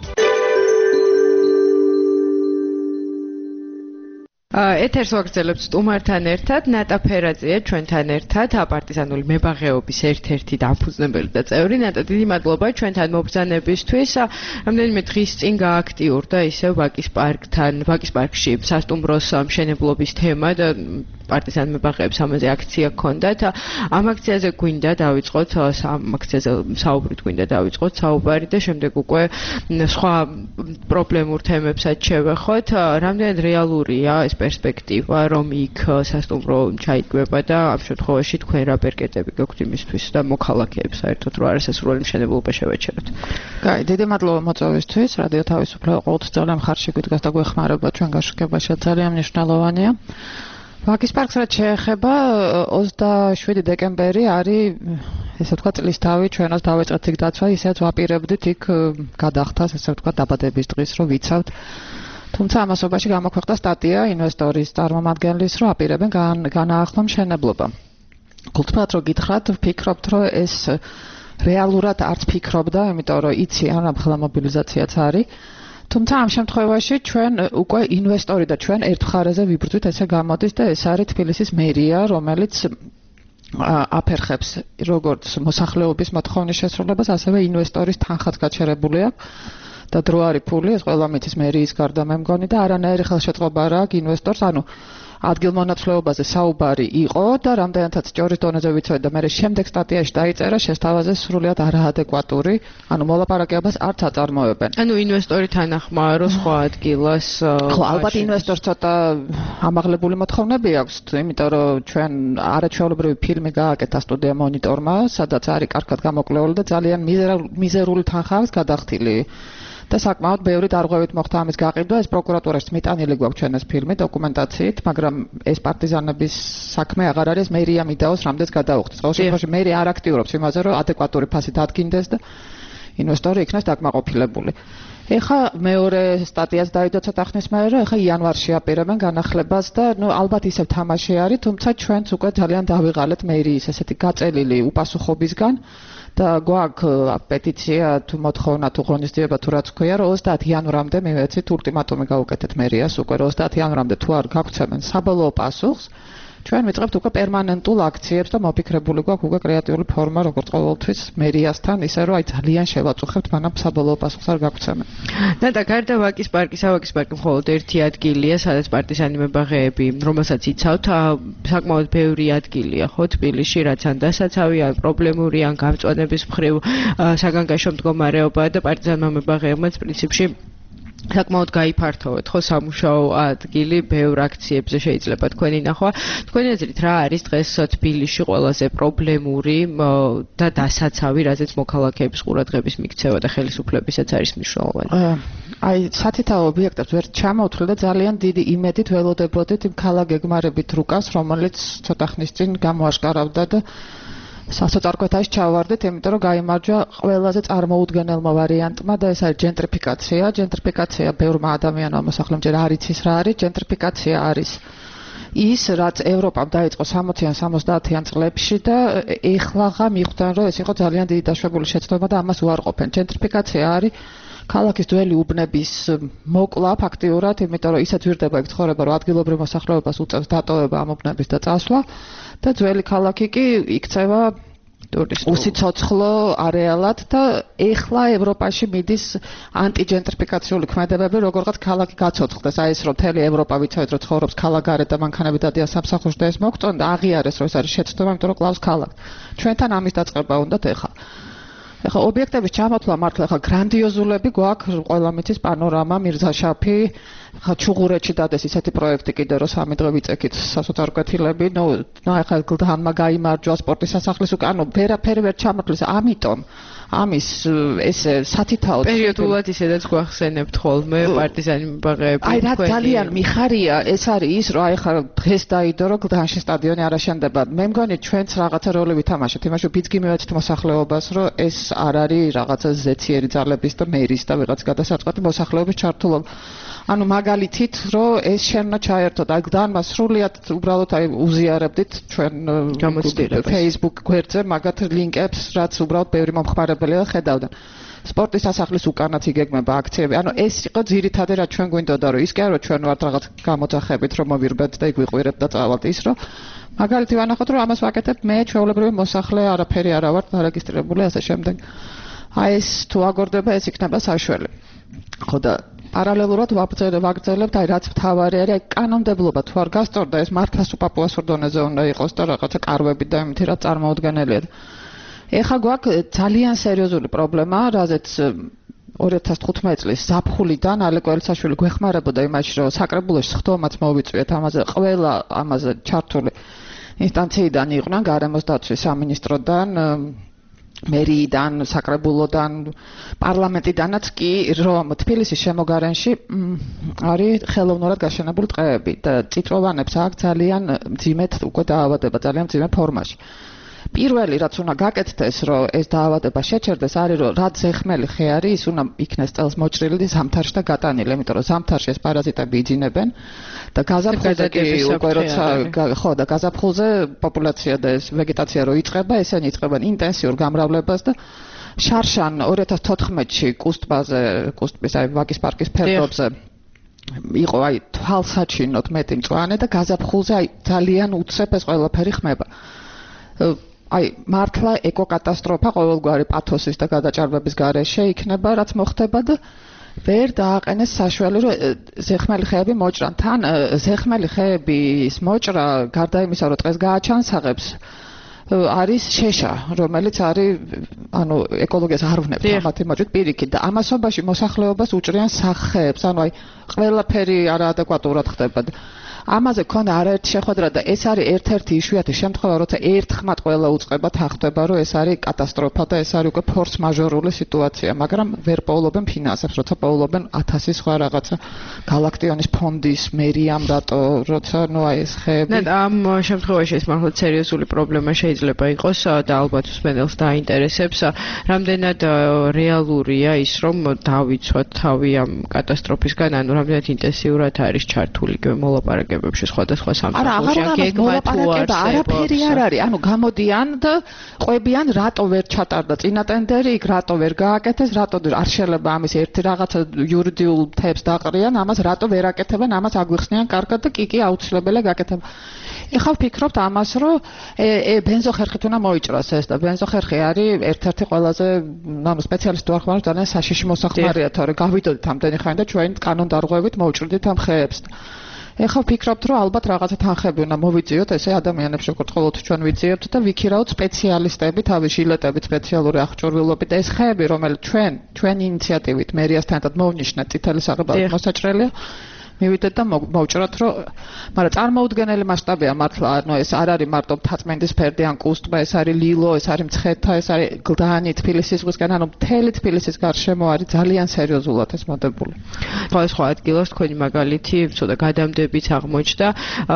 ეთერს ვაგრძელებთ სტუმართან ერთად, ნატა ფერაძეა ჩვენთან ერთად, პარტიზანული მებაღეობის ერთ-ერთი დამფუძნებელი და წევრი. ნატა, დიდი მადლობა ჩვენთან მობრძანებისთვის. რამდენიმე დღის წინ გააქტიურდა ისევ ვაკის პარკში სასტუმროს მშენებლობის თემა და პარტიზან მებაღეებს ამაზე აქცია ჰქონდათ. ამ აქციაზე გვინდა დავიწყოთ, საუბრით გვინდა დავიწყოთ საუბარი და შემდეგ უკვე სხვა პრობლემურ თემებსაც შევეხოთ. რამდენად რეალურია ეს პერსპექტივა, რომ იქ სასტუმრო ჩაიდგება და ამ შემთხვევაში თქვენ რა პერკეტები გაქვთ იმისთვის და მოქალაქეებს საერთოდ რა არასასურველი მშენებლობა შევაჩეროთ. კაი, დიდი მადლობა მოწვევისთვის. რადიო თავისუფლება ყოველთვის ძალიან მხარში გვიდგას და გვეხმარება ჩვენ გაშუქებაში, ძალიან მნიშვნელოვანია. ვაკის პარკს რაც შეეხება 27 დეკემბერი არის ესე ვთქვათ წლის თავი ჩვენას დავეწყეთ იქ დაცვა, ისედაც ვაპირებდით იქ გადახდას ესე ვთქვათ დაბადების დღის რომ ვიცავთ. თუმცა ამასობაში გამოქვეყნდა სტატია ინვესტორის წარმომადგენლის რომ აპირებენ განაახლო მშენებლობა. გულწრფელად რომ გითხრათ, ვფიქრობთ რომ ეს რეალურად არც ფიქრობდა, იმიტომ რომ იციან ახლა მობილიზაციაც არის. თუმცა ამ შემთხვევაში ჩვენ უკვე ინვესტორი და ჩვენ ერთ მხარეზე ვიბრძვით, ესე გამოდის და ეს არის თბილისის მერია, რომელიც აფერხებს როგორც მოსახლეობის მოთხოვნის შესრულებას, ასევე ინვესტორის თანხაც გაჩერებული აქვს. და დრო არის ფული, ეს ყველა მითის მერიის გარდა მე მგონი და არანაირი ხელშეწყობა არ აქვს ინვესტორს, ანუ ადგილმონაცვლეობაზე საუბარი იყო და რამდენადაც ჭორის დონეზე ვიცოდი და მე შემდეგ სტატიაში დაიწერა შესთავაზე სრულიად არაადეკვატური, ანუ მოლაპარაკებას არც აწარმოებენ. ანუ ინვესტორი თანახმაა რომ სხვა ადგილას ხო, ალბათ ინვესტორს ცოტა ამაღლებული მოთხოვნები აქვს, იმიტომ რომ ჩვენ არაჩვეულებრივი ფილმი გააკეთა სტუდია მონიტორმა, სადაც არის კარგად გამოკვლეული და ძალიან მიზერული თანხა აქვს გადახდილი. და საკმაოდ ბევრი დარღვევით მოხდა ამის გაყიდვა. ეს პროკურატურაში მიტანილი გვაქვს ჩვენ ეს ფილმი დოკუმენტაციით, მაგრამ ეს პარტიზანების საქმე აღარ არის, მერია მიდაოს რამდენს გადაუხდის. ყოველ შემთხვევაში მერია არ აქტიურობს იმაზე, რომ ადეკვატური ფასით ადგინდეს და ინვესტორი იქნას დაკმაყოფილებული. ეხა მეორე სტატიაც დაიდო ცოტა ხნის მერე, რომ ეხა იანვარში აპირებენ განახლებას და ალბათ ისევ თამაში არის, თუმცა ჩვენც უკვე ძალიან დავიღალეთ მერიის ესეთი გაწელილი უპასუხობისგან და გვაქვს პეტიცია თუ მოთხოვნა თუ ღონისძიება თუ რაც ქვია, რომ 30 იანვრამდე მივეცით ულტიმატუმი გავუკეთეთ მერიას, უკვე 30 იანვრამდე თუ არ გაგვცემენ საბოლოო პასუხს, ჩვენ ვიწყებთ უკვე პერმანენტულ აქციებს და მოფიქრებული გვაქვს უკვე კრეატიული ფორმა, როგორც ყოველთვის მერიასთან, ისე რომ აი ძალიან შევაწუხებთ, მანამ საბოლოო პასუხს არ გაგვცემენ. და გარდა ვაკის პარკის მხოლოდ ერთი ადგილია, სადაც პარტიზანი მებაღეები, რომელსაც იცავთ, საკმაოდ ბევრი ადგილია, ხო, თბილისში, რაც ან დასაცავი, ან პრობლემური, ან გამწვანების მხრივ საგანგაშო მდგომარეობა და პარტიზანმა მებაღეებმაც პრინციპში საკმაოდ გაიფართოვეთ, ხო, სამუშაო ადგილი, ბევრ აქციებზე შეიძლება თქვენი ნახვა. თქვენი აზრით, რა არის დღეს თბილისში ყველაზე პრობლემური და დასაცავი, რაზეც მოქალაქეების ყურადღების მიქცევა და ხელისუფლებისაც არის მნიშვნელოვანი? აი, სათითაო ობიექტებს ვერ ჩამოვთვლი და ძალიან დიდი იმედით ველოდებოდით იმ ქალაქ გეგმარებით რუკას, რომელიც ცოტა ხნის წინ გამოაშკარავდა და სასოწარკვეთაში ჩავარდით, იმიტომ რომ გაიმარჯვა ყველაზე წარმოუდგენელმა ვარიანტმა და ეს არის ჯენტრიფიკაცია. ჯენტრიფიკაცია ბევრმა ადამიანმა მოსახლემ ჯერ არ იცის რა არის. ჯენტრიფიკაცია არის ის, რაც ევროპამ დაიწყო 60-იან 70-იან წლებში და ეხლაღა მიხვდნენ, რომ ეს იყო ძალიან დიდი დაშვებული შეცდომა და ამას უარყოფენ. ჯენტრიფიკაცია არის ქალაქის ძველი უბნების მოკლა ფაქტიურად, იმიტომ რომ ისე ძვირდება ეგ ცხოვრება, რომ ადგილობრივ მოსახლეობას უწევს დატოვება ამ უბნების და წასვლა და ძველი ქალაქი კი იქცევა უსიცოცხლო არეალად და ეხლა ევროპაში მიდის ანტიჯენტრიფიკაციული ქმედებები, როგორღაც ქალაქი გაცოცხლდეს. აი ეს რომ მთელი ევროპა ვიცავთ, რომ ცხოვრობს ქალაქგარეთ და მანქანები დადიან სამსახურში და ეს მოგწონდა, აღიარეს რომ ეს არის შეცდომა, იმიტომ რომ კლავს ქალაქს. ჩვენთან ამის დაწყება უნდათ ეხლა. ეხლა ობიექტების ჩამოთვლა მართლა ეხლა გრანდიოზულები გვაქვს, ყველა მიცის პანორამა, მირზაშაფი, ჩუღურეთში დადეს ისეთი პროექტი კიდე რომ 3 დღე ვიწექით სასოწარკვეთილები, ეხლა გლდანმა გაიმარჯვა სპორტის სასახლის უკან, ვერაფერი ვერ ჩამოთვლის, ამიტომ ამის ეს სათითაო პერიოდულად ისედაც გვახსენებთ ხოლმე პარტიზანი მებაღეები. აი რა ძალიან მიხარია, ეს არის ის, რომ აი ხა დღეს დაიდო, რომ გლდანში სტადიონი არ აშენდება. მე მგონი ჩვენც რაღაცა როლი ვითამაშეთ, იმაში ბიძგი მივეცით მოსახლეობას, რომ ეს არ არის რაღაცა ზეციერი ძალების და მერის და ვიღაც გადასაწყვეტი მოსახლეობის ჩართულობა. ანუ მაგალითით, რომ ეს შენნა ჩაერთოთ, აი გლდანმა სრულიად უბრალოდ აი უზიარებდით ჩვენ Facebook გვერდზე მაგათ ლინკებს, რაც უბრალოდ ბევრი მომხმარებელი და ხედავდნენ. სპორტის სასახლის უკანაც იგეგმება აქციები. ანუ ეს იყო ძირითადი რაც ჩვენ გვინდოდა, რომ ის კი არ რომ ჩვენ ვართ რაღაც გამოძახებით, რომ მოვირბეთ და იქ ვიყვირებთ და წავალთ ის, რომ მაგალითი ვანახოთ, რომ ამას ვაკეთებ მე ჩვეულებრივი მოსახლე, არაფერი არა ვარ დარეგისტრირებული ასე შემდეგ. აი ეს თუ აგორდება, ეს იქნება საშველი. ხო და პარალელურად ვაგრძელებთ აი რაც მთავარი არის, აი კანონმდებლობა თუ არ გასწორდა, ეს მართლა სუპაპუასურ დონეზე უნდა იყოს და რაღაცა კარვებით და იმითი რაც წარმოუდგენელია. ეხლა გვაქვს ძალიან სერიოზული პრობლემა, რაზეც 2015 წლის ზაფხულიდან ალეკო ელცაშვილი გვეხმარებოდა იმაში, რომ საკრებულოში სხდომაც მოვიწვიეთ ამაზე, ყველა ამაზე ჩართული ინსტანციიდან იყვნენ, გარემოს დაცვის სამინისტროდან, მერიიდან, საკრებულოდან, პარლამენტიდანაც კი, რომ თბილისის შემოგარენში არის ხელოვნურად გაშენებული ტყეები და წიწვოვანებს აქვს ძალიან მძიმედ უკვე დაავადება, ძალიან მძიმე ფორმაში. პირველი რაც უნდა გაკეთდეს, რომ ეს დაავადება შეჩერდეს, არის რომ რაც ზეხმელი ხე არის, ის უნდა იქნეს წელს მოჭრილი ზამთარში და გატანილი, იმიტომ რომ ზამთარში ეს პარაზიტები იძინებენ და გაზაფხულზე კი უკვე როცა ხო და გაზაფხულზე პოპულაცია და ეს ვეგეტაცია რო იწყება, ესენი იწყებენ ინტენსიურ გამრავლებას და შარშან 2014-ში კუსტბის აი ვაკის პარკის ფერდობზე იყო აი თვალსაჩინოდ მეტი მწვანე და გაზაფხულზე აი ძალიან უცებ ეს ყველაფერი ხმება. აი მართლა ეკოკატასტროფა ყოველგვარი პათოსის და გადაჭარბების გარეშე იქნება, რაც მოხდება და ვერ დააყენეს საშველი, რომ ზეხმელი ხეები მოჭრან. თან ზეხმელი ხეების მოჭრა გარდა იმისა, რომ დღეს გააჩანსაღებს, არის შეშა, რომელიც არის ანუ ეკოლოგიას არ ვნებს ამათი მოჭრით პირიქით და ამასობაში მოსახლეობას უჭრიან სახეებს, ანუ აი ყველაფერი არაადეკვატურად ხდება. ამაზე ქონდა არაერთი შეხვედრა და ეს არის ერთ-ერთი იშვიათი შემთხვევა, როცა ერთხმად ყველა უწყება თანხდება, რომ ეს არის კატასტროფა და ეს არის უკვე ფორს მაჟორული სიტუაცია, მაგრამ ვერ პოულობენ ფინანსებს, როცა პოულობენ 1000 სხვა რაღაცა გალაქტიონის ფონდის მერიამ რატო, როცა აი ეს ხეები. ამ შემთხვევაში ეს მართლა სერიოზული პრობლემა შეიძლება იყოს და ალბათ მსმენელს დაინტერესებს, რამდენად რეალურია ის, რომ დავიცვათ თავი ამ კატასტროფისგან, ანუ რამდენად ინტენსიურად არის ჩართული მოლაპარაკებებში სხვადასხვა სამსახურში, გეგმა თუ არაფერი არ არის, ანუ გამოდიან და ყვებიან რატო ვერ ჩატარდა წინა ტენდერი, იქ რატო ვერ გააკეთეს, რატო არ შეიძლება ამის ერთი რაღაცა იურიდიულ თემს დაყრიან, ამას რატო ვერ აკეთებენ, ამას აგვიხსნიან კარგად და კი აუცილებელია გაკეთება. ეხლა ვფიქრობთ ამას, რომ ბენზოხერხით უნდა მოიჭრას ეს და ბენზოხერხი არის ერთ-ერთი ყველაზე, ანუ სპეციალისტი ვარ ხარ, ძალიან საშიში მოსახმარია, თორე გავიდოდით ამდენი ხანი და ჩვენ კანონდარღვევით მოვჭრდით ამ ხეებს. ეხლა ვფიქრობთ, რომ ალბათ რაღაცა თანხები უნდა მოვიძიოთ, ესე ადამიანებს შეგორწყოლოთ ჩვენ ვიძიებთ და ვიქირავთ სპეციალისტები, თავის ჟილეტებით, სპეციალური აღჭურვილობით და ეს ხეები, რომელიც ჩვენ ინიციატივით მერიასთან ერთად მოვნიშნეთ წითელი საღებავით მოსაჭრელია, მივიდეთ და მოვჭრათ, რომ მაგრამ წარმოუდგენელი მასშტაბია მართლა, ანუ ეს არ არის მარტო მთაწმინდის ფერდი ან კუსტმა, ეს არის ლილო, ეს არის მცხეთა, ეს არის გლდანი თბილისის ზღვისგან, ანუ მთელი თბილისის გარშემო არის ძალიან სერიოზულად ეს მოდებული. სხვა ადგილას თქვენი მაგალითი ცოტა გადამდებიც აღმოჩნდა,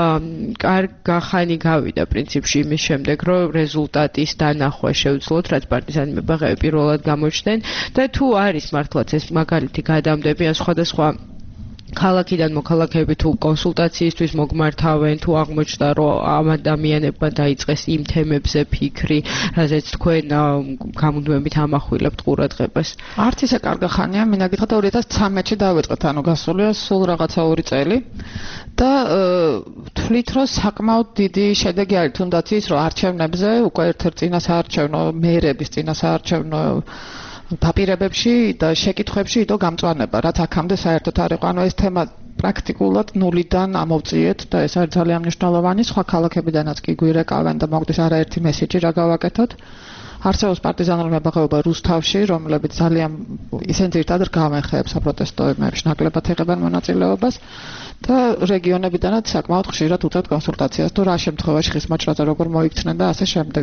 გახანი გავიდა პრინციპში იმის შემდეგ, რომ რეზულტატის დანახვა შეუძლოთ, რაც პარტიზანი მებაღები პირველად გამოჩნდნენ და თუ არის მართლაც ეს მაგალითი გადამდები ან სხვადასხვა ქალაქიდან მოქალაქეები თუ კონსულტაციისთვის მოგმართავენ, თუ აღმოჩნდა, რომ ამ ადამიანებმა დაიწყეს იმ თემებზე ფიქრი, რაზეც თქვენ გამუდმებით ამახვილებთ ყურადღებას. არც ისე კარგი ხანია, მინდა გითხრათ 2013-ში დავიწყეთ, ანუ გასულია სულ რაღაცა 2 წელი და თვლით, რომ საკმაოდ დიდი შედეგი არის, თუნდაც ის, რომ არჩევნებზე უკვე ერთ-ერთი წინასაარჩევნო მეერების წინასაარჩევნო დაპირებებში და შეკითხვებში იდო გამწვანება, რაც აქამდე საერთოდ არ იყო. ანუ ეს თემა პრაქტიკულად ნულიდან ამოვწიეთ და ეს არის ძალიან მნიშვნელოვანი. სხვა ქალაქებიდანაც კი გვირეკავენ და მოგდის არაერთი მესიჯი რა გავაკეთოთ. არსებობს პარტიზანული მებაღეობა რუსთავში, რომლებიც ძალიან ისინი ძირითადად რგავენ ხეებს საპროტესტოებში, ნაკლებად იღებენ მონაწილეობას და რეგიონებიდანაც საკმაოდ ხშირად უწევთ კონსულტაციას, თუ რა შემთხვევაში ხის მოჭრაზე როგორ მოიქცნენ და ასე შემდეგ.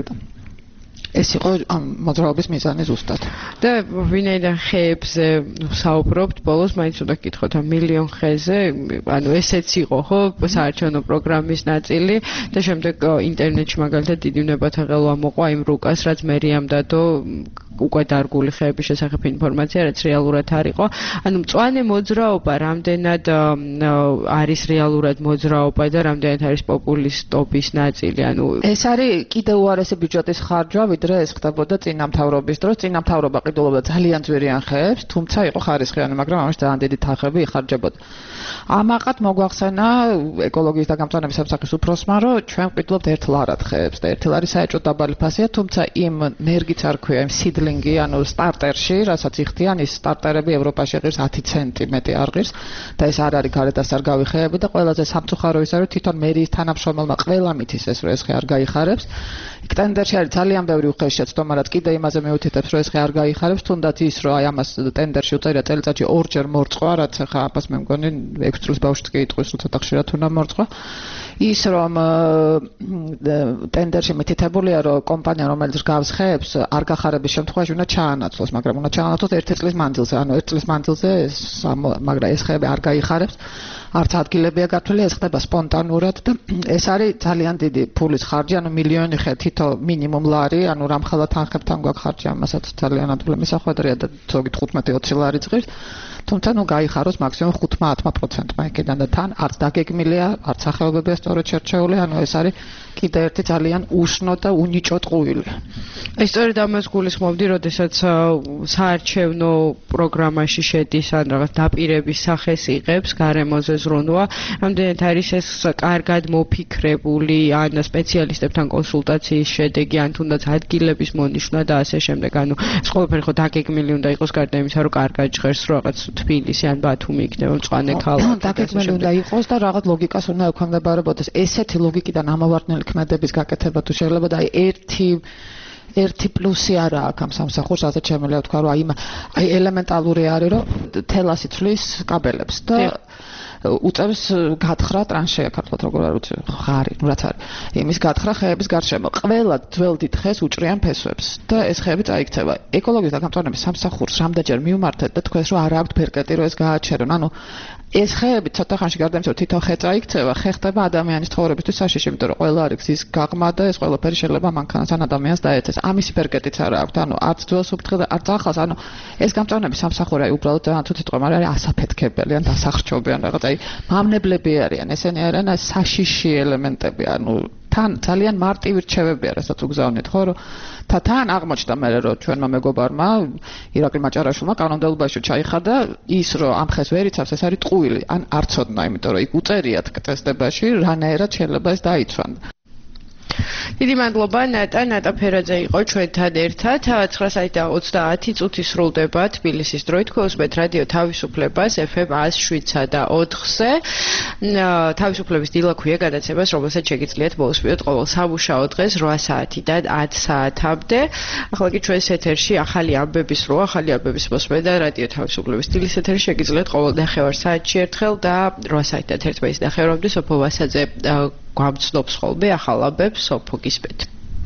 ეს იყო ამ მოძრაობის მიზანი ზუსტად. და ვინაიდან ხეებზე საუბრობთ, ბოლოს მაინც უნდა გკითხოთ ამ მილიონ ხეზე, ანუ ესეც იყო ხო საარჩევნო პროგრამის ნაწილი და შემდეგ ინტერნეტში მაგალითად დიდი უნებათაღელვა მოყვა იმ რუკას, რაც მერიამ დადო უკვე დარგული ხეების შესახებ ინფორმაცია, რაც რეალურად არ იყო. ანუ მწვანე მოძრაობა რამდენად არის რეალურად მოძრაობა და რამდენად არის პოპულისტობის ნაწილი. ანუ ეს არის კიდევ უარესი ბიუჯეტის ხარჯვა, ვიდრე ეს ხდებოდა წინამთავრობის დროს. წინამთავრობა ყიდულობდა ძალიან ძვირიან ხეებს, თუმცა იყო ხარისხიანი, მაგრამ ამაში ძალიან დიდი თანხები იხარჯებოდა. ამაყად მოგვახსენა ეკოლოგიის და გამწვანების სამსახურის უფროსმა, რომ ჩვენ ყიდულობთ ერთლარად ხეებს და ერთლარი საერთოდ დაბალი ფასია, თუმცა იმ ნერგიც არ ქვია, იმ სიდლინგი, ანუ სტარტერში, რასაც იხდიან, ის სტარტერები ევროპაში ღირს 10 ცენტი მეტი არ ღირს და ეს არ არის გარედასარგავი ხეები და ყველაზე სამწუხარო ის არის, თვითონ მერიის თანამშრომელმა ყველა მითის ეს რომ ეს ხე არ გაიხარებს. იქ ტენდერში არის ძალიან ბევრი უხეშეცდომა, რაც კიდე იმაზე მეუთითებს, რომ ეს ხე არ გაიხარებს, თუნდაც ის, რომ აი ამას ტენდერში უწერია წელიწადში 2-ჯერ მორწყვა, რაც ახლა აფას მე მგონი 6 წლის ბავშვიც კი იტყვის, რომ ცოტა ხშირად უნდა მორწყვა. ის რომ ტენდერში მითითებულია, რომ კომპანია რომელიც რგავს ხეებს არ გახარების შემთხვევაში უნდა ჩაანაცვლოს, მაგრამ უნდა ჩაანაცვლოს 1 წლის მანძილზე, ანუ 1 წლის მანძილზე მაგრამ ეს ხეები არ გაიხარებს. არც ადგილებია გართული, ეს ხდება სპონტანურად და ეს არის ძალიან დიდი ფულის ხარჯი, ანუ მილიონი ხე თითო მინიმუმ ლარი, ანუ რამხელა თანხებთან გვაქვს ხარჯი, ამასაც ძალიან ადვილი მისახვედრია და ზოგი 15-20 ლარი ზღირს. თუმცა ნუ გაიხაროს მაქსიმუმ 5-10%-მა იქიდან და თან არც დაგეგმილია, არც სახეობებია სწორედ შერჩეული, ანუ ეს არის კიდე ერთი ძალიან უშნო და უნიჭო ტყუილი. ეს სწორედ ამას გულისხმობდი, როდესაც საარჩევნო პროგრამაში შედის ან რაღაც დაპირების სახეს იღებს, გარემოზე ზრუნვა, რამდენად არის ეს კარგად მოფიქრებული, ან სპეციალისტებთან კონსულტაციის შედეგი, ან თუნდაც ადგილების მონიშვნა და ასე შემდეგ. ანუ ეს ყველაფერი ხო დაგეგმილი უნდა იყოს გარდა იმისა, რომ კარგად ჟღერს რაღაც თბილისი ან ბათუმი იქნება მწვანე ქალაქი. დაგეგმილი უნდა იყოს და რაღაც ლოგიკას უნდა ექვემდებარებოდეს. ესეთი ლოგიკიდან ამოვარდნილი ქმედების გაკეთება თუ შეიძლება და აი ერთი პლუსი არა აქვს ამ სამსახურს, რასაც შემიძლია ვთქვა, რომ აი ელემენტალური არის, რომ თელასი თვლის კაბელებს და უწევს გათხრა ტრანშეა ქართულად როგორ არ ვიცი ხარი ნუ რაც არის იმის გათხრა ხეების გარშემო ყველა ძველ დიდ ხეს უჭრიან ფესვებს და ეს ხეები წაიქცევა ეკოლოგიის და გამწვანების სამსახურს რამდენჯერ მივმართეთ და თქვენს რომ არ აქვთ ფერკეტი რომ ეს გააჩერონ ანუ ეს ხეები ცოტა ხანში გარდა იმისა რომ თვითონ ხე წაიქცევა ხე ხდება ადამიანის ცხოვრებისთვის საშიში იმიტომ რომ ყველა არის გზის გაღმა და ეს ყველაფერი შეიძლება მანქანას ან ადამიანს დაეცეს ამისი ფერკეტიც არ აქვს ანუ არც ძველს უფრთხილ და არც ახალს ანუ ეს გამწვანების სამსახური აი უბრალოდ თუ თვითონ არის ასაფეთქებელი ან დასახრჩობი ან რაღაც აი მამნებლები არიან ესენი არიან საშიში ელემენტები ანუ თან ძალიან მარტივი რჩევები არის რასაც უგზავნით ხო რომ თან აღმოჩნდა მე რომ ჩვენმა მეგობარმა ირაკლი მაჭარაშვილმა კანონმდებლობაში ჩაიხადა ის რომ ამ ხეს ვერ იცავს ეს არის ტყუილი ან არ ცოდნა იმიტომ რომ იქ უწერიათ წესდებაში რანაირად შეიძლება ეს დაიცვან დიდი მადლობა ნატა ფერაძე იყო ჩვენთან ერთად 9:30 წუთი სრულდება თბილისის დროით ქოსმეთ რადიო თავისუფლებას FM 107.4-ზე თავისუფლების დილა ქვია გადაცემას რომელსაც შეგიძლიათ მოусმინოთ ყოველ სამუშაო დღეს 8 საათიდან 10 საათამდე ახლა კი ჩვენს ეთერში ახალი ამბების რო ახალი ამბების მოსმენა რადიო თავისუფლების დილის ეთერში შეგიძლიათ ყოველ ნახევარ საათში ერთხელ და 8 საათიდან 11 ნახევარამდე სოფო ვასაძე გვამცნობს ხოლმე ახალ ამბებს სოფო გისმენთ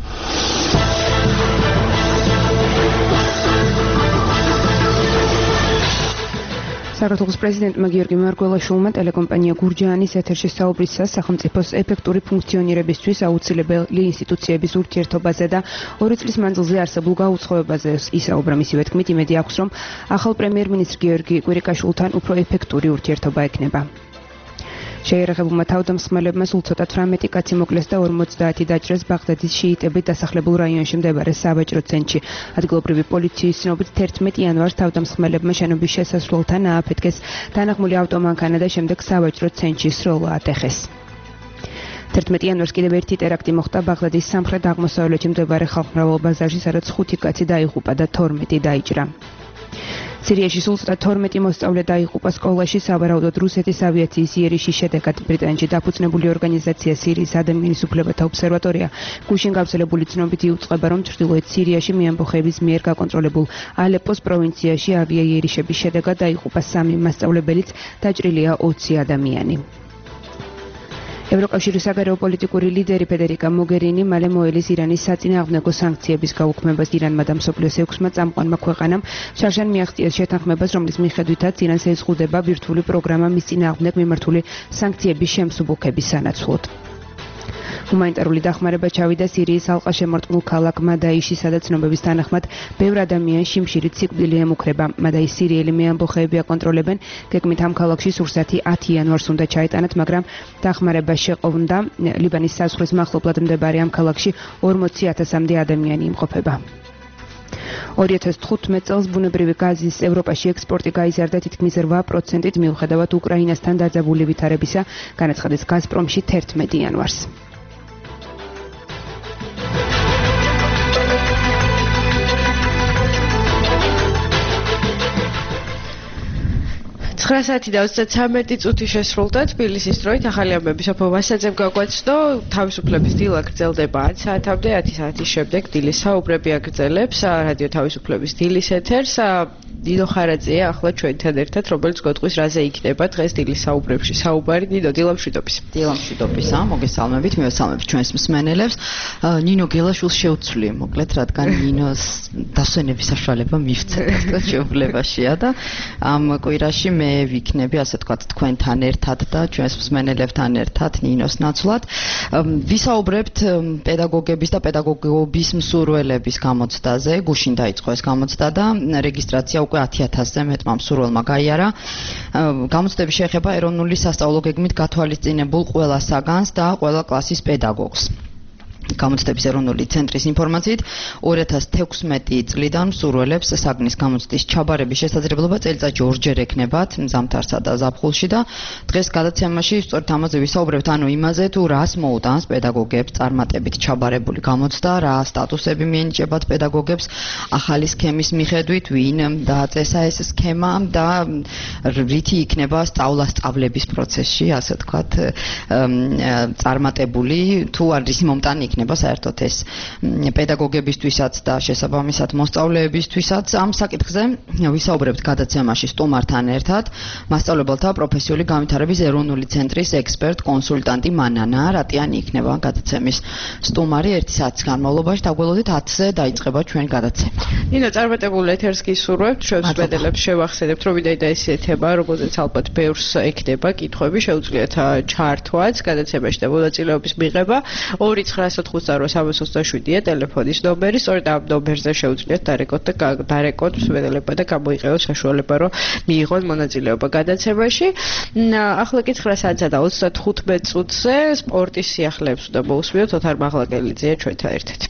საქართველოს პრეზიდენტმა გიორგი მარგველაშვილმა ტელეკომპანია გურჯაანის ეთერში საუბრისას სახელმწიფოს ეფექტური ფუნქციონირებისთვის აუცილებელი ინსტიტუციების ურთიერთობაზე და 2 წლის მანძილზე არსებულ გაუცხოებაზე ისაუბრა მისივე თქმით იმედი აქვს რომ ახალ პრემიერ-მინისტრ გიორგი კვირიკაშვილთან უფრო ეფექტური ურთიერთობა ექნება შეერაღებულმა თავდამსხმელებმა სულ ცოტა 18 კაცი მოკლეს და 50 დაჭრეს ბაღდადის შიიტებით დასახლებულ რაიონში მდებარე სავაჭრო ცენტრში. ადგილობრივი პოლიციის ცნობით 11 იანვარს თავდამსხმელებმა შენობის შესასვლელთან ააფეთქეს თანახმული ავტომანქანა და შემდეგ სავაჭრო ცენტრში სროლა ატეხეს. 11 იანვარს კიდევ ერთი ტერაქტი მოხდა ბაღდადის სამხრეთ-აღმოსავლეთში მდებარე ხალხმრავალ ბაზარში, სადაც 5 კაცი დაიღუპა და 12 დაიჭრა. სირიაში სულ 12 მოსწავლე დაიღუპა სკოლაში სავარაუდოდ რუსეთის ავიაციის იერიშის შედეგად ბრიტანეთში დაფუძნებული ორგანიზაცია სირიის ადამიანის უფლებათა ობსერვატორია გუშინ გავრცელებული ცნობით იუწყება რომ ჩრდილოეთ სირიაში მეამბოხეების მიერ გაკონტროლებულ ალეპოს პროვინციაში ავიაიერიშების შედეგად დაიღუპა 3 მასწავლებელიც დაჭრილია 20 ადამიანი. ევროკავშირის საგარეო პოლიტიკური ლიდერი ფედერიკა მოგერინი მალე მოელის ირანის საწინააღმდეგო სანქციების გაუქმებას ირანმა და მსოფლიოს 6-მა წამყვანმა ქვეყანამ შარშან მიაღწიეს შეთანხმებას რომლის მიხედვითაც ირანს ეზღუდება ბირთვული პროგრამა მის წინააღმდეგ მიმართული სანქციების შემსუბუქების სანაცვლოდ. ჰუმანიტარული დახმარება ჩავიდა სირიის ალყაშემორტყმულ ქალაქ მადაიში, სადაც ცნობების თანახმად ბევრ ადამიანს შიმშილით სიკვდილი ემუქრება. მადაის სირიელი მეამბოხეები აკონტროლებენ. გეგმით ამ ქალაქში სურსათი 10 იანვარს უნდა ჩაეტანათ, მაგრამ დახმარება შეყოვნდა. ლიბანის საზღვრის მახლობლად მდებარე ამ ქალაქში 40,000-მდე ადამიანი იმყოფება. 2015 წელს ბუნებრივი გაზის ევროპაში ექსპორტი გაიზარდა თითქმის 8%-ით მიუხედავად უკრაინასთან დაძაბული ვითარებისა, განაცხადეს გაზპრომში 11 იანვარს. 9:33 წუთი შესრულდა თბილისის დროით ახალი ამბები სოფო ვასაძემ გაგვაცნო თავისუფლების დილა გრძელდება 10 საათამდე 10 საათის შემდეგ დილის საუბრები აგრძელებს რადიო თავისუფლების დილის ეთერს დინო ხარაძეა ახლა ჩვენთან ერთად რომელიც გვეტყვის რაზე იქნება დღეს დილის საუბრებში საუბარი დინო დილამშვიდობის მოგესალმებით მივესალმებ ჩვენს მსმენელებს ნინო გელაშვილს შეუცვლი მოკლედ რადგან ნინოს დასვენების საშუალება მივცეთ თქვენ შეუძლებაშია და ამ კვირაში მე ვიქნები ასე თქვათ თქვენთან ერთად და ჩვენს მსმენელებთან ერთად ნინოს ნაცვლად ვისაუბრებთ პედაგოგების და პედაგოგობის მსურველების გამოცდაზე გუშინ დაიწყო ეს გამოცდა და რეგისტრაცია უკვე 10,000-ზე მეტმა მსურველმა გაიარა გამოცდები შეეხება ეროვნული სასწავლო გეგმით გათვალისწინებულ ყველა საგანს და ყველა კლასის პედაგოგს გამოცდების ეროვნული ცენტრის ინფორმაციით 2016 წლიდან მსურველებს საგნის გამოცდის ჩაბარების შესაძლებლობა წელიწადში ორჯერ ექნებათ ზამთარსა და ზაფხულში და დღეს გადაცემაში სწორედ ამაზე ვისაუბრებთ ანუ იმაზე თუ რას მოუტანს პედაგოგებს წარმატებით ჩაბარებული გამოცდა რა სტატუსები მიენიჭებათ პედაგოგებს ახალი სქემის მიხედვით ვინ დააწესა ეს სქემა და რითი იქნება სწავლა-სწავლების პროცესში ასე თქვათ წარმატებული თუ არის მომტანი იქნება საერთოდ ეს პედაგოგებისთვისაც და შესაბამისად მოსწავლეებისთვისაც. ამ საკითხზე ვისაუბრებთ გადაცემაში სტუმართან ერთად მასწავლებელთა პროფესიული განვითარების ეროვნული ცენტრის ექსპერტ კონსულტანტი მანანა რატიანი იქნება გადაცემის სტუმარი 1 საათის განმავლობაში. დაგველოდით 10-ზე დაიწყება ჩვენ გადაცემა. ნინო, წარმატებულ ეთერს გისურვებთ. ჩვენ სპედელებს შევახსენებთ, რომ ვიდეო და ესეთება, როგორც ალბათ ბევრს ექნება კითხვები, შეუძლიათ ჩართვაც გადაცემაში და მონაწილეობის მიღება. 2-9-5-327-ია ტელეფონის ნომერი, სწორედ ამ ნომერზე შეუძლიათ დარეკოთ სპედელებმა და გამოიყენოთ საშუალება, რომ მიიღონ მონაწილეობა გადაცემაში. ახლა კი 9 საათსა და 35 წუთზე სპორტის სიახლეებს უნდა მოусმინოთ. ოთარ მაღლაკელიძეა ჩვენთან ერთად.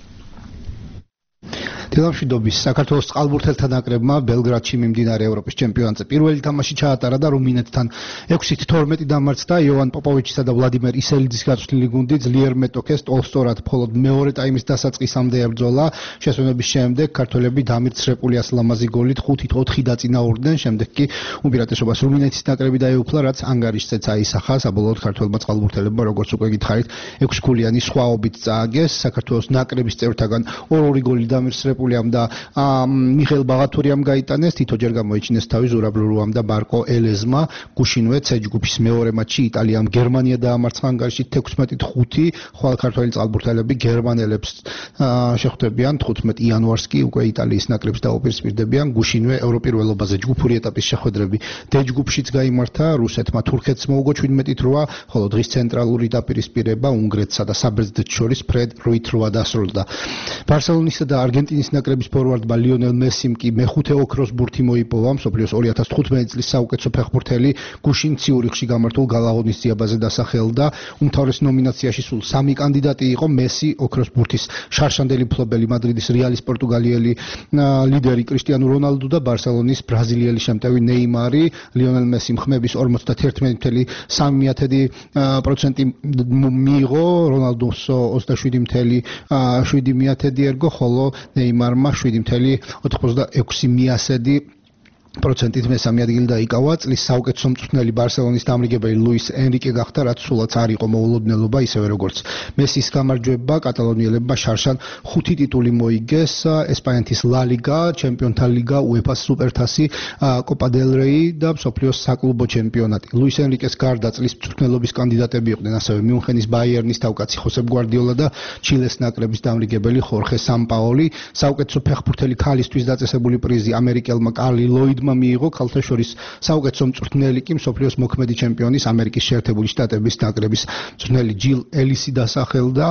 თელავშიდობის საქართველოს წყალბურთელთა ნაკრებმა ბელგრადში მიმდინარე ევროპის ჩემპიონატზე პირველი თამაში ჩაატარა და რუმინეთთან 6-12 დამარცხდა. იოვან პოპოვიჩისა და ვლადიმერ ისელიძის გაწვრთნილი გუნდი ძლიერ მეტოქეს ტოლსტორად მხოლოდ მეორე ტაიმის დასაწყისამდე ებრძოლა. შესვენების შემდეგ ქართველები დამირწრებული ასლამაზი გოლით 5-4 დაწინაურდნენ. შემდეგ კი უპირატესობას რუმინეთის ნაკრები დაეუფლა, რაც ანგარიშზეც აისახა. საბოლოოდ ქართველმა წყალბურთელებმა, როგორც უკვე გითხარით, 6 გოლიანი სხვაობით წააგეს. საქართველოს ნაკრების წევრთაგან 2 გოლი დამირწრებული და მიხეილ ბაღათურიამ გაიტანეს, თითო ჯერ გამოიჩინეს თავი ზურაბ ლურუამ და მარკო ელეზმა. გუშინვე C ჯგუფის მეორე მატჩი იტალიამ გერმანია დაამარცხა ანგარიშით 16-5, ხოლო ქართველი წყალბურთელები გერმანელებს შეხვდებიან 15 იანვარს კი უკვე იტალიის ნაკრებს დაუპირისპირდებიან. გუშინვე ევროპირველობაზე ჯგუფური ეტაპის შეხვედრები D ჯგუფშიც გაიმართა, რუსეთმა თურქეთს მოუგო 17-8, ხოლო დღის ცენტრალური დაპირისპირება უნგრეთსა და საბერძნეთს შორის ფრედ 8-8 დასრულდა. ბარსელონისა და არგენტინის ნაკრების ფორვარდმა ლიონელ მესიმ კი მეხუთე ოქროს ბურთი მოიპოვა. მსოფლიოს 2015 წლის საუკეთესო ფეხბურთელი გუშინ ციურიხში გამართულ გალაონის ძიაბაზე დასახელდა. უმთავრეს ნომინაციაში სულ 3 კანდიდატი იყო. მესი ოქროს ბურთის შარშანდელი მფლობელი, მადრიდის რეალის პორტუგალიელი ლიდერი კრისტიანო რონალდუ და ბარსელონის ბრაზილიელი შემტევი ნეიმარი. ლიონელ მესიმ ხმების 51.3% მიიღო, რონალდუს 27.7% ერგო, ხოლო ნეიმარმა 7.86% მესამე ადგილი დაიკავა. წლის საუკეთესო მწვრთნელი ბარსელონის დამრიგებელი ლუის ენრიკე გახდა, რაც სულაც არ იყო მოულოდნელობა, ისევე როგორც მესის გამარჯვება. კატალონიელებმა შარშან 5 ტიტული მოიგეს: ესპანეთის ლა ლიგა, ჩემპიონთა ლიგა, უეფას სუპერთასი, კოპა დელ რეი და მსოფლიოს საკლუბო ჩემპიონატი. ლუის ენრიკეს გარდა წლის მწვრთნელობის კანდიდატები იყვნენ ასევე მიუნხენის ბაიერნის თავკაცი ხოსებ გვარდიოლა და ჩილეს ნაკრების დამრიგებელი ხორხე სამპაოლი. საუკეთესო ფეხბურთელი ქალისთვის დაწესებული პრიზი ამერიკელმა კარლი ლოიდმა მიიღო. ქალთა შორის საუკეთესო მწვრთნელი კი მსოფლიოს მოქმედი ჩემპიონის ამერიკის შეერთებული შტატების ნაკრების მწვრთნელი ჯილ ელისი დასახელდა.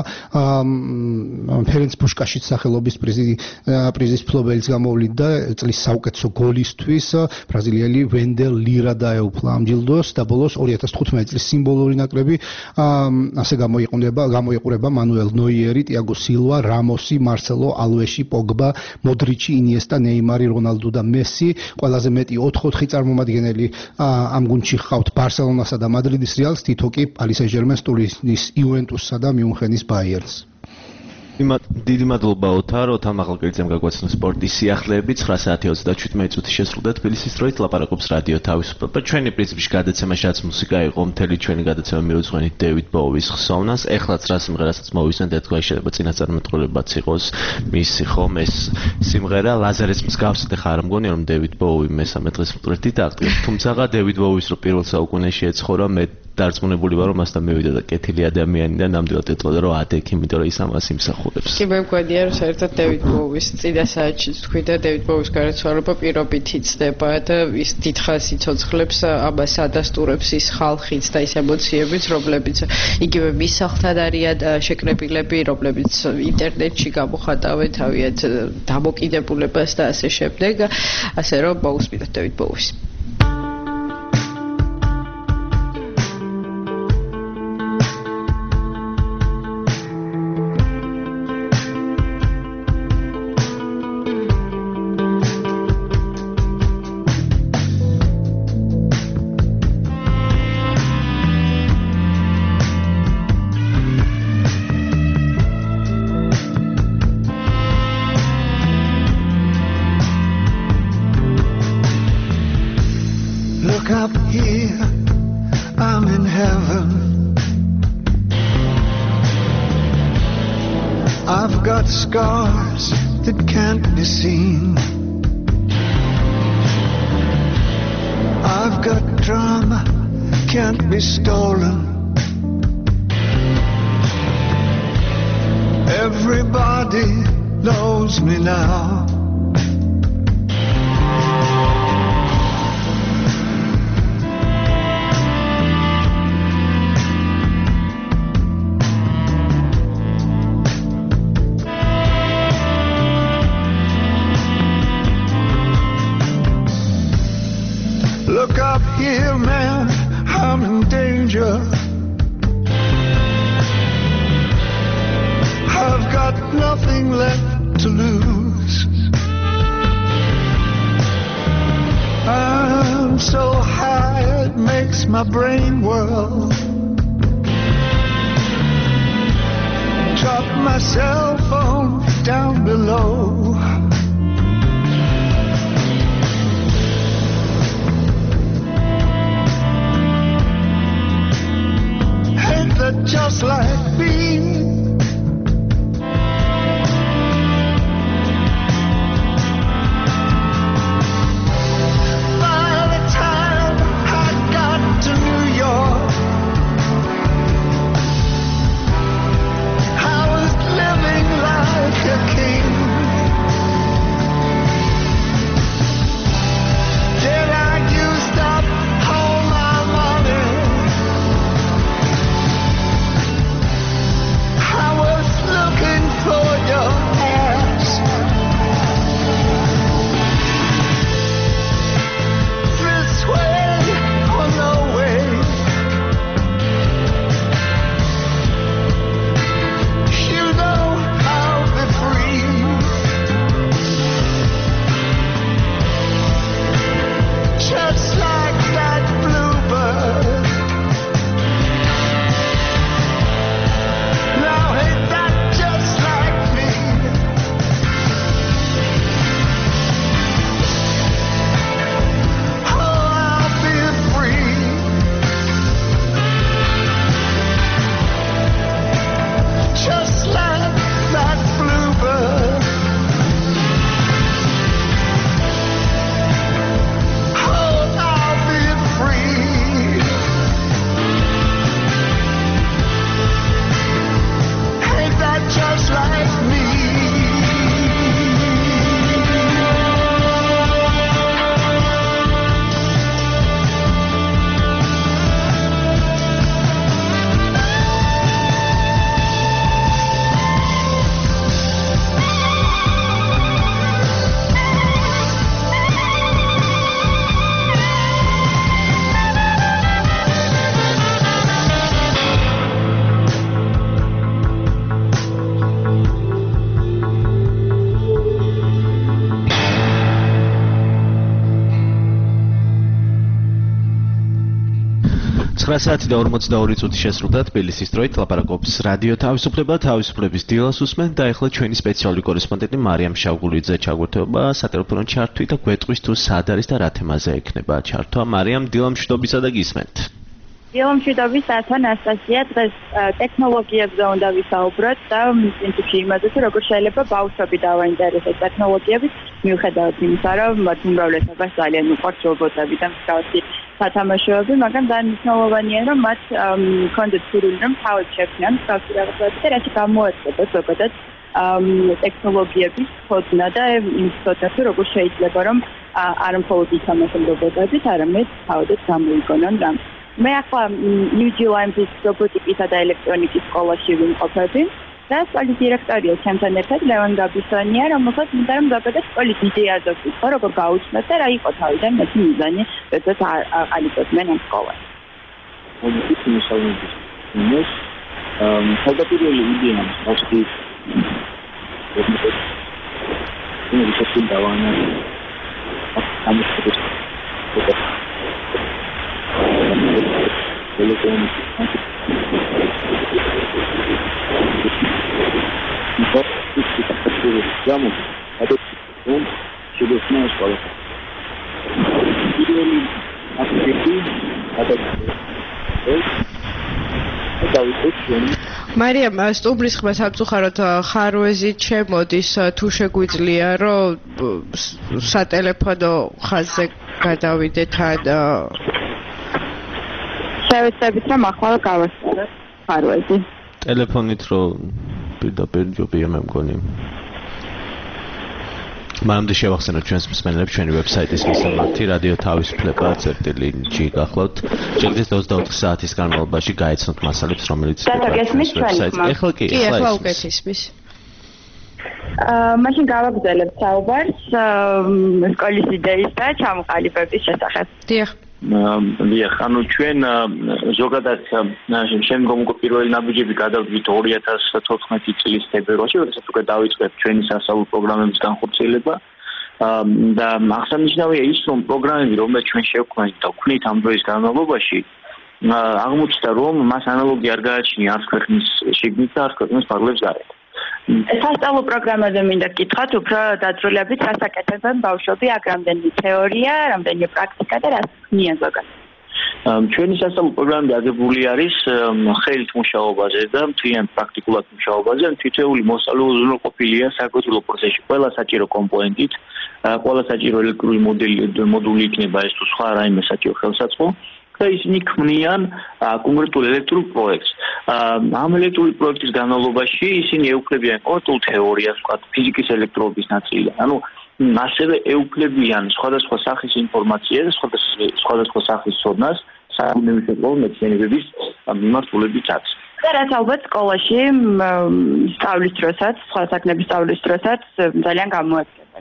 ფერენც პუშკაშის სახელობის პრიზის მფლობელიც გამოვლინდა წლის საუკეთესო გოლისთვის. ბრაზილიელი ვენდელ ლირა დაეუფლა ამ ჯილდოს და ბოლოს 2015 წლის სიმბოლური ნაკრები ასე გამოიყურება მანუელ ნოიერი, ტიაგო სილვა, რამოსი, მარსელო, ალვეში, პოგბა, მოდრიჩი, ინიესტა, ნეიმარი, რონალდუ და მესი. ყველაზე მეტი 4-4 წარმომადგენელი ამ გუნდში ჰყავთ ბარსელონასა და მადრიდის რეალს, თითო კი პარი სენ-ჟერმენს, ტურინის იუვენტუსსა და მიუნხენის ბაიერნს. დიდი მადლობა ოთარ მაღლაკელიძემ გაგვაცნო სპორტის სიახლეები. 9:27 შესრულდა თბილისის დროით, ლაპარაკობს რადიო თავისუფლება. ჩვენი პრინციპში გადაცემაშიც მუსიკა იყო, მთელი ჩვენი გადაცემა მიუძღვენით დევიდ ბოუის ხსოვნას. ეხლაც რა სიმღერასაც მოვისმენთ, ეთქვია შეიძლება წინაწარმოებაც იყოს მისი ხომ ეს სიმღერა. ლაზარეს მსგავსად ხარ მგონი რომ დევიდ ბოუი მესამე დღეს მკვეთრით აღდგეს. თუმცა დევიდ ბოუის რო პირველ საუკუნეში ეცხოვრა, მე დარწმუნებული ვარ რომ მასთან მივიდა და კეთილი ადამიანი და ნამდვილად ეტყოდა რომ ადექ, იმიტომ რომ ის ამას იმსახურებს. კი მე მგონია რომ საერთოდ დევიდ ბოუის წინა საათში თქვი და დევიდ ბოუის გარდაცვალება პირობით იცდება და ის დიდხანს იცოცხლებს ამას ადასტურებს ის ხალხიც და ის ემოციებიც, რომლებიც იგივე მის სახლთან არიან შეკრებილები, რომლებიც ინტერნეტში გამოხატავენ თავიანთ დამოკიდებულებას და ასე შემდეგ. ასე რომ მოусმინოთ დევიდ ბოუის. Up here, I'm in heaven. I've got scars that can't be seen. I've got drama, can't be stolen. Everybody knows me now. Look up here, man, I'm in danger. I've got nothing left to lose. I'm so high it makes my brain whirl. Drop my cell phone down below. Ain't that just like me? საათი და 42 წუთი შესრულდა თბილისის დროით ლაპარაკობს რადიო თავისუფლება თავისუფლების დილას უსმენ და ახლა ჩვენი სპეციალური კორესპონდენტი მარიამ შავგულიძე ჩაგვერთვება სატელეფონო ჩართვით და გვეტყვის თუ სად არის და რა თემაზე ექნება ჩართვა. მარიამ, დილამშვიდობისა და გისმენთ. დილამშვიდობის ანასტასია, დღეს ტექნოლოგიებზე უნდა ვისაუბროთ და პრინციპში იმაზე, თუ როგორ შეიძლება ბავშვები დავაინტერესოს ტექნოლოგიებით, მიუხედავად იმისა, რომ მათ უმრავლესობას ძალიან უყვართ რობოტები და მსგავსი სათამაშოები, მაგრამ ძალიან მნიშვნელოვანია, რომ მათ კონდეთ სურვილი, რომ თავად შექმნან მსგავსი რაღაცები და რაც გამოაცხადოს ზოგადად ტექნოლოგიების ცოდნა და იმ ცოდნა, თუ როგორ შეიძლება რომ არ მხოლოდ ითამაშონ რობოტებით, არამედ თავადაც გამოიგონონ რამე. მე ახლა New Zealand-ის რობოტიკისა და ელექტრონიკის სკოლაში ვიმყოფები და სკოლის დირექტორია ჩემთან ერთად ლევან გაბისონია, რომელსაც მინდა რომ ზოგადად სკოლის იდეაზე ვთქვა, როგორ გაუჩნდათ და რა იყო თავიდან მათი მიზანი, როდესაც აყალიბებდნენ ამ სკოლას. თავდაპირველი იდეა ბავშვი მარიამ, სტუმრის ხმა სამწუხაროდ ხარვეზი ჩემოდის, თუ შეგვიძლია, რომ სატელეფონო ხაზზე გადავიდეთ ან შევეცდებით, რომ ახლა გავასწოროთ ხარვეზი. ტელეფონით რო პირდაპირ ჯობია მე მგონი. მანამდე შევახსენოთ ჩვენს მსმენელებს ჩვენი ვებსაიტის გასამართი რადიო თავისუფლება.g გახლავთ. შეგიძლიათ 24 საათის განმავლობაში გაეცნოთ მასალებს, რომელიც გესმის ვებსაიტზე. ეხლა კი, ეხლა უკეთ ისმის. მაშინ გავაგრძელებთ საუბარს სკოლის იდეის და ჩამოყალიბების შესახებ. დიახ. დიახ, ანუ ჩვენ ზოგადად შემდგომ უკვე პირველი ნაბიჯები გადავდგით 2014 წლის თებერვალში, როდესაც უკვე დავიწყეთ ჩვენი სასწავლო პროგრამების განხორციელება და აღსანიშნავია ის, რომ პროგრამები, რომელსაც ჩვენ შევქმნით და ვქმნით ამ დროის განმავლობაში, აღმოჩნდა, რომ მას ანალოგი არ გააჩნია არც ქვეყნის შიგნით და არც ქვეყნის ფარგლებს გარეთ. სასწავლო პროგრამაზე მინდა გითხრათ, უფრო დაწვრილებით რას აკეთებენ ბავშვები, აქ რამდენი თეორია, რამდენი პრაქტიკა და რას ქმნიან ზოგადად. ჩვენი სასწავლო პროგრამები აგებული არის ხელით მუშაობაზე და მთლიან პრაქტიკულად მუშაობაზე. თითოეული მოსწავლე უზრუნველყოფილია საკვირველო პროცესში ყველა საჭირო კომპონენტით, ყველა საჭირო ელექტრული მოდული იქნება ეს თუ სხვა რაიმე საჭირო ხელსაწყო. და ისინი ქმნიან კონკრეტულ ელექტრულ პროექტს. ამ ელექტრული პროექტის განმავლობაში ისინი ეუფლებიან კონკრეტულ თეორიას, ვთქვათ, ფიზიკის ელექტროობის ნაწილი. ანუ ასევე ეუფლებიან სხვადასხვა სახის ინფორმაციას, სხვადასხვა სახის ცოდნას საუნივერსიტეტო მეცნიერებების მიმართულებითაც. და რაც ალბათ სკოლაში სწავლის დროსაც, სხვა საქმეების სწავლის დროსაც ძალიან გამოეწევა.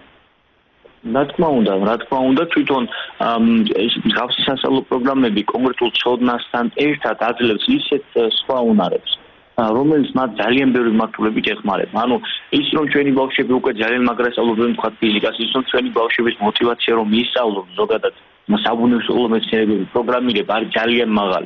რა თქმა უნდა, თვითონ ეს მსგავსი სასწავლო პროგრამები კონკრეტულ ცოდნასთან ერთად აძლევს ისეთ სხვა უნარებს, რომელიც მათ ძალიან ბევრი მიმართულებით ეხმარება. ანუ ის რომ ჩვენი ბავშვები უკვე ძალიან მაგრად სწავლობენ თქვა ფიზიკას, ის რომ ჩვენი ბავშვების мотиваცია რომ ისწავლონ ზოგადად საბუნებისმეტყველო მეცნიერებების პროგრამირება არის ძალიან მაღალი.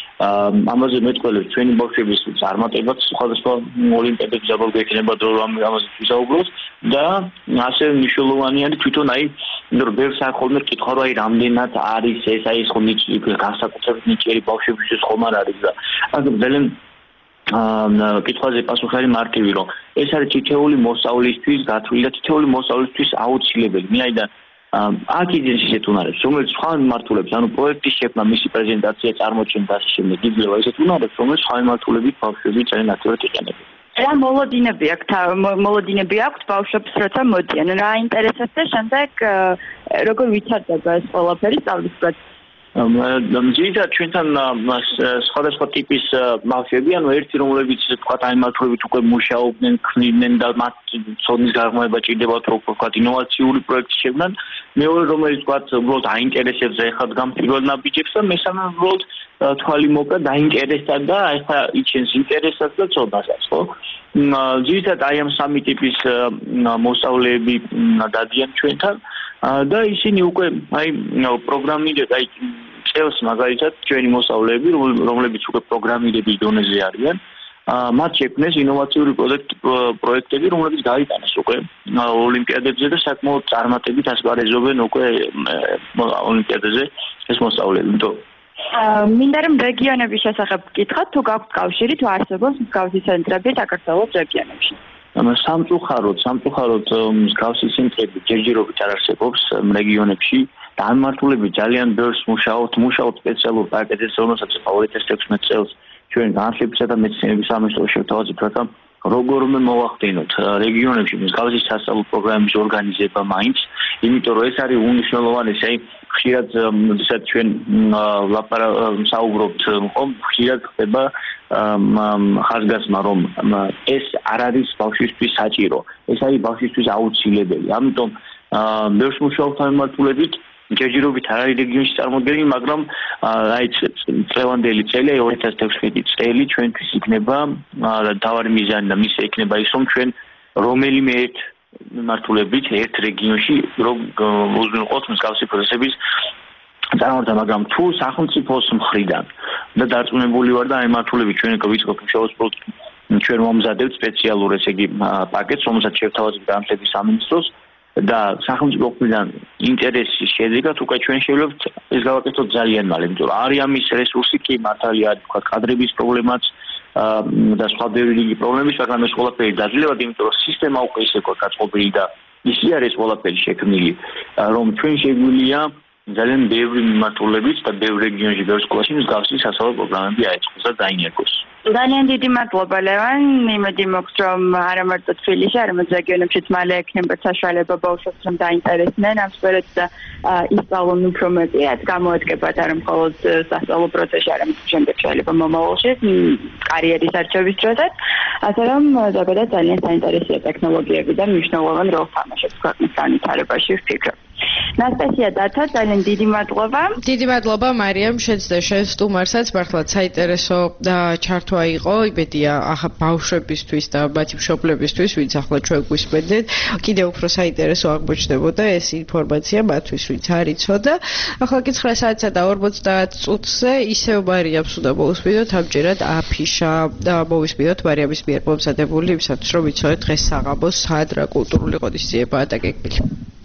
ამაზე მეტყველებს ჩვენი ბავშვების წარმატებაც სხვადასხვა ოლიმპიადებში დაბალ იქნება დრო ამაზე ვისაუბროთ და ასევე მნიშვნელოვანი არის თვითონ რომ ბევრს ახოლმე კითხვა რომ რამდენად არის ეს ეს ხომ განსაკუთრებით ნიჭიერი ბავშვებისთვის ხომ არ არის და ანუ ძალიან კითხვაზე პასუხი არის მარტივი რომ ეს არის თითოეული მოსწავლისთვის გათვლილი და თითოეული მოსწავლისთვის აუცილებელი. მეაიდან აქ იძენს ისეთ უნარებს, რომელიც სხვა მიმართულებს, ანუ პროექტის შექმნა, მისი პრეზენტაცია, წარმოჩენა და ასე შემდეგ იძლევა ისეთ უნარებს, რომელიც სხვა მიმართულებით ბავშვები ძალიან აქტიურად იყენებენ. რა მოლოდინები აქვთ ბავშვებს, როცა მოდიან? რა აინტერესებს და შემდეგ როგორ ვითარდება ეს ყველაფერი სწავლის პროცესი? ძირითადად ჩვენთან სხვადასხვა ტიპის ბავშვები, ანუ ერთი რომლებიც თქვა აი მიმართულებით უკვე მუშაობდნენ, ქმნიდნენ და მათ ცოდნის გაღრმავება ჭირდებათ რომ თქვა ინოვაციური პროექტი შექმნან, მეორე რომელიც თქვა უბრალოდ აინტერესებს და ეხლა დგამ პირველ ნაბიჯებს და მესამე უბრალოდ თვალი მოკა დაინტერესდა და ეხლა იჩენს ინტერესსაც და ცოდნასაც, ხო? ძირითადად აი ამ სამი ტიპის მოსწავლეები დადიან ჩვენთან და ისინი უკვე აი პროგრამირება აი წელს მაგალითად ჩვენი მოსწავლეები რომლებიც უკვე პროგრამირების დონეზე არიან მათ შექმნეს ინოვაციური პროექტები რომლებიც გაიტანეს უკვე ოლიმპიადებზე და საკმაოდ წარმატებით ასპარეზობენ უკვე ოლიმპიადაზე ეს მოსწავლეები. მინდა რომ რეგიონების შესახებ გკითხოთ, თუ გაქვთ კავშირი, თუ არსებობს მსგავსი ცენტრები საქართველოს რეგიონებში? სამწუხაროდ მსგავსი ცენტრები ჯერჯერობით არ არსებობს რეგიონებში და ამ მიმართულებით ძალიან ბევრს მუშაობთ სპეციალურ პაკეტზე, რომელსაც 2016 წელს ჩვენ განათლებისა და მეცნიერების სამინისტროში შევთავაზეთ, რათა როგორმე მოვახდინოთ რეგიონებში მსგავსი სასწავლო პროგრამების ორგანიზება მაინც, იმიტომ რომ ეს არის უნიშნელოვანი, ხშირად როდესაც ჩვენ საუბრობთ, ხშირად ხდება ხაზგასმა რომ ეს არ არის ბავშვისთვის საჭირო, ეს არის ბავშვისთვის აუცილებელი. ამიტომ ბევრს მუშაობთ ამ მიმართულებით, ჯერჯერობით არ არის რეგიონში წარმოდგენილი, მაგრამ აი წლევანდელი წელი 2016 წელი ჩვენთვის იქნება თავარი მიზანი და მისია იქნება ის რომ ჩვენ რომელიმე ერთ მიმართულებით ერთ რეგიონში რომ უზრუნველყოთ მსგავსი პროცესების წარმოდგენა, მაგრამ თუ სახელმწიფოს მხრიდან და დარწმუნებული ვარ და აი მიმართულებით ჩვენ ვიწყებთ მუშაობას ჩვენ მომზადებთ სპეციალურ ესე იგი პაკეტს, რომელსაც შევთავაზებთ განათლების სამინისტროს და სახელმწიფო მხრიდან ინტერესის შედეგად უკვე ჩვენ შევლებთ ეს გავაკეთოთ ძალიან მალე, იმიტომ რომ არის ამის რესურსი კი მართალია, თქვა კადრების პრობლემაც და სხვა ბევრი რიგი პრობლემების, მაგრამ ეს ყველაფერი დაძლევად, იმიტომ რომ სისტემა უკვე ისე გაწყობილი და ისე არის ყველაფერი შექმნილი, რომ ჩვენ შეგვიძლია ძალიან ბევრი მიმართულებით და ბევრ რეგიონში, ბევრ სკოლაში მსგავსი სასწავლო პროგრამები აეწყოს და დაინერგოს. ძალიან დიდი მადლობა ლევან, იმედი მაქვს რომ არა მარტო თბილისში, არამედ რეგიონებშიც მალე ექნება საშუალება ბავშვებს რომ დაინტერესდნენ ამ სფეროთი და ისწავლონ უფრო მეტი, რაც გამოედგებათ არა მხოლოდ სასწავლო პროცესში, არამედ შემდეგ შეიძლება მომავალში კარიერის არჩევის დროსაც, ასე რომ ზოგადად ძალიან საინტერესოა ტექნოლოგიები და მნიშვნელოვან როლს თამაშობს ქვეყნის განვითარებაში ვფიქრობ. ნასტასია დათა, ძალიან დიდი მადლობა. დიდი მადლობა მარიამ, შენც და შენ სტუმარსაც, მართლაც საინტერესო ჩართვა იყო, იმედია ახლა ბავშვებისთვის და მათი მშობლებისთვის, ვინც ახლა ჩვენ გვისმენდეთ, კიდევ უფრო საინტერესო აღმოჩნდებოდა ეს ინფორმაცია მათთვის, ვინც არ იცოდა. ახლა კი 9 საათსა და 50 წუთზე ისევ მარიამს უნდა მოусმინოთ, ამჯერად აფიშა და მოვისმინოთ მარიამის მიერ მომზადებული იმისათვის, რომ ვიცოდეთ დღეს საღამოს სად რა კულტურული ღონისძიებაა დაგეგმილი.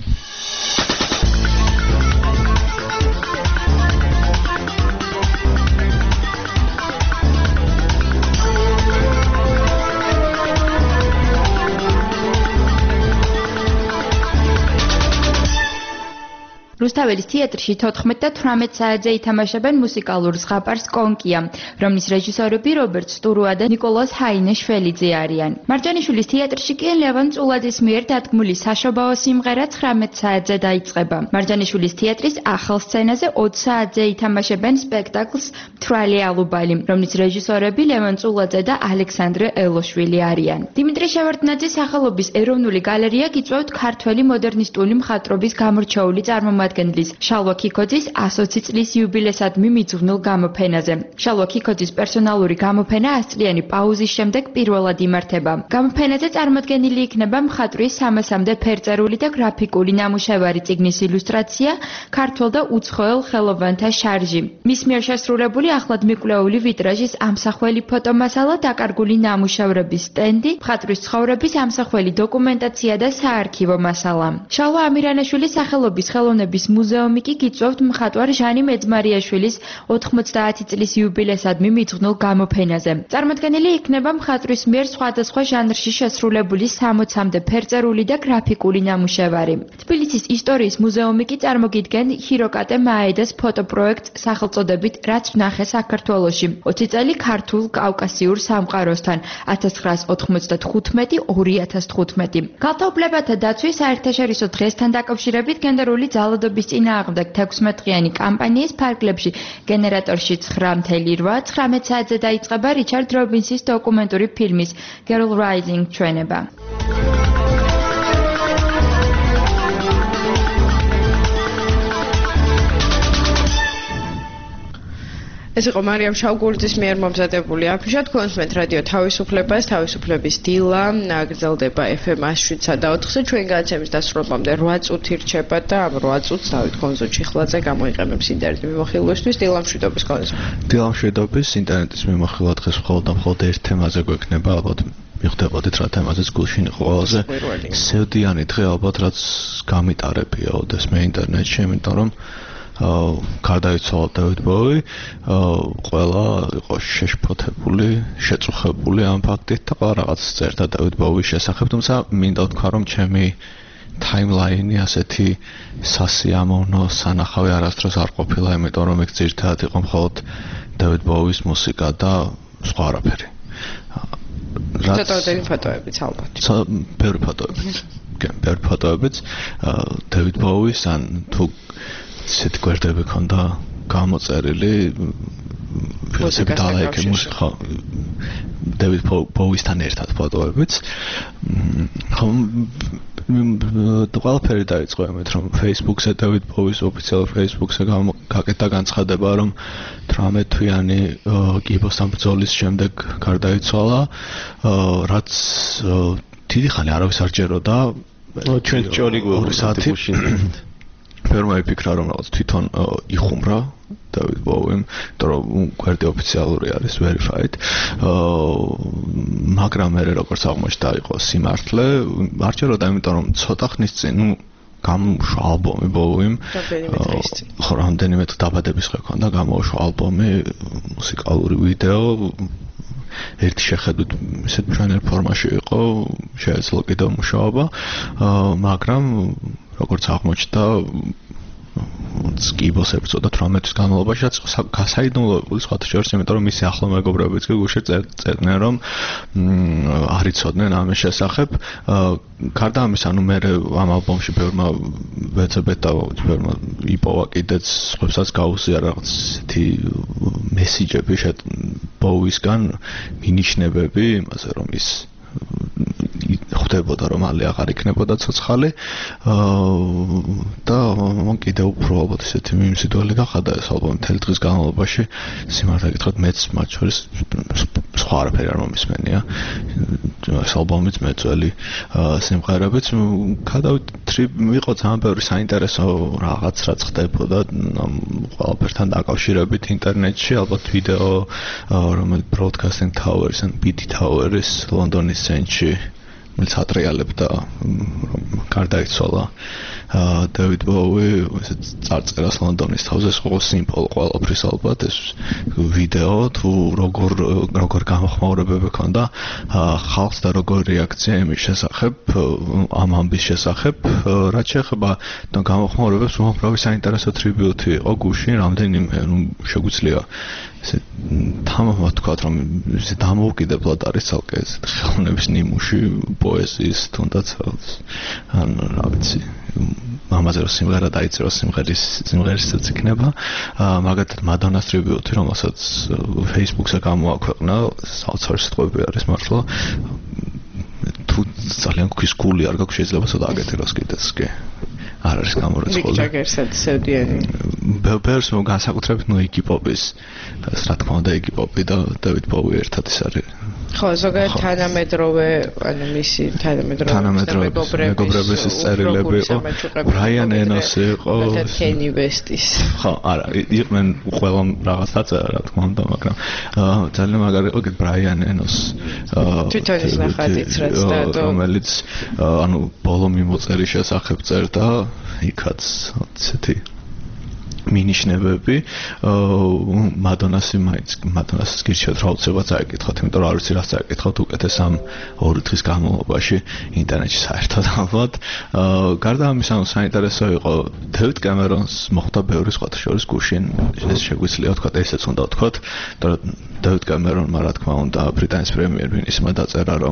რუსთაველის თეატრში 14 და 18 საათზე ითამაშებენ მუსიკალურ ზღაპარს კონკია, რომლის რეჟისორები რობერტ სტურუა და ნიკოლას ჰაინეშველიძე არიან. მარჯანიშვილის თეატრში კი ლევან წულაძის მიერ დადგმული საშობაო სიმღერა 19 საათზე დაიწყება. მარჯანიშვილის თეატრის ახალ სცენაზე 20 საათზე ითამაშებენ სპექტაკლს მთვრალი ალუბალი, რომლის რეჟისორები ლევან წულაძე და ალექსანდრე ელოშვილი არიან. დიმიტრი შევარდნაძის სახელობის ეროვნული გალერეა გიწვევთ ქართველი მოდერნისტული მხატვრობის გამორჩეული წარმომადგენლის შალვა ქიქოძის 120 წლის იუბილესადმი მიძღვნილ გამოფენაზე. შალვა ქიქოძის პერსონალური გამოფენა 100 წლიანი პაუზის შემდეგ პირველად იმართება. გამოფენაზე წარმოდგენილი იქნება მხატვრის 300-მდე ფერწერული და გრაფიკული ნამუშევარი, წიგნის ილუსტრაცია, ქართველ და უცხოელ ხელოვანთა შარჟი. მის მიერ შესრულებული ახლად მიკვლეული ვიტრაჟის ამსახველი ფოტომასალა, დაკარგული ნამუშევრების სტენდი, მხატვრის ცხოვრების ამსახველი დოკუმენტაცია და საარქივო მასალა. შალვა ამირანაშვილის სახელობის ხელოვნების მუზეუმი კი გიწვევთ მხატვარ ჟანი მეძმარიაშვილის 90 წლის იუბილესადმი მიძღვნილ გამოფენაზე. წარმოდგენილი იქნება მხატვრის მიერ სხვადასხვა ჟანრში შესრულებული 60-მდე ფერწერული და გრაფიკული ნამუშევარი. თბილისის ისტორიის მუზეუმი კი წარმოგიდგენ ჰიროკატე მაედას ფოტოპროექტს სახელწოდებით რაც ვნახე საქართველოში 20 წელი ქართულ კავკასიურ სამყაროსთან 1995-2015. ქალთა დაცვის საერთაშორისო დღესთან დაკავშირებით გენდერული ძალადობის წინააღმდეგ 16-დღიანი კამპანიის ფარგლებში გენერატორში 9:08 19 საათზე დაიწყება რიჩარდ რობინსის დოკუმენტური ფილმის Girl Rising ჩვენება. ეს იყო მარიამ შავგურძის მიერ მომზადებული აფიშა. თქვენს რადიო თავისუფლებას, თავისუფლების დილა გრძელდება FM 107-სა და 4-ზე. ჩვენ განაცემის დასრულებამდე 8 წუთი რჩება და ამ 8 წუთს დავით კონზო ჩიხლაძე გამოიყენებს ინტერნეტ მიმოხილვისთვის. დილამშვიდობის კონზო. დილამშვიდობის ინტერნეტის მიმოხილვა დღეს მხოლოდ ერთ თემაზე გვექნება, ალბათ მივხვდებოდით რა თემაზეც გულში იყო ყველაზე სევდიანი დღე, ალბათ რაც გამიტარებია ოდეს მე ინტერნეტში, იმიტომ რომ გარდაიცვალა დავით ბოვი, ყველა იყო შეშფოთებული, შეწუხებული ამ ფაქტით და ყველა რაღაც წერდა დავით ბოვის შესახებ, თუმცა მინდა ვთქვა, რომ ჩემი ტაიმლაინი ასეთი სასიამოვნო სანახავი არასდროს არ ყოფილა, იმიტომ რომ ეგ ძირითადად იყო მხოლოდ დავით ბოვის მუსიკა და სხვა არაფერი. ცოტა ფოტოებიც ალბათ. ბევრი ფოტოებიც. ბევრი ფოტოებიც დავით ბოვის ან თუ ისეთი გვერდები ქონდა გამოწერილი ფილოსოფი დალაიქე მუსიკა დავით ბოვისთან ერთად ფოტოებიც ხომ ყველაფერი დაიწყო ამით რომ Facebook-ზე დავით ბოვის ოფიციალურ Facebook-ზე გაკეთდა განცხადება რომ 18 თვიანი გიბოსთან ბრძოლის შემდეგ გარდაიცვალა რაც დიდი ხანი არავის არ ჯეროდა ჩვენ ჭორი გვეუბნებათ ფერმა იფიქრა რომ რაღაც თვითონ იხუმრა დავით ბოვიმ, რომ გვერდი ოფიციალური არის verified. მაგრამ მე როგორც აღმოჩნდა იყო სიმართლე, არ ჯეროდა, იმიტომ რომ ცოტა ხნის წინ, გამოუშვა ალბომი ბოვიმ. ხო, რამდენიმე დაბადების დღე ქონდა, გამოუშვა ალბომი, მუსიკალური ვიდეო ერთი შეხედვით ისეთ მშვენიერ ფორმაში იყო, შეეძლო კიდევ მუშაობა, მაგრამ როგორც აღმოჩნდა skibos ეწოდა 18 თვის განმავლობაში გასაიდუმლოებული სხვათა შორის, იმიტომ რომ მისი ახლო მეგობრებიც კი გუშინ წერდნენ რომ არ იცოდნენ ამის შესახებ. გარდა ამისა, ანუ მე ამ ალბომში ბევრმა ვეცებეთ და ბევრმა იპოვა კიდეც სხვებსაც გაუზია რაღაც ისეთი მესიჯები ბოუისგან, მინიშნებები იმაზე რომ ის ხვდებოდა რომ მალე აღარ იქნებოდა ცოცხალი და მან კიდევ უფრო ალბათ ისეთი მიმზიდველი გახადა ეს ალბომი მთელი დღის განმავლობაში. სიმართლე გითხრათ, მეც მათ შორის სხვა არაფერი არ მომისმენია. ეს ალბომიც მეწველი სიმღერებიც გადავიტრი იყო ძალიან ბევრი საინტერესო რაღაც რაც ხდებოდა ყველაფერთან დაკავშირებით ინტერნეტში, ალბათ ვიდეო რომელიც Broadcasting Towers and BT Towers ლონდონის ცენტრში მის ატრიალებდა გარდაიცვალა David Bowie ესეთ წარწერას ლონდონის თავზე სხვა სიმბოლო ყველაფრის ალბათ ეს ვიდეო თუ როგორ გამოხმაურებები ქონდა ხალხს და როგორ რეაქცია იმის შესახებ ამ ამბის შესახებ რაც შეეხება და გამოხმაურებებს უამრავი საინტერესო ტრიბიუტი იყო გუშინ რამდენიმე შეგვიძლია ესე თამამად თქვათ რომ ეს დამოუკიდებლად არის ცალკე ეს ხელოვნების ნიმუში პოეზიის თუნდაც ან რა ვიცი ამაზე რომ სიმღერა დაიწეროს სიმღერისიც იქნება მაგათად მადონას ტრიბიუტი რომელსაც Facebook-ზე გამოაქვეყნა საოცარი სიტყვები არის მართლა თუ ძალიან ქვის გული არ გაქვს შეიძლება ცოტა აკეთილოს კიდეც კი არ არის გამორიცხული. ჯაგერსაც სევდიანი. ბევრს განსაკუთრებით Iggy Pop-ის, რა თქმა უნდა Iggy Pop-ი და David Bowie ერთად ის არის. ხო, ზოგადად თანამედროვე, ანუ მისი თანამედროვე მეგობრების წერილები იყო. Brian Eno-ს იყო. Kanye West-ის. ხო, არა, იყვნენ ყველა რაღაც დაწერა, რა თქმა უნდა, მაგრამ ძალიან მაგარი იყო Brian Eno-ს. თვითონ ის ნახატიც რაც და რომელიც ანუ ბოლო მიმოწერის შესახებ წერდა იქაც ცეთი მინიშნებები მადონას გირჩევთ რა უცებად წაიკითხოთ, იმიტომ რომ არ ვიცი რას წაიკითხოთ უკეთეს ამ 2 დღის განმავლობაში ინტერნეტში საერთოდ ალბათ. გარდა ამისა, საინტერესო იყო David Cameron-ს მოხდა ბევრი სხვათა შორის გუშინ ეს შეგვიძლია ვთქვათ, ესეც უნდა ვთქვათ, იმიტომ რომ David Cameron-მა რა თქმა უნდა ბრიტანეთის პრემიერ-მინისტრმა დაწერა რომ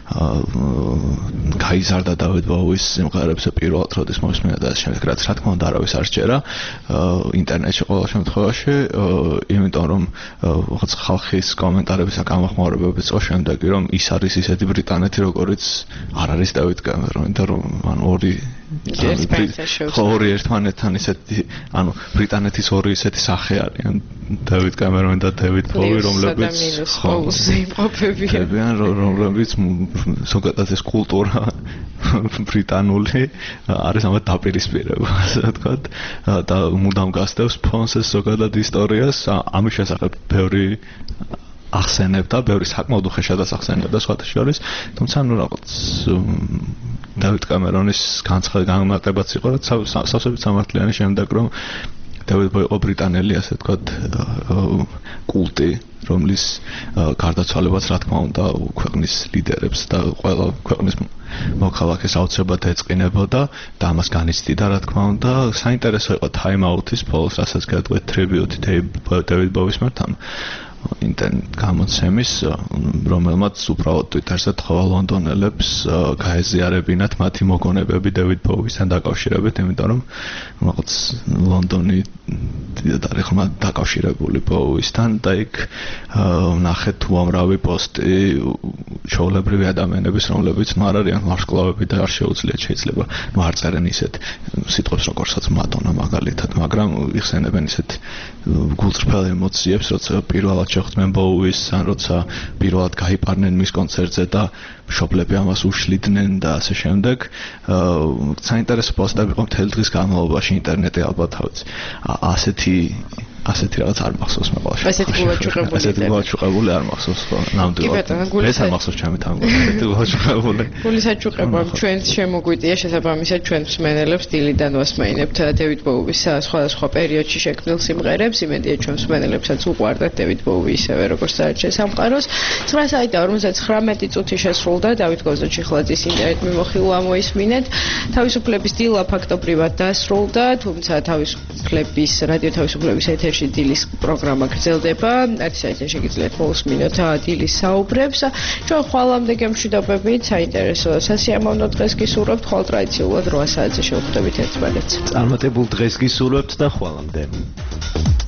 გაიზარდა David Bowie-ის სიმღერებზე პირველად როდის მოისმენა და შემდეგ რაც რა თქმა უნდა არავის არ სჯერა ინტერნეტში ყოველ შემთხვევაში, იმიტომ რომ რაღაც ხალხის კომენტარების და გამოხმაურებების იყო შემდეგი, რომ ის არის ისეთი ბრიტანეთი, როგორიც არ არის David Cameron, და რომ ანუ ორი ერთმანეთთან ისეთი, ანუ ბრიტანეთის ორი ისეთი სახე არიან, David Cameron და David Bowie, რომლებიც იმყოფებიან, რომლებიც ზოგადად ეს კულტურა ბრიტანული არის ამათ დაპირისპირება, ასე ვთქვათ, და მუდამ გასდევს ფონს ეს ზოგადად ისტორიას, ამის შესახებ ბევრი ახსენებდა, ბევრი საკმაოდ უხეშადაც ახსენებდა სხვათა შორის, თუმცა ნუ რაღაც David Cameron-ის განმარტებაც იყო, რაც სავსებით სამართლიანი შემდეგ რომ David Bowie იყო ბრიტანელი, ასე ვთქვათ, კულტი, რომლის გარდაცვალებას რა თქმა უნდა ქვეყნის ლიდერებს და ყველა ქვეყნის მოქალაქეს აუცილებლად ეწყინებოდა და ამას განიცდიდა რა თქმა უნდა. საინტერესო იყო Time Out-ის ბოლოს, რასაც გადაგვეთ ტრიბიუტი David Bowie-ის მართან ინტერნეტ გამოცემის, რომელმაც უბრალოდ Twitter-ზე თხოვა ლონდონელებს გაეზიარებინათ მათი მოგონებები David Bowie-სთან დაკავშირებით, იმიტომ რომ რაღაც ლონდონი არის ხმა დაკავშირებული Bowie-სთან და იქ ნახეთ უამრავი პოსტი ჩვეულებრივი ადამიანების, რომლებიც არ არიან ვარსკვლავები და არ შეიძლება არ წერენ ისეთ სიტყვებს როგორცაც Madonna მაგალითად, მაგრამ იხსენებენ ისეთ გულწრფელ ემოციებს, როცა პირველად შეხვდნენ Bowie-ს, ან როცა პირველად გაიპარნენ მის კონცერტზე და მშობლები ამას უშლიდნენ და ასე შემდეგ. საინტერესო პოსტები იყო მთელი დღის განმავლობაში ინტერნეტზე ალბათ თავის. ასეთი ასეთი რაღაც არ მახსოვს მე ყოველში. ასეთი გულაჩუყებული. ასეთი გულაჩუყებული არ მახსოვს ხო? ნამდვილად. ეს არ მახსოვს ჩემი თანგო. ასეთი გულაჩუყებული. გულისაჩუყება ჩვენს შემოგვიტია შესაბამისად ჩვენ მსმენელებს დილიდან ვასმეინებთ დევიდ ბოუის სხვადასხვა პერიოდში შექმნილ სიმღერებს. იმედია ჩვენ მსმენელებსაც უყვარდათ დევიდ ბოუი ისევე როგორც საერთო სამყაროს. 9:59 წუთი შესრულდა დავით გოზოჩიხლაძის ინტერნეტ მიმოხილვა მოისმინეთ. თავისუფლების დილა ფაქტობრივად დასრულდა, თუმცა თავისუფლების რადიო თავისუფლების ეთერში დილის პროგრამა გრძელდება. ერთ საათზე შეგიძლიათ მოусმინოთ დილის საუბრებს. ჩვენ ხვალამდე გემშვიდობებით, საინტერესო სასიამოვნო დღეს გისურვებთ, ხვალ ტრადიციულად 8 საათზე შევხვდებით ერთმანეთს. წარმატებულ დღეს გისურვებთ და ხვალამდე.